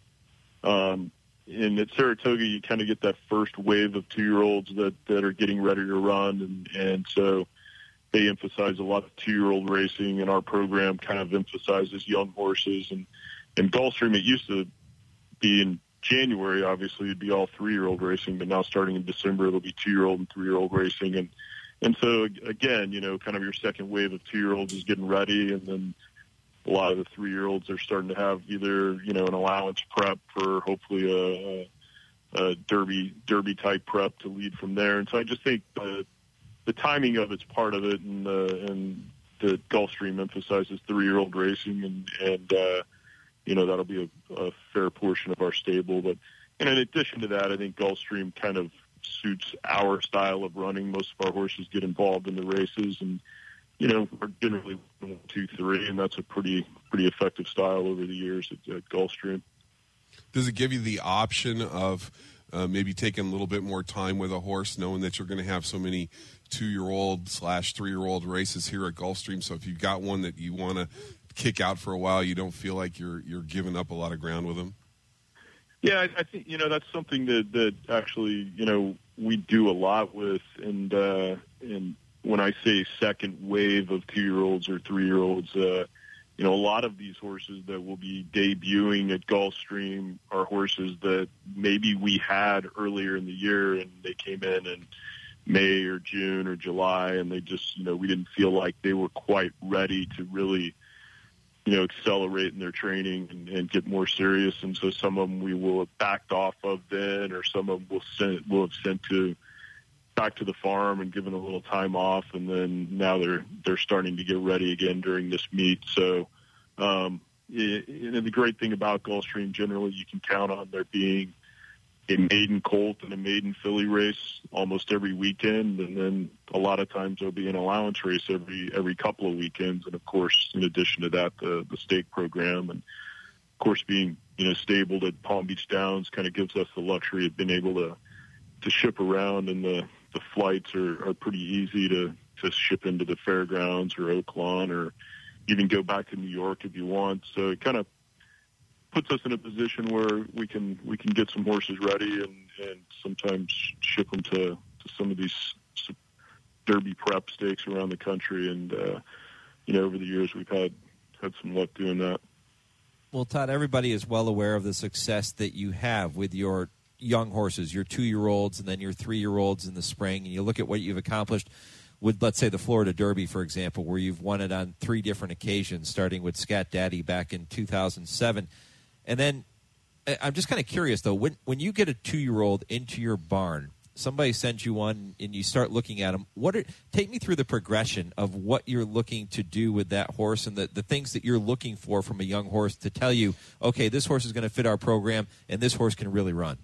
Um, and at Saratoga, you kind of get that first wave of two-year-olds that, that are getting ready to run, and, and so they emphasize a lot of two-year-old racing, and our program kind of emphasizes young horses. And in Gulfstream, it used to be in January, obviously, it'd be all three-year-old racing, but now starting in December, it'll be two-year-old and three-year-old racing. And, and so, again, you know, kind of your second wave of two-year-olds is getting ready, and then a lot of the three-year-olds are starting to have either, you know, an allowance prep for hopefully a, a, a derby derby type prep to lead from there. And so I just think the the timing of it's part of it, and uh, and the Gulfstream emphasizes three-year-old racing, and and uh, you know that'll be a, a fair portion of our stable. But and in addition to that, I think Gulfstream kind of suits our style of running. Most of our horses get involved in the races, and you know, we're generally one, two, three, and that's a pretty pretty effective style over the years at, at Gulfstream. Does it give you the option of uh, maybe taking a little bit more time with a horse, knowing that you're going to have so many two-year-old slash three-year-old races here at Gulfstream? So if you've got one that you want to kick out for a while, you don't feel like you're you're giving up a lot of ground with them? Yeah, I, I think, you know, that's something that, that actually, you know, we do a lot with, and uh, and when I say second wave of two-year-olds or three-year-olds, uh, you know, a lot of these horses that will be debuting at Gulfstream are horses that maybe we had earlier in the year, and they came in in May or June or July, and they just, you know, we didn't feel like they were quite ready to really, you know, accelerate in their training and, and get more serious. And so some of them we will have backed off of then, or some of them we'll, send, we'll have sent to back to the farm and given a little time off, and then now they're they're starting to get ready again during this meet. So, um, it, and the great thing about Gulfstream, generally, you can count on there being a maiden colt and a maiden filly race almost every weekend, and then a lot of times there'll be an allowance race every every couple of weekends, and of course, in addition to that, the the stake program, and of course, being you know stabled at Palm Beach Downs kind of gives us the luxury of being able to to ship around, and the the flights are, are pretty easy to, to ship into the fairgrounds or Oaklawn, or even go back to New York if you want. So it kind of puts us in a position where we can we can get some horses ready, and, and sometimes ship them to, to some of these derby prep stakes around the country. And, uh, you know, over the years we've had, had some luck doing that. Well, Todd, everybody is well aware of the success that you have with your young horses, your two-year-olds and then your three-year-olds in the spring, and you look at what you've accomplished with, let's say, the Florida Derby, for example, where you've won it on three different occasions, starting with Scat Daddy back in two thousand seven. And then I'm just kind of curious, though, when when you get a two-year-old into your barn, somebody sends you one and you start looking at them, what are, take me through the progression of what you're looking to do with that horse, and the, the things that you're looking for from a young horse to tell you, okay, this horse is going to fit our program and this horse can really run.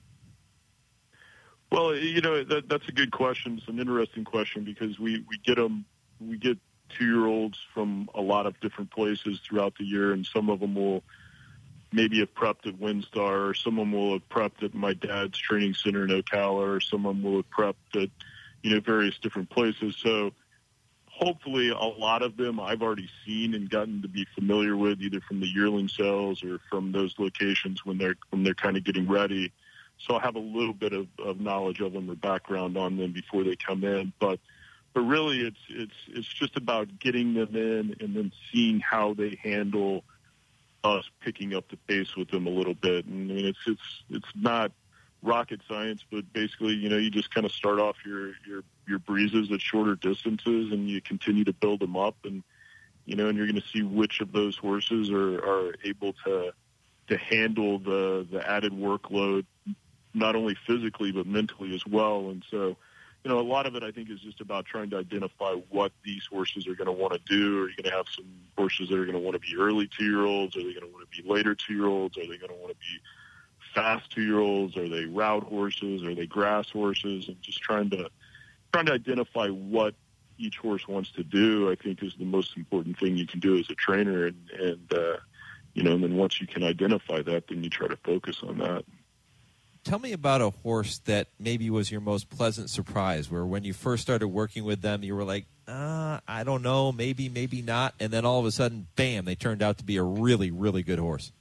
Well, you know, that, that's a good question. It's an interesting question, because we, we get them, we get two-year-olds from a lot of different places throughout the year, and some of them will maybe have prepped at WinStar, or some of them will have prepped at my dad's training center in Ocala, or some of them will have prepped at, you know, various different places. So hopefully a lot of them I've already seen and gotten to be familiar with, either from the yearling sales or from those locations when they're when they're kind of getting ready. So I have a little bit of, of knowledge of them or background on them before they come in. But but really it's it's it's just about getting them in and then seeing how they handle us picking up the pace with them a little bit. And I mean, it's it's it's not rocket science, but basically, you know, you just kind of start off your your your breezes at shorter distances, and you continue to build them up, and you know, and you're going to see which of those horses are are able to to handle the the added workload, not only physically but mentally as well. And so, you know, a lot of it, I think, is just about trying to identify what these horses are going to want to do. Are you going to have some horses that are going to want to be early two-year-olds? Are they going to want to be later two-year-olds? Are they going to want to be fast two-year-olds? Are they route horses? Are they grass horses? And just trying to trying to identify what each horse wants to do, I think, is the most important thing you can do as a trainer. And, and uh, you know, and then once you can identify that, then you try to focus on that. Tell me about a horse that maybe was your most pleasant surprise, where when you first started working with them, you were like, uh, I don't know, maybe, maybe not. And then all of a sudden, bam, they turned out to be a really, really good horse.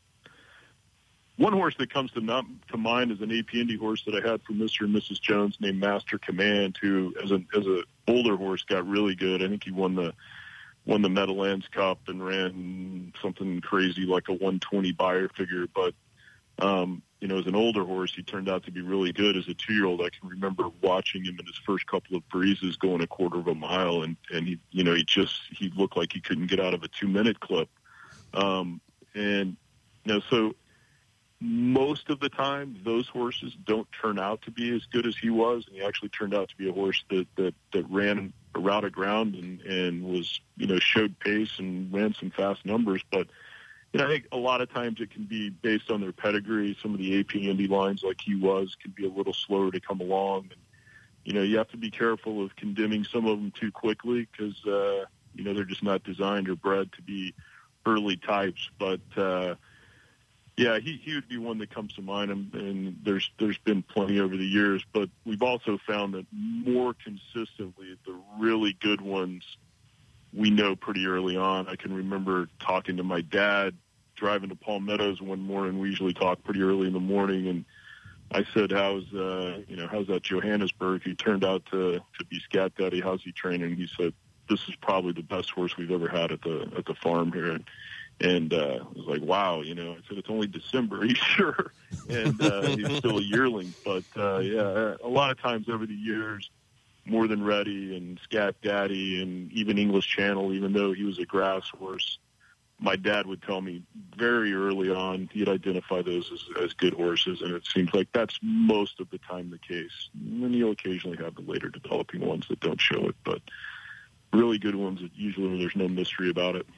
One horse that comes to, not, to mind is an A P Indy horse that I had from Mister and Missus Jones named Master Command, who, as an as a older horse, got really good. I think he won the won the Meadowlands Cup and ran something crazy like a one twenty buyer figure. But um, you know, as an older horse, he turned out to be really good. As a two-year-old, I can remember watching him in his first couple of breezes going a quarter of a mile, and and he, you know, he just he looked like he couldn't get out of a two-minute clip. Um, and you know, so. Most of the time, those horses don't turn out to be as good as he was, and he actually turned out to be a horse that that, that ran a route of ground and, and was, you know, showed pace and ran some fast numbers. But, you know, I think a lot of times it can be based on their pedigree. Some of the A P Indy lines, like he was, can be a little slower to come along. And, you know, you have to be careful of condemning some of them too quickly because, uh, you know, they're just not designed or bred to be early types. But, uh, Yeah, he, he would be one that comes to mind, and, and there's there's been plenty over the years. But we've also found that more consistently, the really good ones we know pretty early on. I can remember talking to my dad driving to Palm Meadows one morning. We usually talk pretty early in the morning, and I said, "How's uh, you know how's that Johannesburg?" He turned out to to be Scat Daddy. How's he training? He said, "This is probably the best horse we've ever had at the at the farm here." And, And uh, I was like, wow, you know, I said, it's only December. Are you sure? And uh, he's still a yearling. But, uh, yeah, a lot of times over the years, More Than Ready and Scat Daddy and even English Channel, even though he was a grass horse, my dad would tell me very early on he'd identify those as, as good horses, and it seems like that's most of the time the case. And then you'll occasionally have the later developing ones that don't show it, but really good ones that usually there's no mystery about it.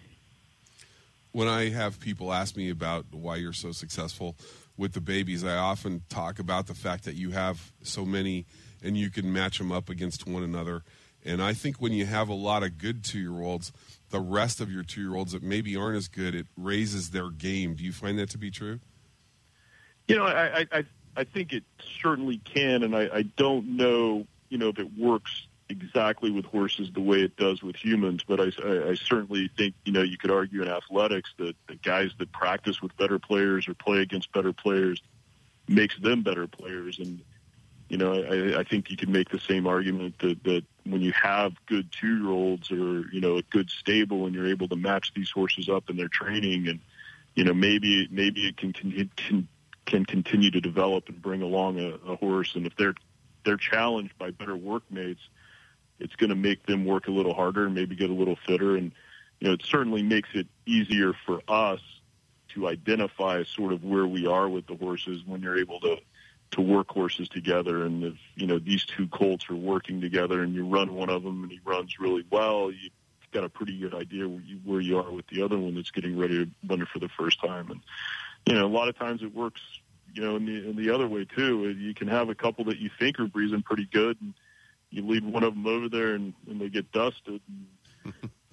When I have people ask me about why you're so successful with the babies, I often talk about the fact that you have so many and you can match them up against one another. And I think when you have a lot of good two-year-olds, the rest of your two-year-olds that maybe aren't as good, it raises their game. Do you find that to be true? You know, I I, I think it certainly can, and I, I don't know, you know, if it works exactly with horses the way it does with humans, but I, I, I certainly think, you know, you could argue in athletics that the guys that practice with better players or play against better players makes them better players. And, you know, I, I think you can make the same argument that, that when you have good two-year-olds or, you know, a good stable and you're able to match these horses up in their training and, you know, maybe maybe it can can, can, can continue to develop and bring along a, a horse. And if they're they're challenged by better workmates, it's going to make them work a little harder and maybe get a little fitter. And, you know, it certainly makes it easier for us to identify sort of where we are with the horses when you're able to, to work horses together. And if, you know, these two colts are working together and you run one of them and he runs really well, you've got a pretty good idea where you, where you are with the other one that's getting ready to run it for the first time. And, you know, a lot of times it works, you know, in the, in the other way too. You can have a couple that you think are breezing pretty good and you lead one of them over there and, and they get dusted. And,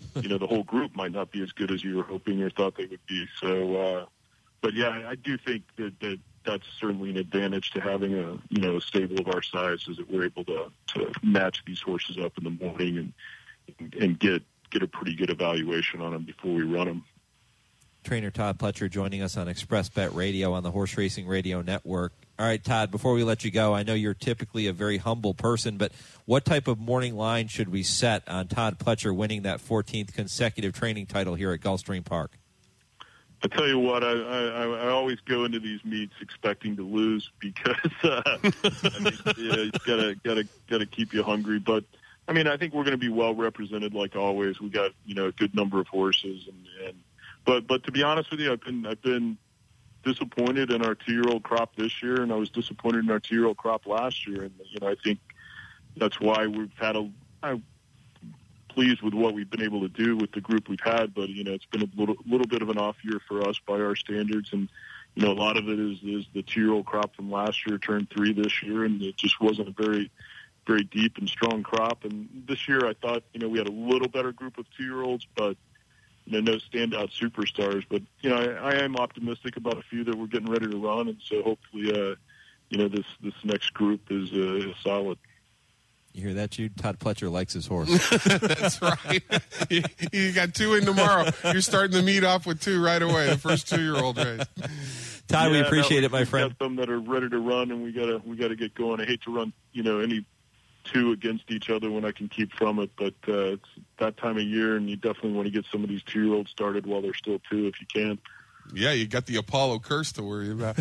you know, the whole group might not be as good as you were hoping or thought they would be. So, uh, but yeah, I do think that, that that's certainly an advantage to having a, you know, a stable of our size, is that we're able to, to match these horses up in the morning and, and get, get a pretty good evaluation on them before we run them. Trainer Todd Pletcher joining us on Express Bet Radio on the Horse Racing Radio Network. All right, Todd, before we let you go, I know you're typically a very humble person, but what type of morning line should we set on Todd Pletcher winning that fourteenth consecutive training title here at Gulfstream Park? I tell you what, I, I, I always go into these meets expecting to lose because uh, I think, yeah, you gotta gotta gotta keep you hungry. But I mean, I think we're going to be well represented like always. We got, you know, a good number of horses, and, and but but to be honest with you, I've been I've been disappointed in our two-year-old crop this year, and I was disappointed in our two-year-old crop last year. And you know, I think that's why we've had a. I'm pleased with what we've been able to do with the group we've had, but you know, it's been a little little bit of an off year for us by our standards, and you know, a lot of it is is the two-year-old crop from last year turned three this year, and it just wasn't a very very deep and strong crop. And this year, I thought, you know, we had a little better group of two-year-olds, but you know, no standout superstars. But you know, I, I am optimistic about a few that we're getting ready to run, and so hopefully, uh, you know, this this next group is, uh, is solid. You hear that, Jude? Todd Pletcher likes his horse. That's right. you, you got two in tomorrow. You're starting the meet off with two right away, the first two-year-old race. Todd, yeah, we appreciate no, it, my we've friend. Got some that are ready to run, and we gotta we gotta get going. I hate to run, you know, any two against each other when I can keep from it, but uh, it's that time of year, and you definitely want to get some of these two-year-olds started while they're still two, if you can. Yeah, you got the Apollo curse to worry about.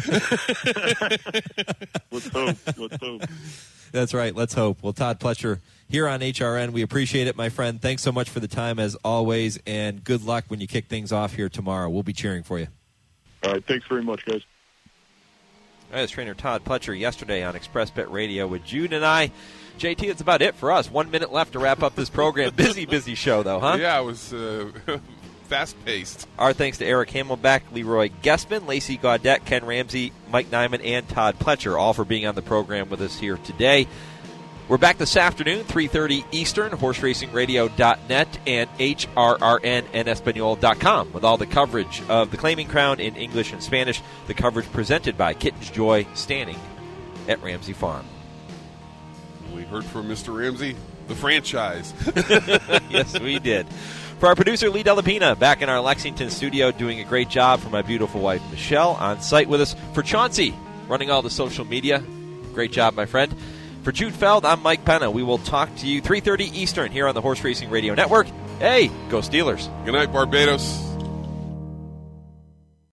Let's hope. Let's hope. That's right. Let's hope. Well, Todd Pletcher here on H R N. We appreciate it, my friend. Thanks so much for the time, as always, and good luck when you kick things off here tomorrow. We'll be cheering for you. All right. Thanks very much, guys. All right, that's trainer Todd Pletcher yesterday on Express Bet Radio with Jude and I. J T, that's about it for us. One minute left to wrap up this program. Busy, busy show, though, huh? Yeah, it was uh, fast-paced. Our thanks to Eric Hamelback, Leroy Guessman, Lacey Gaudette, Ken Ramsey, Mike Nyman, and Todd Pletcher, all for being on the program with us here today. We're back this afternoon, three thirty Eastern, horse racing radio dot net and H R R N en Espanol dot com with all the coverage of the Claiming Crown in English and Spanish, the coverage presented by Kitten's Joy, standing at Ramsey Farm. We heard from Mister Ramsey, the franchise. Yes, we did. For our producer, Lee Delapina, back in our Lexington studio, doing a great job. For my beautiful wife, Michelle, on site with us. For Chauncey, running all the social media. Great job, my friend. For Jude Feld, I'm Mike Penna. We will talk to you three thirty Eastern here on the Horse Racing Radio Network. Hey, go Steelers. Good night, Barbados.